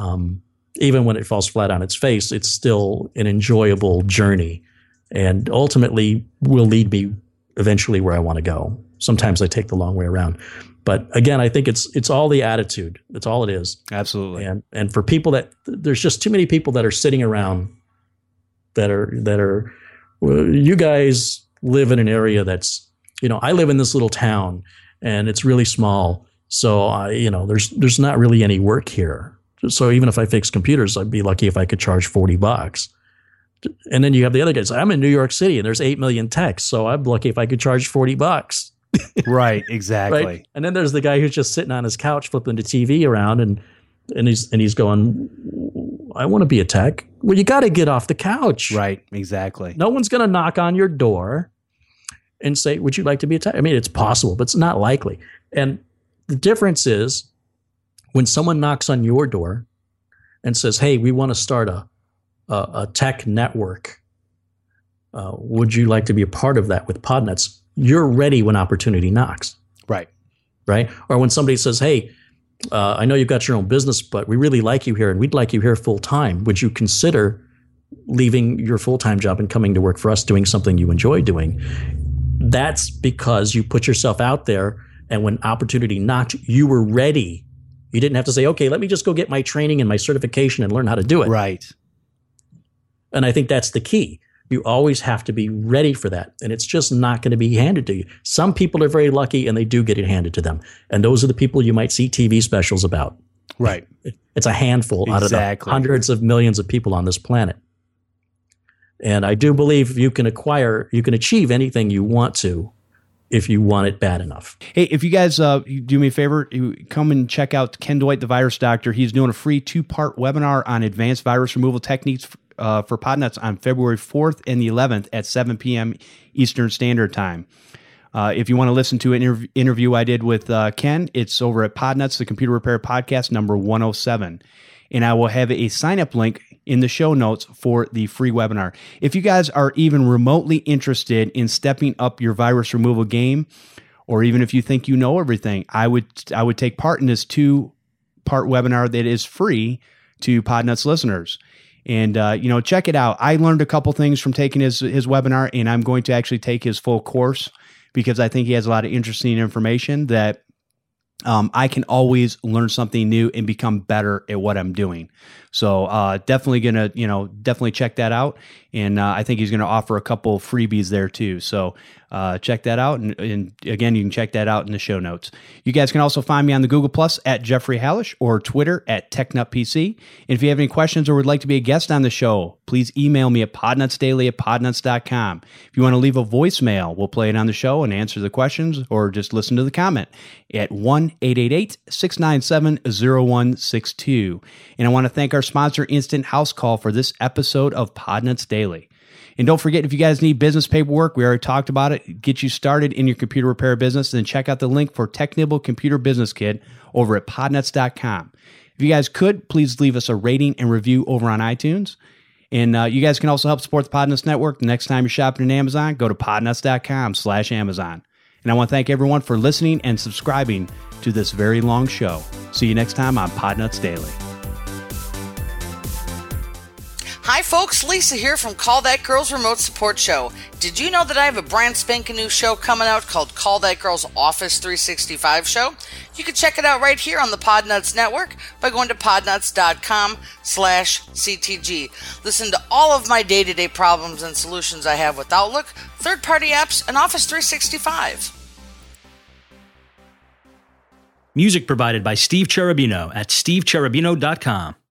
even when it falls flat on its face, it's still an enjoyable journey and ultimately will lead me eventually where I want to go. Sometimes I take the long way around. But again, I think it's all the attitude. That's all it is. Absolutely. And for people there's just too many people that are sitting around that are you guys live in an area that's, I live in this little town and it's really small. So there's not really any work here. So even if I fix computers, I'd be lucky if I could charge $40. And then you have the other guys. I'm in New York City and there's 8 million techs. So I'm lucky if I could charge $40. Right, exactly. Right? And then there's the guy who's just sitting on his couch flipping the TV around and he's going, I want to be a tech. Well, you got to get off the couch. Right, exactly. No one's going to knock on your door and say, would you like to be a tech? I mean, it's possible, but it's not likely. And the difference is when someone knocks on your door and says, hey, we want to start a tech network. Would you like to be a part of that with Podnets? You're ready when opportunity knocks. Right. Right. Or when somebody says, hey, I know you've got your own business, but we really like you here and we'd like you here full time. Would you consider leaving your full-time job and coming to work for us doing something you enjoy doing? that's because you put yourself out there, and when opportunity knocked, you were ready. You didn't have to say, okay, let me just go get my training and my certification and learn how to do it. Right. And I think that's the key. You always have to be ready for that. And it's just not going to be handed to you. Some people are very lucky and they do get it handed to them. And those are the people you might see TV specials about. Right. It's a handful out of the hundreds of millions of people on this planet. And I do believe you can achieve anything you want to if you want it bad enough. Hey, if you guys you do me a favor, you come and check out Ken Dwight, the Virus Doctor. He's doing a free 2-part webinar on advanced virus removal techniques for Podnuts on February 4th and the 11th at 7 p.m. Eastern Standard Time. If you want to listen to an interview I did with Ken, it's over at Podnuts, the Computer Repair Podcast, number 107. And I will have a sign-up link in the show notes for the free webinar. If you guys are even remotely interested in stepping up your virus removal game, or even if you think you know everything, I would take part in this 2-part webinar that is free to Podnuts listeners. And, check it out. I learned a couple things from taking his webinar, and I'm going to actually take his full course because I think he has a lot of interesting information that I can always learn something new and become better at what I'm doing. So definitely definitely check that out. And I think he's going to offer a couple freebies there too. So check that out. And again, you can check that out in the show notes. You guys can also find me on the Google Plus at Jeffrey Hallish or Twitter at TechNutPC. And if you have any questions or would like to be a guest on the show, please email me at podnutsdaily@podnuts.com. If you want to leave a voicemail, we'll play it on the show and answer the questions, or just listen to the comment at 1-888-697-0162. And I want to thank our sponsor, Instant House Call, for this episode of Podnuts Daily. And don't forget, if you guys need business paperwork, we already talked about it, get you started in your computer repair business, then check out the link for TechNibble Computer Business Kit over at podnuts.com. If you guys could, please leave us a rating and review over on iTunes. And you guys can also help support the Podnuts Network. The next time you're shopping in Amazon, go to podnuts.com/Amazon. And I want to thank everyone for listening and subscribing to this very long show. See you next time on Podnuts Daily. Hi folks, Lisa here from Call That Girl's Remote Support Show. Did you know that I have a brand spanking new show coming out called Call That Girl's Office 365 Show? You can check it out right here on the Podnuts Network by going to podnuts.com/CTG. Listen to all of my day-to-day problems and solutions I have with Outlook, third-party apps, and Office 365. Music provided by Steve Cherubino at stevecherubino.com.